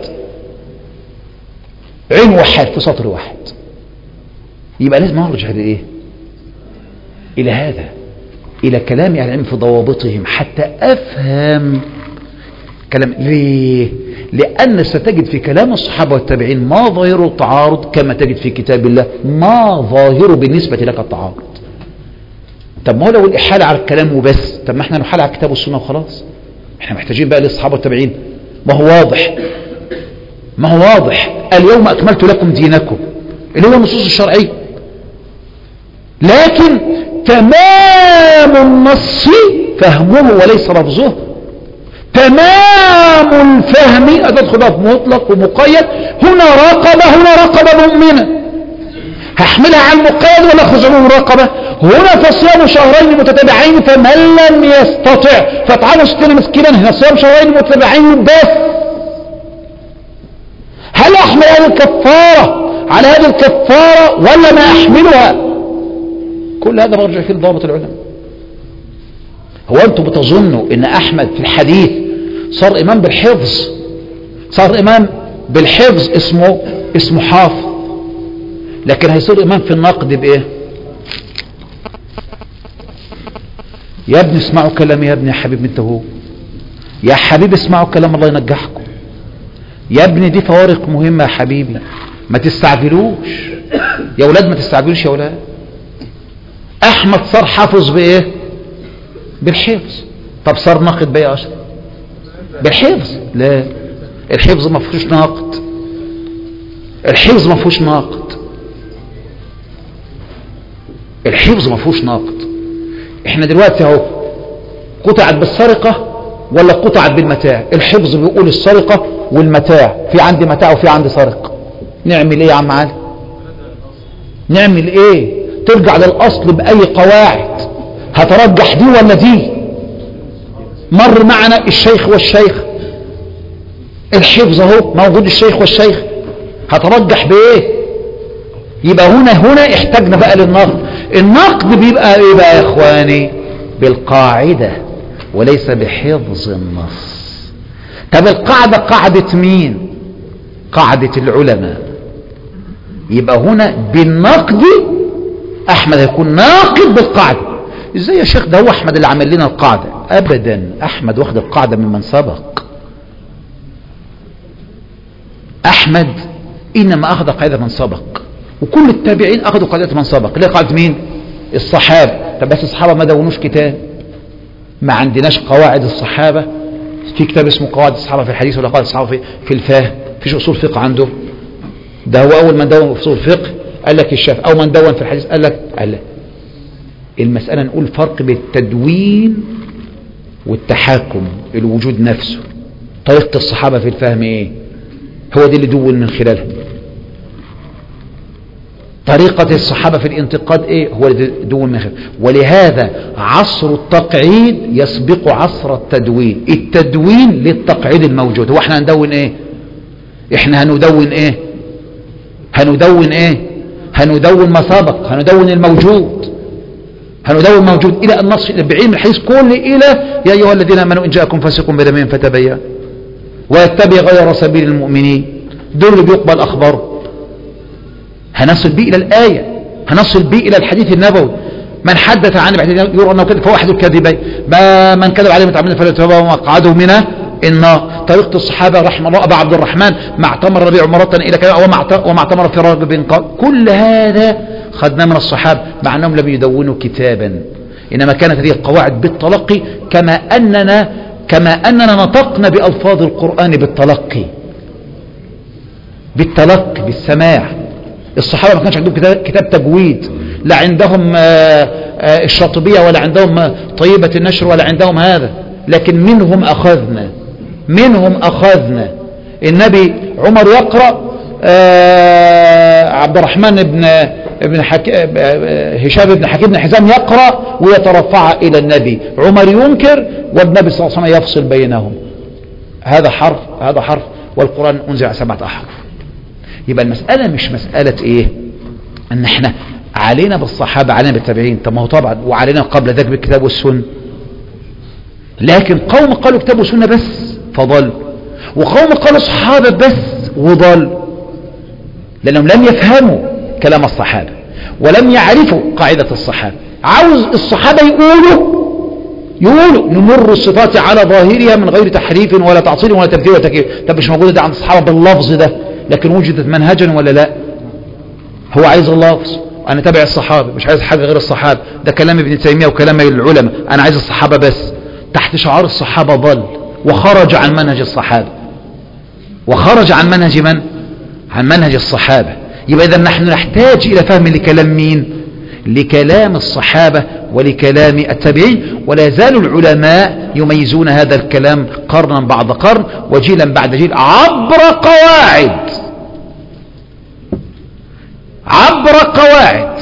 عين وحال في سطر واحد. يبقى لازم أرجع لإيه؟ إلى هذا، إلى كلام أهل العلم في ضوابطهم حتى أفهم كلام. ليه؟ لأن ستجد في كلام الصحابة والتابعين ما ظاهره التعارض، كما تجد في كتاب الله ما ظاهره بالنسبة لك التعارض. طب ما هو لو الإحالة على الكلام وبس، طب ما احنا نحال على الكتاب والسنة وخلاص. احنا محتاجين بقى للصحابة والتابعين. ما هو واضح، ما هو واضح. اليوم أكملت لكم دينكم اللي هو النصوص الشرعية، لكن تمام النص فهمه وليس لفظه. تمام الفهم هتدخل في مطلق ومقيد. هنا رقبة، هنا رقبة مؤمنة، هحملها على المقيد ولا اخذ عموم الرقبة؟ هنا فصيام شهرين متتابعين فمن لم يستطع فاطعموا ستين مسكينا. هنا صيام شهرين متتابعين بس. هل احمل هذه الكفارة على هذه الكفارة ولا ما احملها؟ كل هذا مرجع فيه ضابط العلماء. هو انتم بتظنوا ان احمد في الحديث صار امام بالحفظ، صار امام بالحفظ اسمه اسمه حافظ، لكن هيصير امام في النقد بايه؟ يا ابني اسمعوا كلامي، يا ابني يا حبيب انت هو، يا حبيبي اسمعوا كلام الله ينجحكم، يا ابني دي فوارق مهمة يا حبيبي، ما تستعجلوش يا ولاد، ما تستعجلوش يا ولاد. احمد صار حافظ بايه؟ بالحفظ. طب صار ناقد بايه يا اشرف؟ بالحفظ؟ لا، الحفظ ما فيهوش ناقد، الحفظ ما فيهوش ناقد، الحفظ ما فيهوش ناقد. احنا دلوقتي اهو قطعت بالسرقة ولا قطعت بالمتاع؟ الحفظ بيقول السرقة والمتاع، في عندي متاع وفي عندي سرقة، نعمل ايه يا عم علي؟ نعمل ايه؟ ترجع للاصل باي قواعد؟ هترجح دي ولا دي؟ مر معنا الشيخ والشيخ، الحفظ اهو موجود الشيخ والشيخ، هترجح بايه؟ يبقى هنا هنا احتاجنا بقى للنقد. النقد بيبقى ايه بقى يا اخواني؟ بالقاعدة وليس بحفظ النص. طب القاعدة قاعدة مين؟ قاعدة العلماء. يبقى هنا بالنقد احمد هيكون ناقد بالقاعدة. ازاي يا شيخ؟ ده هو احمد اللي عمل لنا القاعدة. ابدا، احمد واخد القاعدة ممن سبق. احمد انما اخذ قاعدة من سبق، وكل التابعين اخذوا قاعدة من سبق. ليه قاعدة مين؟ الصحابة. طب بس الصحابة ما دونوش كتاب، ما عندناش قواعد الصحابة في كتاب اسمه قواعد الصحابة في الحديث ولا قواعد الصحابة في, في الفهم، فيش اصول فقه عنده. ده هو اول من دون في اصول الفقه قال لك الشافعي، او من دون في الحديث قال لك قال لك المسألة نقول فرق بين التدوين والتحاكم، الوجود نفسه. طريقة الصحابة في الفهم ايه؟ هو دي اللي دون من خلالها. طريقة الصحابة في الانتقاد ايه؟ هو اللي دون من خلالها. ولهذا عصر التقعيد يسبق عصر التدوين. التدوين للتقعيد الموجود. هو احنا هندون ايه؟ احنا هندون ايه؟ هندون ايه؟ هندون ما سبق، هندون الموجود، هندون موجود الى النص بعلم الحديث كله، الى يا ايها الذين امنوا ان جاءكم فاسق بنبأ فتبين ويتبع غير سبيل المؤمنين. دول اللي بيقبل اخباره. هنصل به الى الايه، هنصل به الى الحديث النبوي. من حدث عن يرى انه كذب فهو احد الكاذبين، ما من كذب عليه متعمدا فليتبوأ مقعده من النار. طريقه الصحابه رحمه الله ابا عبد الرحمن ما اعتمر ربيع مره الى كذا وما اعتمر في راغب. كل هذا خدناه من الصحابه مع انهم لم يدونوا كتابا، انما كانت هذه القواعد بالتلقي، كما اننا كما اننا نطقنا بالفاظ القران بالتلقي، بالتلقي بالسماع. الصحابه ما كانش عندهم كتاب تجويد، لا عندهم الشاطبيه ولا عندهم طيبه النشر ولا عندهم هذا، لكن منهم اخذنا منهم اخذنا النبي عمر يقرأ، عبد الرحمن بن ابن حك... هشام بن حكيم بن حزام يقرأ ويترفع الى النبي، عمر ينكر والنبي صلى الله عليه وسلم يفصل بينهم. هذا حرف هذا حرف، والقرآن انزل على سبعة احرف. يبقى المسألة مش مسألة ايه ان احنا علينا بالصحابة علينا بالتابعين، طب ما هو طبعا وعلينا قبل ذلك بالكتاب والسنة، لكن قوم قالوا كتاب وسنة بس فضل، وقوم قالوا صحابة بس وضل، لأنهم لم يفهموا كلام الصحابة ولم يعرفوا قاعدة الصحابة. عاوز الصحابة يقولوا يقولوا نمر الصفات على ظاهرها من غير تحريف ولا تعطيل ولا تبديل ولا تكييف. طب مش موجودة ده عند الصحابة باللفظ ده، لكن وجدت منهجا ولا لا؟ هو عايز اللفظ، أنا تابع الصحابة مش عايز حاجة غير الصحابة، ده كلام ابن تيمية وكلام العلماء، أنا عايز الصحابة بس. تحت شعار الصحابة ضل وخرج عن منهج الصحابة، وخرج عن منهج من؟ عن منهج الصحابة. يبقى إذا نحن نحتاج إلى فهم لكلام مين؟ لكلام الصحابة ولكلام التابعين، ولا زال العلماء يميزون هذا الكلام قرنا بعد قرن وجيلا بعد جيل عبر قواعد عبر قواعد.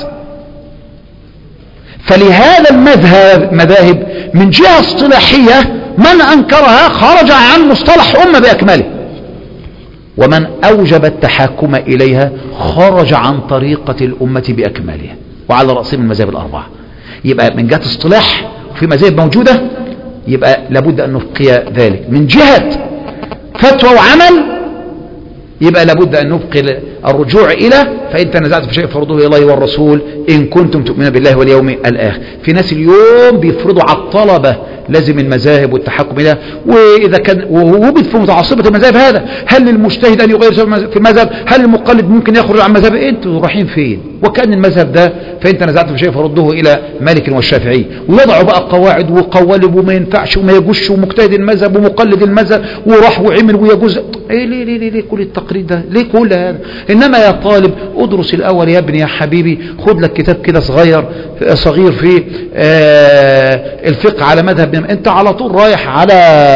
فلهذا المذهب مذاهب من جهة اصطلاحية من أنكرها خرج عن مصطلح أمة بأكمله، ومن أوجب التحاكم إليها خرج عن طريقة الأمة بأكملها، وعلى رأسهم المذاهب الأربعة. يبقى من جهة اصطلاح في مذاهب موجودة يبقى لابد أن نبقي ذلك. من جهة فتوى وعمل يبقى لابد أن نبقي الرجوع إلى فإن تنازعت في شيء فرضوه إلى الله والرسول إن كنتم تؤمنون بالله واليوم الآخر. في ناس اليوم بيفرضوا على الطلبة لازم المذاهب والتحكم إليها، وإذا كان ووجد في متعصبة المذاهب هذا، هل للمجتهد أن يغير في المذهب؟ هل المقلد ممكن يخرج عن مذهب؟ أنتوا رايحين فين؟ وكأن المذهب ده فإن تنازعت في شيء فرضوه إلى مالك والشافعي، ويضعوا بقى قواعد وقوالب وما ينفعش وما يجوش ومجتهد المذهب ومقلد المذهب وراح وعمل ويجوز. إيه ليه ليه ليه, ليه كل التقرير ده؟ ليه كل هذا؟ إنما يا طالب ادرس الأول يا ابني يا حبيبي، خد لك كتاب كده صغير صغير في آه الفقه على مذهب. انت على طول رايح على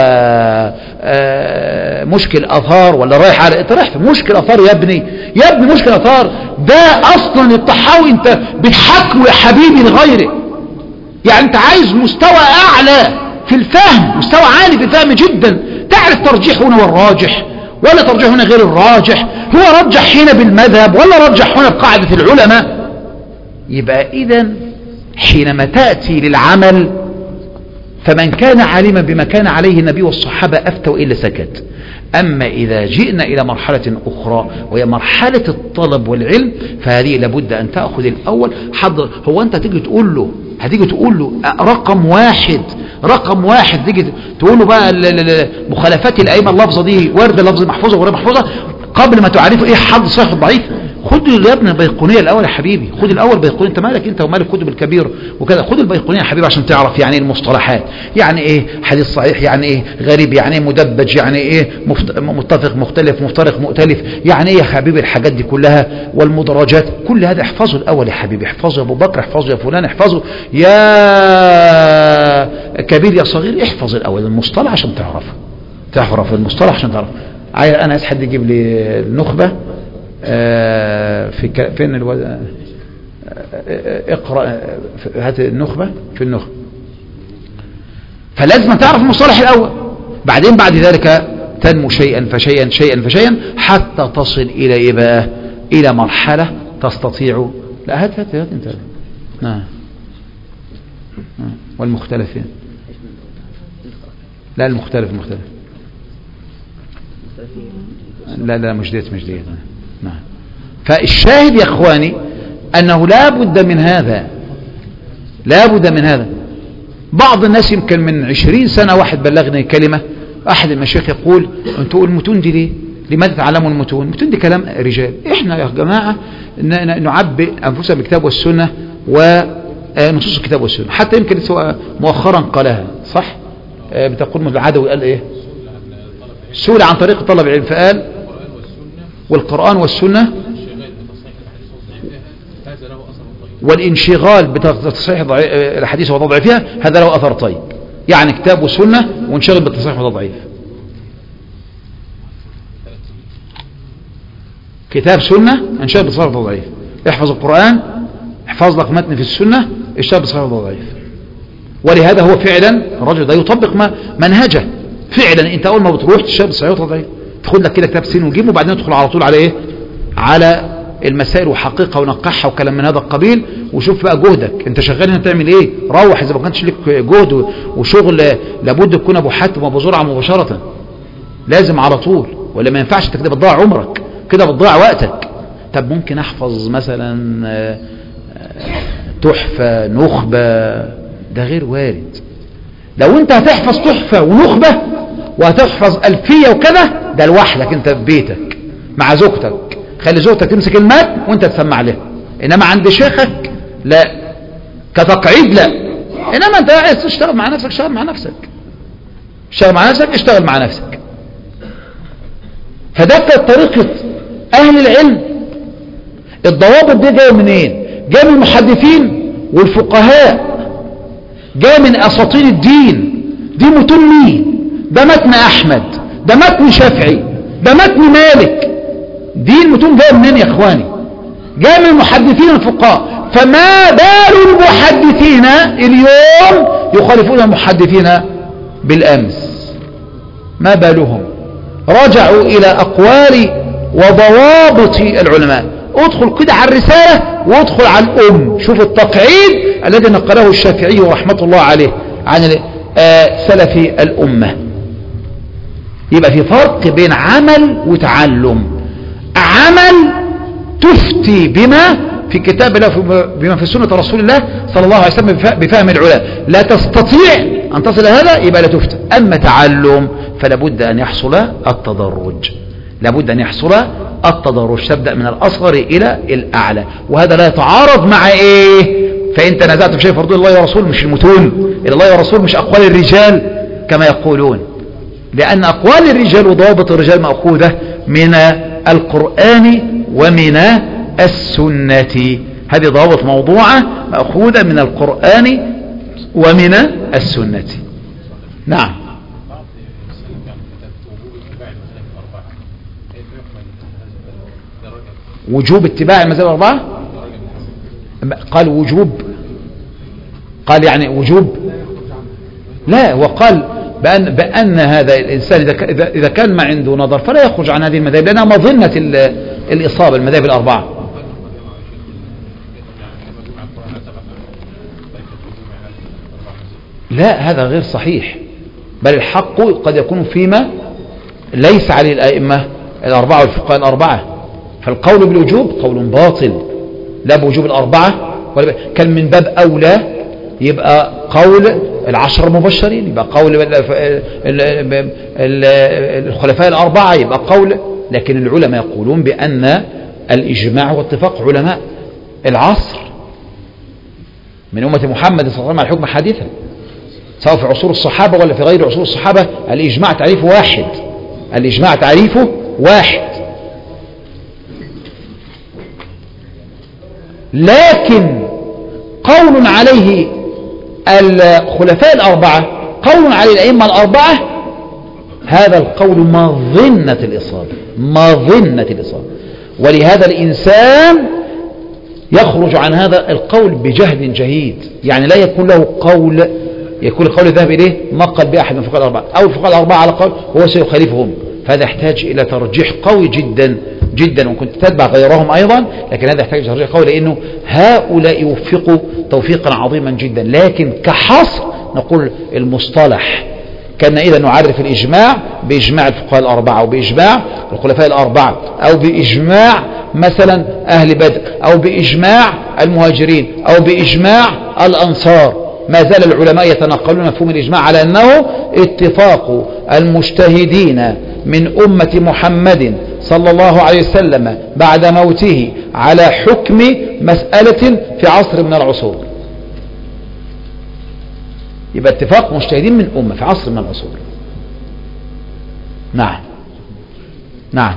آه مشكل اثار ولا رايح على انت رايح في مشكل اثار يا ابني يا ابني مشكل اثار ده اصلا التحاوي انت بتحكمه يا حبيبي لغيره. يعني انت عايز مستوى اعلى في الفهم، مستوى عالي في الفهم جدا، تعرف ترجيح هنا والراجح ولا ترجح هنا غير الراجح، هو رجح هنا بالمذهب ولا رجح هنا بقاعدة العلماء. يبقى اذا حينما تأتي للعمل فمن كان عالما بما كان عليه النبي والصحابة أفتوا إلا سكت. أما إذا جئنا إلى مرحلة أخرى وهي مرحلة الطلب والعلم فهذه لابد أن تأخذ الأول حضر. هو أنت تيجي تقول له هتيجي تقول له رقم واحد رقم واحد تيجي تقول له بقى مخالفات الأئمة اللفظة دي واردة لفظ محفوظة وغير محفوظة قبل ما تعرفوا إيه حد صحيح الضعيف. خد يا ابني البيقونية الأول يا حبيبي، خد الأول بيقونية. أنت مالك أنت ومالك كتب الكبير وكذا، خد البيقونية يا حبيبي عشان تعرف يعني إيه المصطلحات، يعني إيه حديث صحيح، يعني إيه غريب، يعني إيه مدبج، يعني إيه متفق مختلف مفترق مؤتلف، يعني إيه يا حبيبي الحاجات دي كلها والمدرجات. كل هذا احفظه الأول يا حبيبي، احفظه يا أبو بكر، احفظه يا فلان، احفظه يا كبير يا صغير، احفظ الأول المصطلح عشان تعرفه، تعرف المصطلح عشان تعرف. أنا عايز حد يجيب لي النخبة آه في ك... فين الو... آه اقرأ هات النخبة في النخبة. فلازم تعرف المصطلح الأول، بعدين بعد ذلك تنمو شيئا فشيئا شيئا فشيئا حتى تصل إلى إيه بقى؟ إلى مرحلة تستطيع. لا هات هات هات انت. نعم. والمختلفين. لا المختلف المختلف. لا لا مش ديت مش ديت. نعم. فالشاهد يا اخواني انه لا بد من هذا، لا بد من هذا. بعض الناس يمكن من عشرين سنة واحد بلغني كلمة، احد المشايخ يقول انتوا المتون دي ليه؟ لماذا تعلموا المتون؟ المتون دي كلام رجال، احنا يا جماعة نعبئ انفسنا بالكتاب والسنة ونصوص الكتاب والسنة. حتى يمكن مؤخرا قالها صح، بتقول العدوي قال ايه؟ سئل عن طريق طلب العلم فقال والقرآن والسنة والانشغال بتصحيح الحديث وتضعيفها هذا له أثر طيب. يعني كتاب وسنة وانشغل بالتصحيح وتضعيف. كتاب سنة انشغل بالتصحيح وتضعيف. احفظ القرآن، احفظ لك متن في السنة، اشتغل بالتصحيح وتضعيف. ولهذا هو فعلا الرجل ده يطبق ما منهجه فعلا. انت اول ما بتروح تشتغل بالتصحيح وتضعيف تاخد لك كده كتاب سين وجيم وبعدين تدخل على طول على ايه؟ على المسائل وحقيقها ونقحها وكلام من هذا القبيل. وشوف بقى جهدك انت شغال هنا تعمل ايه. روح اذا ما كانش لك جهد وشغل لابد تكون ابو حاتم وابو زرعه مباشره، لازم على طول، ولا ما ينفعش. انت كده بتضيع عمرك، كده بتضيع وقتك. طب ممكن احفظ مثلا تحفه نخبه، ده غير وارد. لو انت هتحفظ تحفه ونخبه وهتحفظ ألفية وكذا ده لوحدك انت في بيتك مع زوجتك، خلي زوجتك تمسك المات وانت تسمع لها. انما عند شيخك لا، كتقعيد لا. انما انت عايز تشتغل مع نفسك اشتغل مع نفسك، اشتغل مع نفسك اشتغل مع نفسك. فده كانت طريقة اهل العلم. الضوابط دي جايه منين؟ جاء من المحدثين والفقهاء، جاء من أساطين الدين. دي متون مين؟ ده متن أحمد، ده متن شافعي، ده متن مالك. دي المتون جاء منين يا إخواني؟ جاء من المحدثين والفقهاء. فما بال المحدثين اليوم يخالفون المحدثين بالأمس؟ ما بالهم؟ رجعوا إلى أقوال وضوابط العلماء. ادخل كده على الرسالة وادخل على الأم، شوف التقعيد الذي نقله الشافعي رحمة الله عليه عن سلف الأمة. يبقى في فرق بين عمل وتعلم. عمل تفتي بما في كتاب الله، بما في سنة رسول الله صلى الله عليه وسلم بفهم العلماء، لا تستطيع أن تصل هذا يبقى لا تفتى. أما تعلم فلا بد أن يحصل التدرج، لابد أن يحصل التدرج، تبدأ من الأصغر إلى الأعلى. وهذا لا يتعارض مع إيه؟ فإن تنازعت في شيء فرض الله ورسول، مش المتون إلى الله ورسول، مش أقوال الرجال كما يقولون، لأن أقوال الرجال وضوابط الرجال مأخوذة من القرآن ومن السنة. هذه ضوابط موضوعة مأخوذة من القرآن ومن السنة. نعم. وجوب اتباع المذاهب الأربعة؟ قال وجوب، قال يعني وجوب؟ لا، وقال بأن, بأن هذا الإنسان إذا, إذا كان ما عنده نظر فلا يخرج عن هذه المذاهب، لأنها مظنة الإصابة. المذاهب الأربعة لا، هذا غير صحيح، بل الحق قد يكون فيما ليس عليه الأئمة الأربعة والفقهاء الأربعة. فالقول بالوجوب قول باطل، لا بوجوب الأربعة ولا ب... كان من باب أولى يبقى قول العشر المبشرين، يبقى قول الخلفاء الأربعة، يبقى قول. لكن العلماء يقولون بأن الإجماع واتفاق علماء العصر من أمة محمد صلى الله عليه وسلم على الحكم حادثا، سواء في عصور الصحابة ولا في غير عصور الصحابة. الإجماع تعريفه واحد، الإجماع تعريفه واحد. لكن قول عليه الخلفاء الأربعة، قول عليه الأئمة الأربعة، هذا القول مظنة الإصابة، مظنة الإصابة. ولهذا الإنسان يخرج عن هذا القول بجهد جهيد، يعني لا يكون له قول، يكون القول الذهب إليه ما قال بأحد من الفقهاء الأربعة أو الفقهاء الأربعة على قول هو سيخالفهم. فهذا يحتاج إلى ترجيح قوي جدا جدا، وكنت تتبع غيرهم أيضا، لكن هذا يحتاج ترجيح قوي، لأنه هؤلاء يوفقوا توفيقا عظيما جدا. لكن كحصر نقول المصطلح كان إذا نعرف الإجماع بإجماع الفقهاء الأربعة، أو بإجماع الخلفاء الأربعة، أو بإجماع مثلا أهل بدر، أو بإجماع المهاجرين، أو بإجماع الأنصار. ما زال العلماء يتنقلون مفهوم الإجماع على أنه اتفاق المجتهدين من أمة محمد صلى الله عليه وسلم بعد موته على حكم مسألة في عصر من العصور. يبقى اتفاق مجتهدين من أمة في عصر من العصور. نعم نعم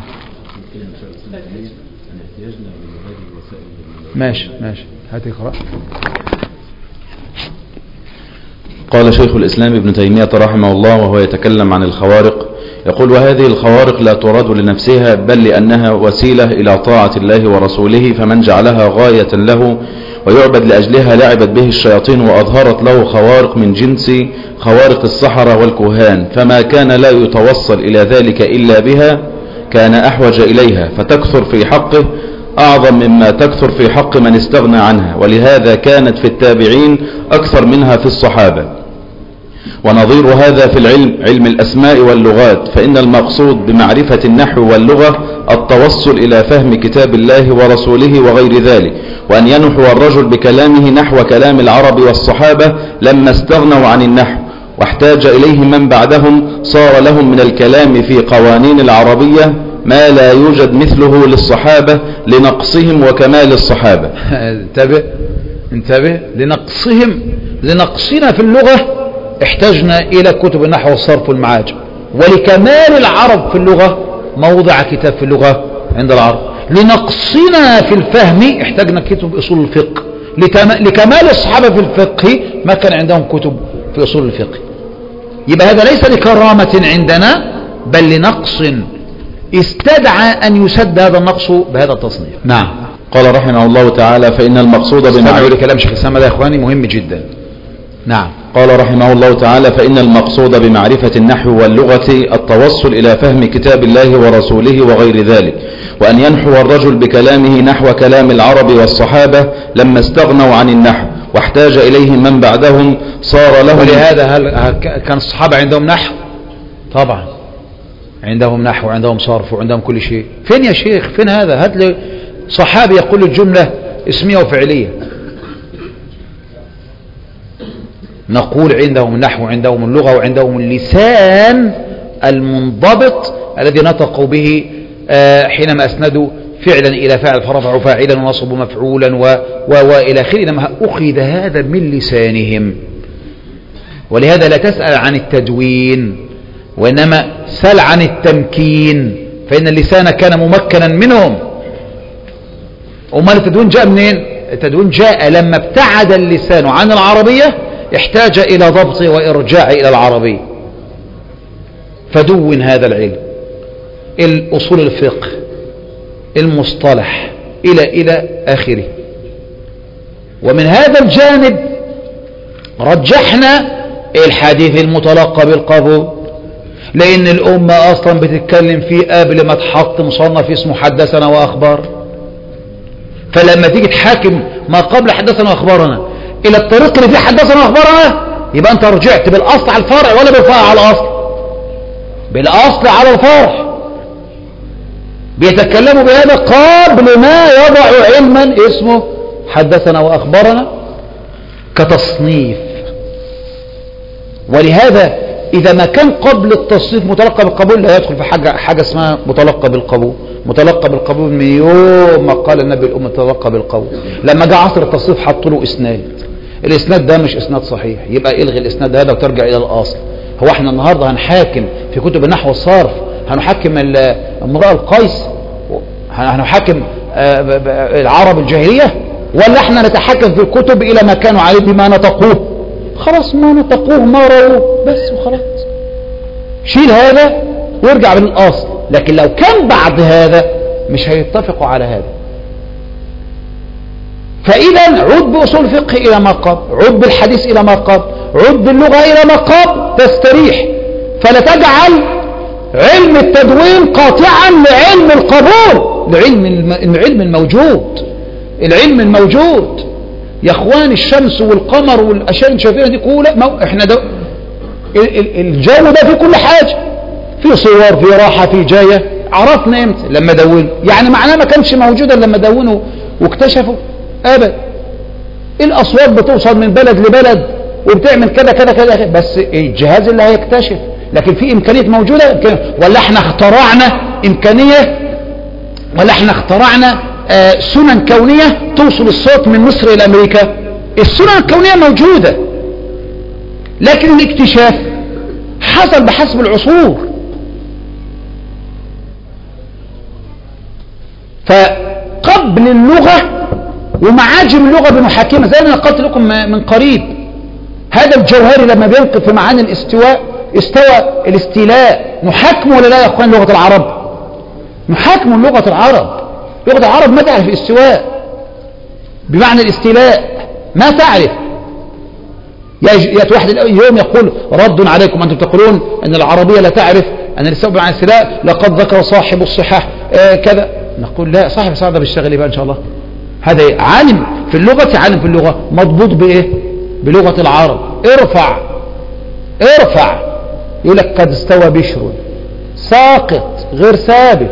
ماشي ماشي هاتي اقرأ. قال شيخ الإسلام ابن تيمية رحمه الله وهو يتكلم عن الخوارق، يقول: وهذه الخوارق لا تراد لنفسها بل لأنها وسيلة إلى طاعة الله ورسوله، فمن جعلها غاية له ويعبد لأجلها لعبت به الشياطين وأظهرت له خوارق من جنس خوارق السحرة والكهان، فما كان لا يتوصل إلى ذلك إلا بها كان أحوج إليها، فتكثر في حقه أعظم مما تكثر في حق من استغنى عنها، ولهذا كانت في التابعين أكثر منها في الصحابة. ونظير هذا في العلم علم الأسماء واللغات، فإن المقصود بمعرفة النحو واللغة التوصل إلى فهم كتاب الله ورسوله وغير ذلك، وأن ينحو الرجل بكلامه نحو كلام العرب والصحابة لما استغنوا عن النحو واحتاج إليه من بعدهم، صار لهم من الكلام في قوانين العربية ما لا يوجد مثله للصحابة لنقصهم وكمال الصحابة. انتبه انتبه لنقصهم، لنقصنا في اللغة احتاجنا إلى كتب النحو والصرف والمعاجم، ولكمال العرب في اللغة موضع كتاب في اللغة عند العرب. لنقصنا في الفهم احتاجنا كتب أصول الفقه. لكمال الصحابة في الفقه ما كان عندهم كتب في أصول الفقه. يبقى هذا ليس لكرامة عندنا بل لنقص استدعى أن يسد هذا النقص بهذا التصنيف. نعم. قال رحمه الله تعالى فإن المقصود استمعوا لكلام شيخ الإسلام، هذا يا إخواني مهم جدا. نعم. قال رحمه الله تعالى فإن المقصود بمعرفة النحو واللغة التوصل إلى فهم كتاب الله ورسوله وغير ذلك، وأن ينحو الرجل بكلامه نحو كلام العرب والصحابة لما استغنوا عن النحو واحتاج إليهم من بعدهم صار لهم. ولهذا هل كان الصحابة عندهم نحو؟ طبعا عندهم نحو وعندهم صرف وعندهم كل شيء. فين يا شيخ؟ فين هذا؟ هات لي صحابي يقول الجملة اسمية وفعلية. نقول عندهم النحو وعندهم اللغة وعندهم اللسان المنضبط الذي نطقوا به حينما أسندوا فعلا إلى فاعل فرفعوا فاعلا ونصبوا مفعولا و... و... وإلى آخره. إنما أخذ هذا من لسانهم. ولهذا لا تسأل عن التدوين وإنما سل عن التمكين، فإن اللسان كان ممكنا منهم. أمال التدوين جاء منين؟ التدوين جاء لما ابتعد اللسان عن العربية احتاج إلى ضبطه وإرجاعه إلى العربية، فدون هذا العلم، الأصول الفقه، المصطلح، إلى إلى آخره. ومن هذا الجانب رجحنا الحديث المتلقى بالقبول، لأن الأمة أصلا بتتكلم فيه قبل ما تحط مصنف اسمه حدثنا وأخبار. فلما تيجي تحاكم ما قبل حدثنا وأخبارنا إلى الطريق اللي فيه حدثنا وأخبارنا، يبقى أنت رجعت بالأصل على الفرع ولا بالفرع على الأصل؟ بالأصل على الفرع. بيتكلموا بهذا قبل ما يضع علما اسمه حدثنا وأخبارنا كتصنيف. ولهذا إذا ما كان قبل التصنيف متلقى بالقبول لا يدخل في حاجة, حاجة اسمها متلقى بالقبول. متلقى بالقبول من يوم ما قال النبي الأمة تلقى بالقبول. لما جاء عصر التصنيف حطوا له إسناد، الإسناد ده مش إسناد صحيح، يبقى إلغي الإسناد هذا وترجع إلى الأصل. هو احنا النهاردة هنحاكم في كتب النحو والصرف هنحكم امرأة القيس، هنحكم العرب الجاهلية، ولا احنا نتحكم في الكتب إلى ما كانوا عليه بما نطقوه؟ خلاص ما نطقوه ما رووه بس وخلاص، شيل هذا وارجع للأصل. لكن لو كان بعد هذا مش هيتفقوا على هذا. فإذا عد بأصول الفقه إلى ما قبل، عد بالحديث إلى ما قبل، عد باللغة إلى ما قبل تستريح. فلا تجعل علم التدوين قاطعا لعلم القبول، لعلم العلم الموجود، العلم الموجود يا اخوان. الشمس والقمر والاشياء اللي شايفينها دي كلها احنا ده الجو ده في كل حاجه، في صور، في راحه، في جايه. عرفنا امتى؟ لما دونوا. يعني معناه ما كانش موجودا لما دونوا واكتشفوا؟ ابدا. الاصوات بتوصل من بلد لبلد وبتعمل كذا كذا كذا، بس الجهاز اللي هيكتشف. لكن في امكانيه موجوده، ولا احنا اخترعنا امكانيه، ولا احنا اخترعنا آه سنن كونيه توصل الصوت من مصر الى امريكا؟ السنن الكونيه موجوده، لكن الاكتشاف حصل بحسب العصور. فقبل اللغه ومعاجم اللغه بنحاكمها، زي ما نقلت لكم من قريب، هذا الجوهري لما بينقل في معاني الاستواء استوى الاستيلاء، نحاكمه ولا لا يا اخوان؟ لغه العرب نحاكمه. لغه العرب لغه العرب ما تعرف الاستواء بمعنى الاستيلاء، ما تعرف. يأتي واحد اليوم يقول رد عليكم أنتم تقولون أن العربية لا تعرف أن الاستواء بمعنى الاستيلاء، لقد ذكر صاحب الصحاح آه كذا. نقول لا، صاحب الصحاح ده بيشتغل بقى إن شاء الله. هذا عالم في اللغة، عالم في اللغة مضبوط بإيه؟ بلغة العرب. ارفع ارفع يقول لك قد استوى بشر، ساقط غير ثابت،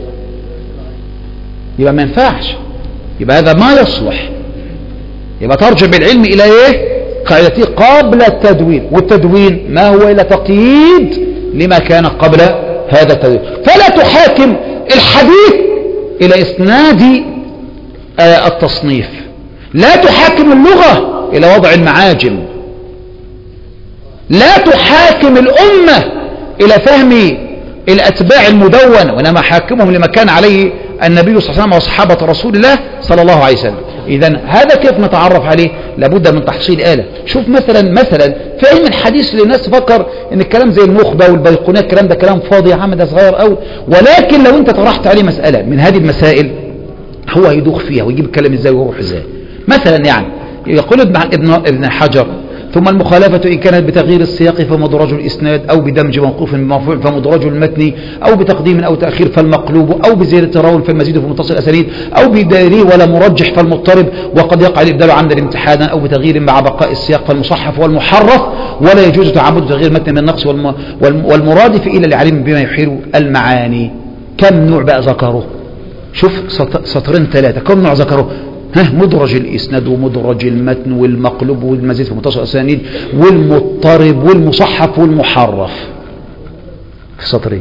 يبقى ما ينفعش، يبقى هذا ما يصلح. يبقى ترجع بالعلم إلى إيه؟ قاعدته قبل التدوين. والتدوين ما هو إلا تقييد لما كان قبل هذا التدوين. فلا تحاكم الحديث إلى إسناد آه التصنيف، لا تحاكم اللغة إلى وضع المعاجم، لا تحاكم الأمة إلى فهم الأتباع المدونة، وإنما حاكمهم لما كان عليه النبي صلى الله عليه وسلم وصحابة رسول الله صلى الله عليه وسلم. إذن هذا كيف نتعرف عليه؟ لابد من تحصيل آلة. شوف مثلا مثلا في علم الحديث اللي الناس تفكر ان الكلام زي النخبة والبيقونية الكلام ده كلام فاضي يا عم، ده صغير قوي، ولكن لو انت طرحت عليه مسألة من هذه المسائل هو هيدوخ فيها ويجيب الكلام ازاي ويروح ازاي. مثلا يعني يقول ابن ابن حجر: ثم المخالفة إن كانت بتغيير السياق فمدرج الإسناد، أو بدمج موقوف بمرفوع فمدرج المتن، أو بتقديم أو تأخير فالمقلوب، أو بزيادة راو فالمزيد في متصل الأسانيد، أو بداري ولا مرجح فالمضطرب، وقد يقع الإبدال عمدا امتحانا، أو بتغيير مع بقاء السياق فالمصحف والمحرف، ولا يجوز تعمد تغيير متن من النقص والمرادف إلا لعلم بما يحيل المعاني. كم نوع بقى ذكره؟ شوف سطرين ثلاثة كم نوع ذكره؟ ها، مدرج الإسناد ومدرج المتن والمقلوب والمزيد في متصل الأسانيد والمضطرب والمصحف والمحرف في سطرين.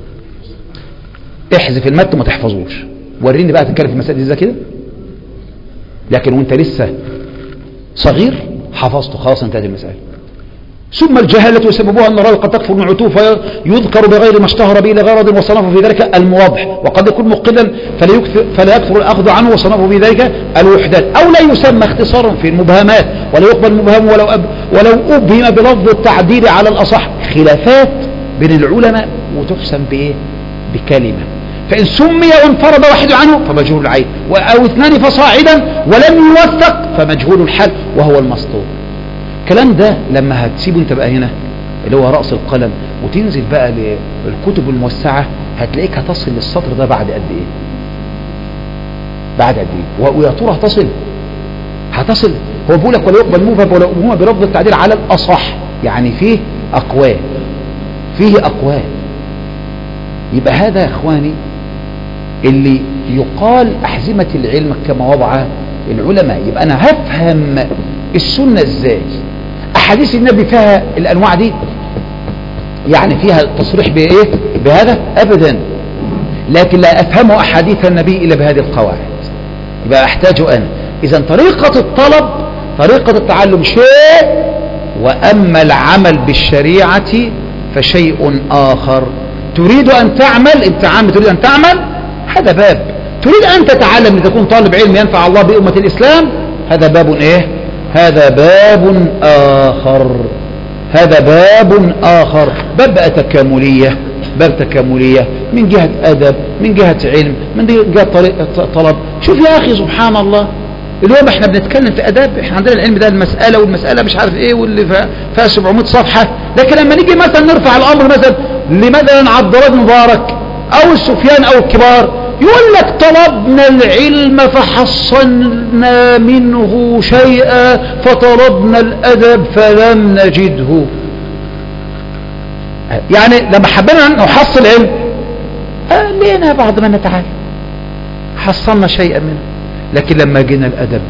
احذف المتن ما تحفظوش، وريني بقى تتكلم في المسائل دي زي كده. لكن وانت لسه صغير حفظته خلاص انتهت المسائل. ثم الجهالة يسببها أن الراوي قد تكفر نعوته فيذكر بغير ما اشتهر به لغرض وصنفه في ذلك المواضح، وقد يكون مقلا فلا يكثر, فلا يكثر الأخذ عنه وصنفه في ذلك الوحدات، أو لا يسمى اختصارا في المبهمات ولا يقبل مبهم ولو أب ولو أبهم بلفظ التعديل على الأصح. خلافات بين العلماء وتحسم بإيه؟ بكلمة. فإن سمي وانفرد واحد عنه فمجهول العين، أو اثنان فصاعدا ولم يوثق فمجهول الحال وهو المسطور. الكلام ده لما هتسيبه انت بقى هنا اللي هو رأس القلم وتنزل بقى للكتب الموسعة هتلاقيك هتصل للسطر ده بعد قد ايه؟ بعد قد ايه؟ ويا ترى هتصل؟ هتصل. هو بيقول لك ولا يقبل مبهم ولا أبهمة بلفظ التعديل على الأصح، يعني فيه أقوال، فيه أقوال. يبقى هذا يا اخواني اللي يقال أحزمة العلم كما وضع العلماء. يبقى أنا هفهم السنة ازاي؟ أحاديث النبي فيها الأنواع دي؟ يعني فيها تصريح بإيه؟ بهذا؟ أبدا. لكن لا أفهم أحاديث النبي إلا بهذه القواعد. يبقى أحتاج أنا. إذا طريقة الطلب طريقة التعلم شيء، وأما العمل بالشريعة فشيء آخر. تريد أن تعمل، أنت عام تريد أن تعمل، هذا باب. تريد أن تتعلم لتكون طالب علم ينفع الله بأمة الإسلام، هذا باب إيه؟ هذا باب آخر. هذا باب آخر. باب بقى تكاملية، باب تكاملية من جهة أدب، من جهة علم، من جهة طريقة طلب. شوف يا أخي سبحان الله، اليوم احنا بنتكلم في أدب، احنا عندنا العلم ده المسألة والمسألة مش عارف ايه واللي فيها سبعمائة صفحة، لكن لما نيجي مثلا نرفع الأمر مثلا لمثلا عبد الله بن مبارك أو السفيان أو الكبار، يقول لك طلبنا العلم فحصلنا منه شيئا فطلبنا الأدب فلم نجده. يعني لما حبينا نحصل علم لينا بعض ما نتعلم حصلنا شيئا منه، لكن لما جينا الأدب،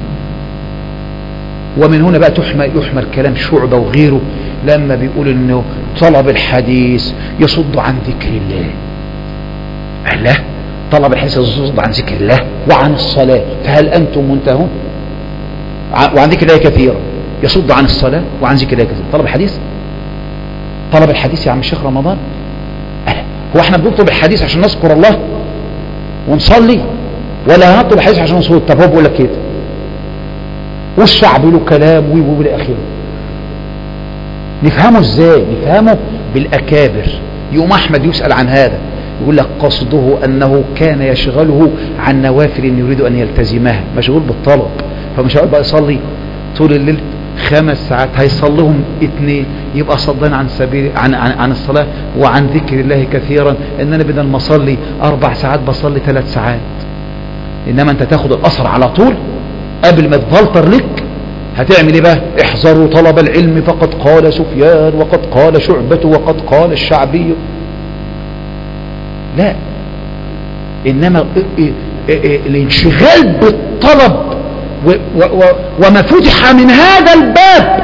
ومن هنا بقى تحمل يحمل كلام شعبة وغيره لما بيقول انه طلب الحديث يصد عن ذكر الله. الله طلب الحديث يصد عن ذكر الله وعن الصلاة، فهل أنتم منتهون؟ وعن ذكر الله كثيرا، يصد عن الصلاة وعن ذكر الله كثيرا. طلب الحديث طلب الحديث يا عم الشيخ رمضان، هو احنا بنطلب الحديث عشان نذكر الله ونصلي، ولا هنطلب الحديث عشان نصوت؟ طب هو بيقول لك كده، والشعب له كلام وي والى اخره. نفهمه ازاي؟ نفهمه بالاكابر. يوم احمد يسأل عن هذا يقول لك قصده انه كان يشغله عن نوافل يريد ان يلتزمها، مشغول بالطلب، فمش هيقعد بقى يصلي طول الليل خمس ساعات، هيصليهم اثنين، يبقى صدان عن سبيل عن, عن عن الصلاه وعن ذكر الله كثيرا. ان انا بدل ما اصلي اربع ساعات بصلي ثلاث ساعات. انما انت تاخد الاثر على طول قبل ما تفلتر لك. هتعمل ايه بقى؟ احذروا طلب العلم فقد قال سفيان وقد قال شعبة وقد قال الشعبي. لا، انما الانشغال بالطلب وما فتح من هذا الباب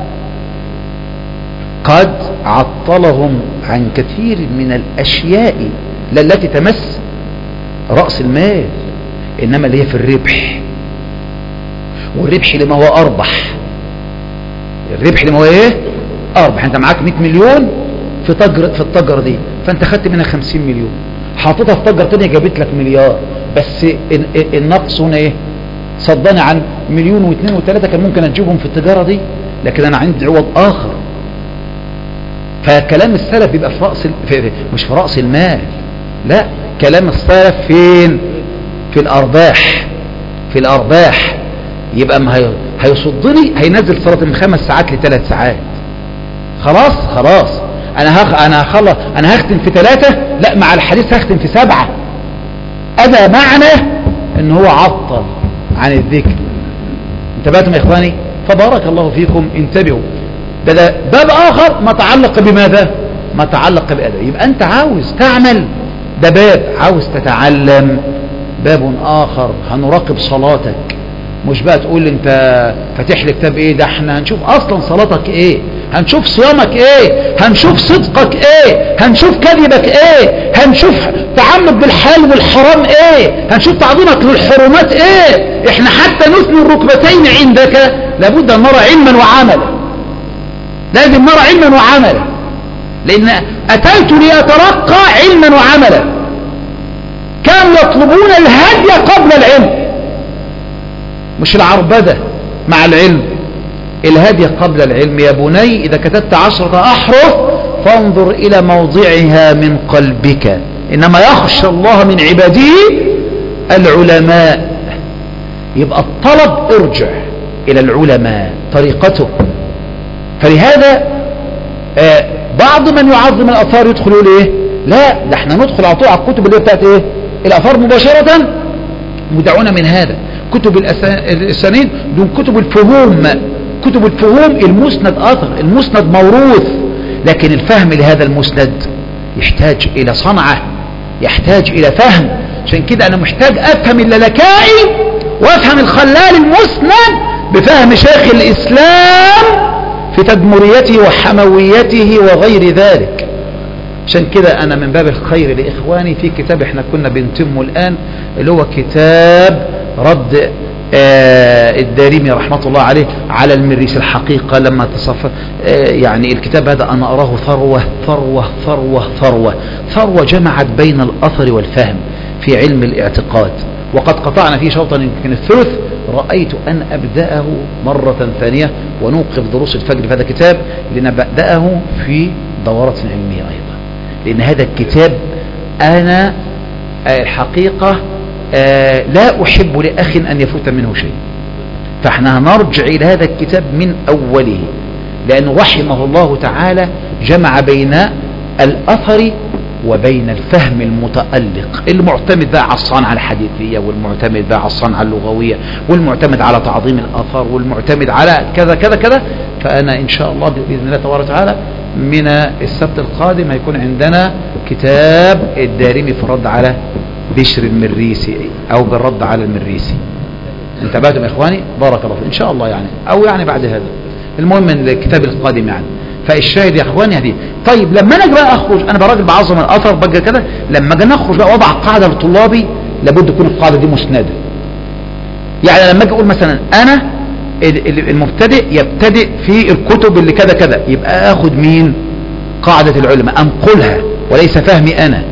قد عطلهم عن كثير من الاشياء لا التي تمس رأس المال، انما اللي هي في الربح. والربح لما هو اربح، الربح لما هو ايه؟ اربح. انت معاك مئة مليون في تجر في التجرة دي، فانت خدت منها خمسين مليون، حاططها في تجارة تانية جابت لك مليار، بس النقص هنا ايه؟ صدني عن مليون واثنين وثلاثة كان ممكن اجيبهم في التجارة دي، لكن انا عندي عوض اخر. فكلام السلف بيبقى في رأس في مش في رأس المال، لا، كلام السلف فين؟ في الارباح، في الارباح. يبقى ما هي هيصدني، هينزل صلاة من خمس ساعات لثلاث ساعات. خلاص خلاص انا هخ... انا هخلص، انا هختم في ثلاثة، لا مع الحديث هختم في سبعة. هذا معنى ان هو عطل عن الذكر. انتبهتم يا اخواني؟ فبارك الله فيكم، انتبهوا. ده, ده باب اخر ما تعلق بماذا؟ ما تعلق بأداء. يبقى انت عاوز تعمل، ده باب. عاوز تتعلم، باب اخر. هنراقب صلاتك، مش بقى تقول انت فاتح لي كتاب ايه، ده احنا هنشوف اصلا صلاتك ايه، هنشوف صيامك ايه، هنشوف صدقك ايه، هنشوف كذبك ايه، هنشوف تعمد بالحلال والحرام ايه، هنشوف تعظيمك للحرمات ايه. احنا حتى نثني الركبتين عندك لابد ان نرى علما وعملا، لازم نرى علما وعملا، لان اتيت لاترقى علما وعملا. كانوا يطلبون الهدي قبل العلم، مش العربدة مع العلم، الهدي قبل العلم. يا بني إذا كتبت عشرة أحرف فانظر إلى موضعها من قلبك، إنما يخشى الله من عباده العلماء. يبقى الطلب ارجع إلى العلماء، طريقته. فلهذا آه بعض من يعظم الأثار يدخل يقول إيه؟ لا، ده احنا ندخل على طول على الكتب اللي بتاعت إيه؟ الأثار مباشرة. ودعونا من هذا، كتب الأسانيد دون كتب الفهوم. كتب الفهوم المسند أثر، المسند موروث، لكن الفهم لهذا المسند يحتاج إلى صنعة، يحتاج إلى فهم. عشان كده أنا محتاج أفهم اللالكائي وأفهم الخلال المسند بفهم شيخ الإسلام في تدمريته وحمويته وغير ذلك. عشان كده أنا من باب الخير لإخواني في كتاب احنا كنا بنتمه الآن، اللي هو كتاب رد آه الدارمي رحمة الله عليه على المريسي. الحقيقة لما تصف آه يعني الكتاب هذا أنا أراه ثروة ثروة ثروة ثروة ثروة جمعت بين الأثر والفهم في علم الاعتقاد. وقد قطعنا فيه شوطا يمكن الثلث، رأيت أن أبدأه مرة ثانية ونوقف دروس الفجر في هذا الكتاب لنبدأه في دورة علمية أيضا، لأن هذا الكتاب أنا الحقيقة آه لا أحب لأخ أن يفوت منه شيء. فاحنا هنرجع إلى هذا الكتاب من أوله، لأنه رحمه الله تعالى جمع بين الأثر وبين الفهم المتألق، المعتمد بقى على الصنعة الحديثية، والمعتمد بقى على الصنعة اللغوية، والمعتمد على تعظيم الأثر، والمعتمد على كذا كذا كذا. فأنا إن شاء الله بإذن الله تبارك وتعالى من السبت القادم هيكون عندنا كتاب الدارمي في الرد على بشر المريسي أو بالرد على المريسي. انتبهتم يا إخواني؟ بارك الله فيكم إن شاء الله يعني، أو يعني بعد هذا. المهم الكتاب القادم يعني. فالشاهد يا إخواني هذه. طيب لما أنا بقى أخرج، أنا براجل بعظم الأثر بقى كده، لما أجي نخرج بقى وضع قاعدة لطلابي لابد تكون القاعدة دي مسندة. يعني لما أجي أقول مثلا أنا المبتدئ يبتدئ في الكتب اللي كذا كذا، يبقى أخذ مين؟ قاعدة العلماء، أنقلها، وليس فهمي أنا،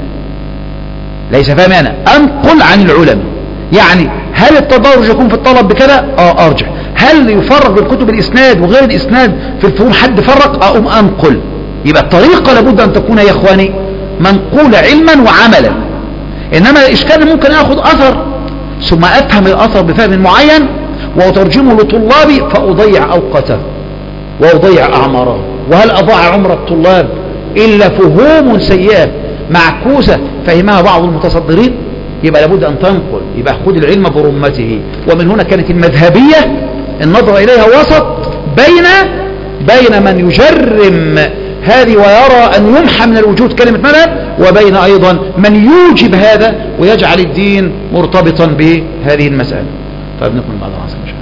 ليس فهمي أنا، أنقل عن العلماء. يعني هل التدرج يكون في الطلب بكذا؟ اه ارجع. هل يفرق بين كتب الاسناد وغير الاسناد في الفهوم؟ حد فرق؟ اقوم انقل. يبقى الطريقة لابد ان تكون يا اخواني منقولة علما وعملا. انما الاشكال ممكن اخذ اثر ثم افهم الاثر بفهم معين واترجمه لطلابي فاضيع اوقاته واضيع اعماره. وهل اضاع عمر الطلاب الا فهوم سيئة معكوسة فهمها بعض المتصدرين؟ يبقى لابد أن تنقل. يبقى خذ العلم برمته. ومن هنا كانت المذهبية النظر إليها وسط بين بين من يجرم هذه ويرى أن يمحى من الوجود كلمة مذهب، وبين أيضا من يوجب هذا ويجعل الدين مرتبطا بهذه المسألة. طيب نكمل بعد العصر.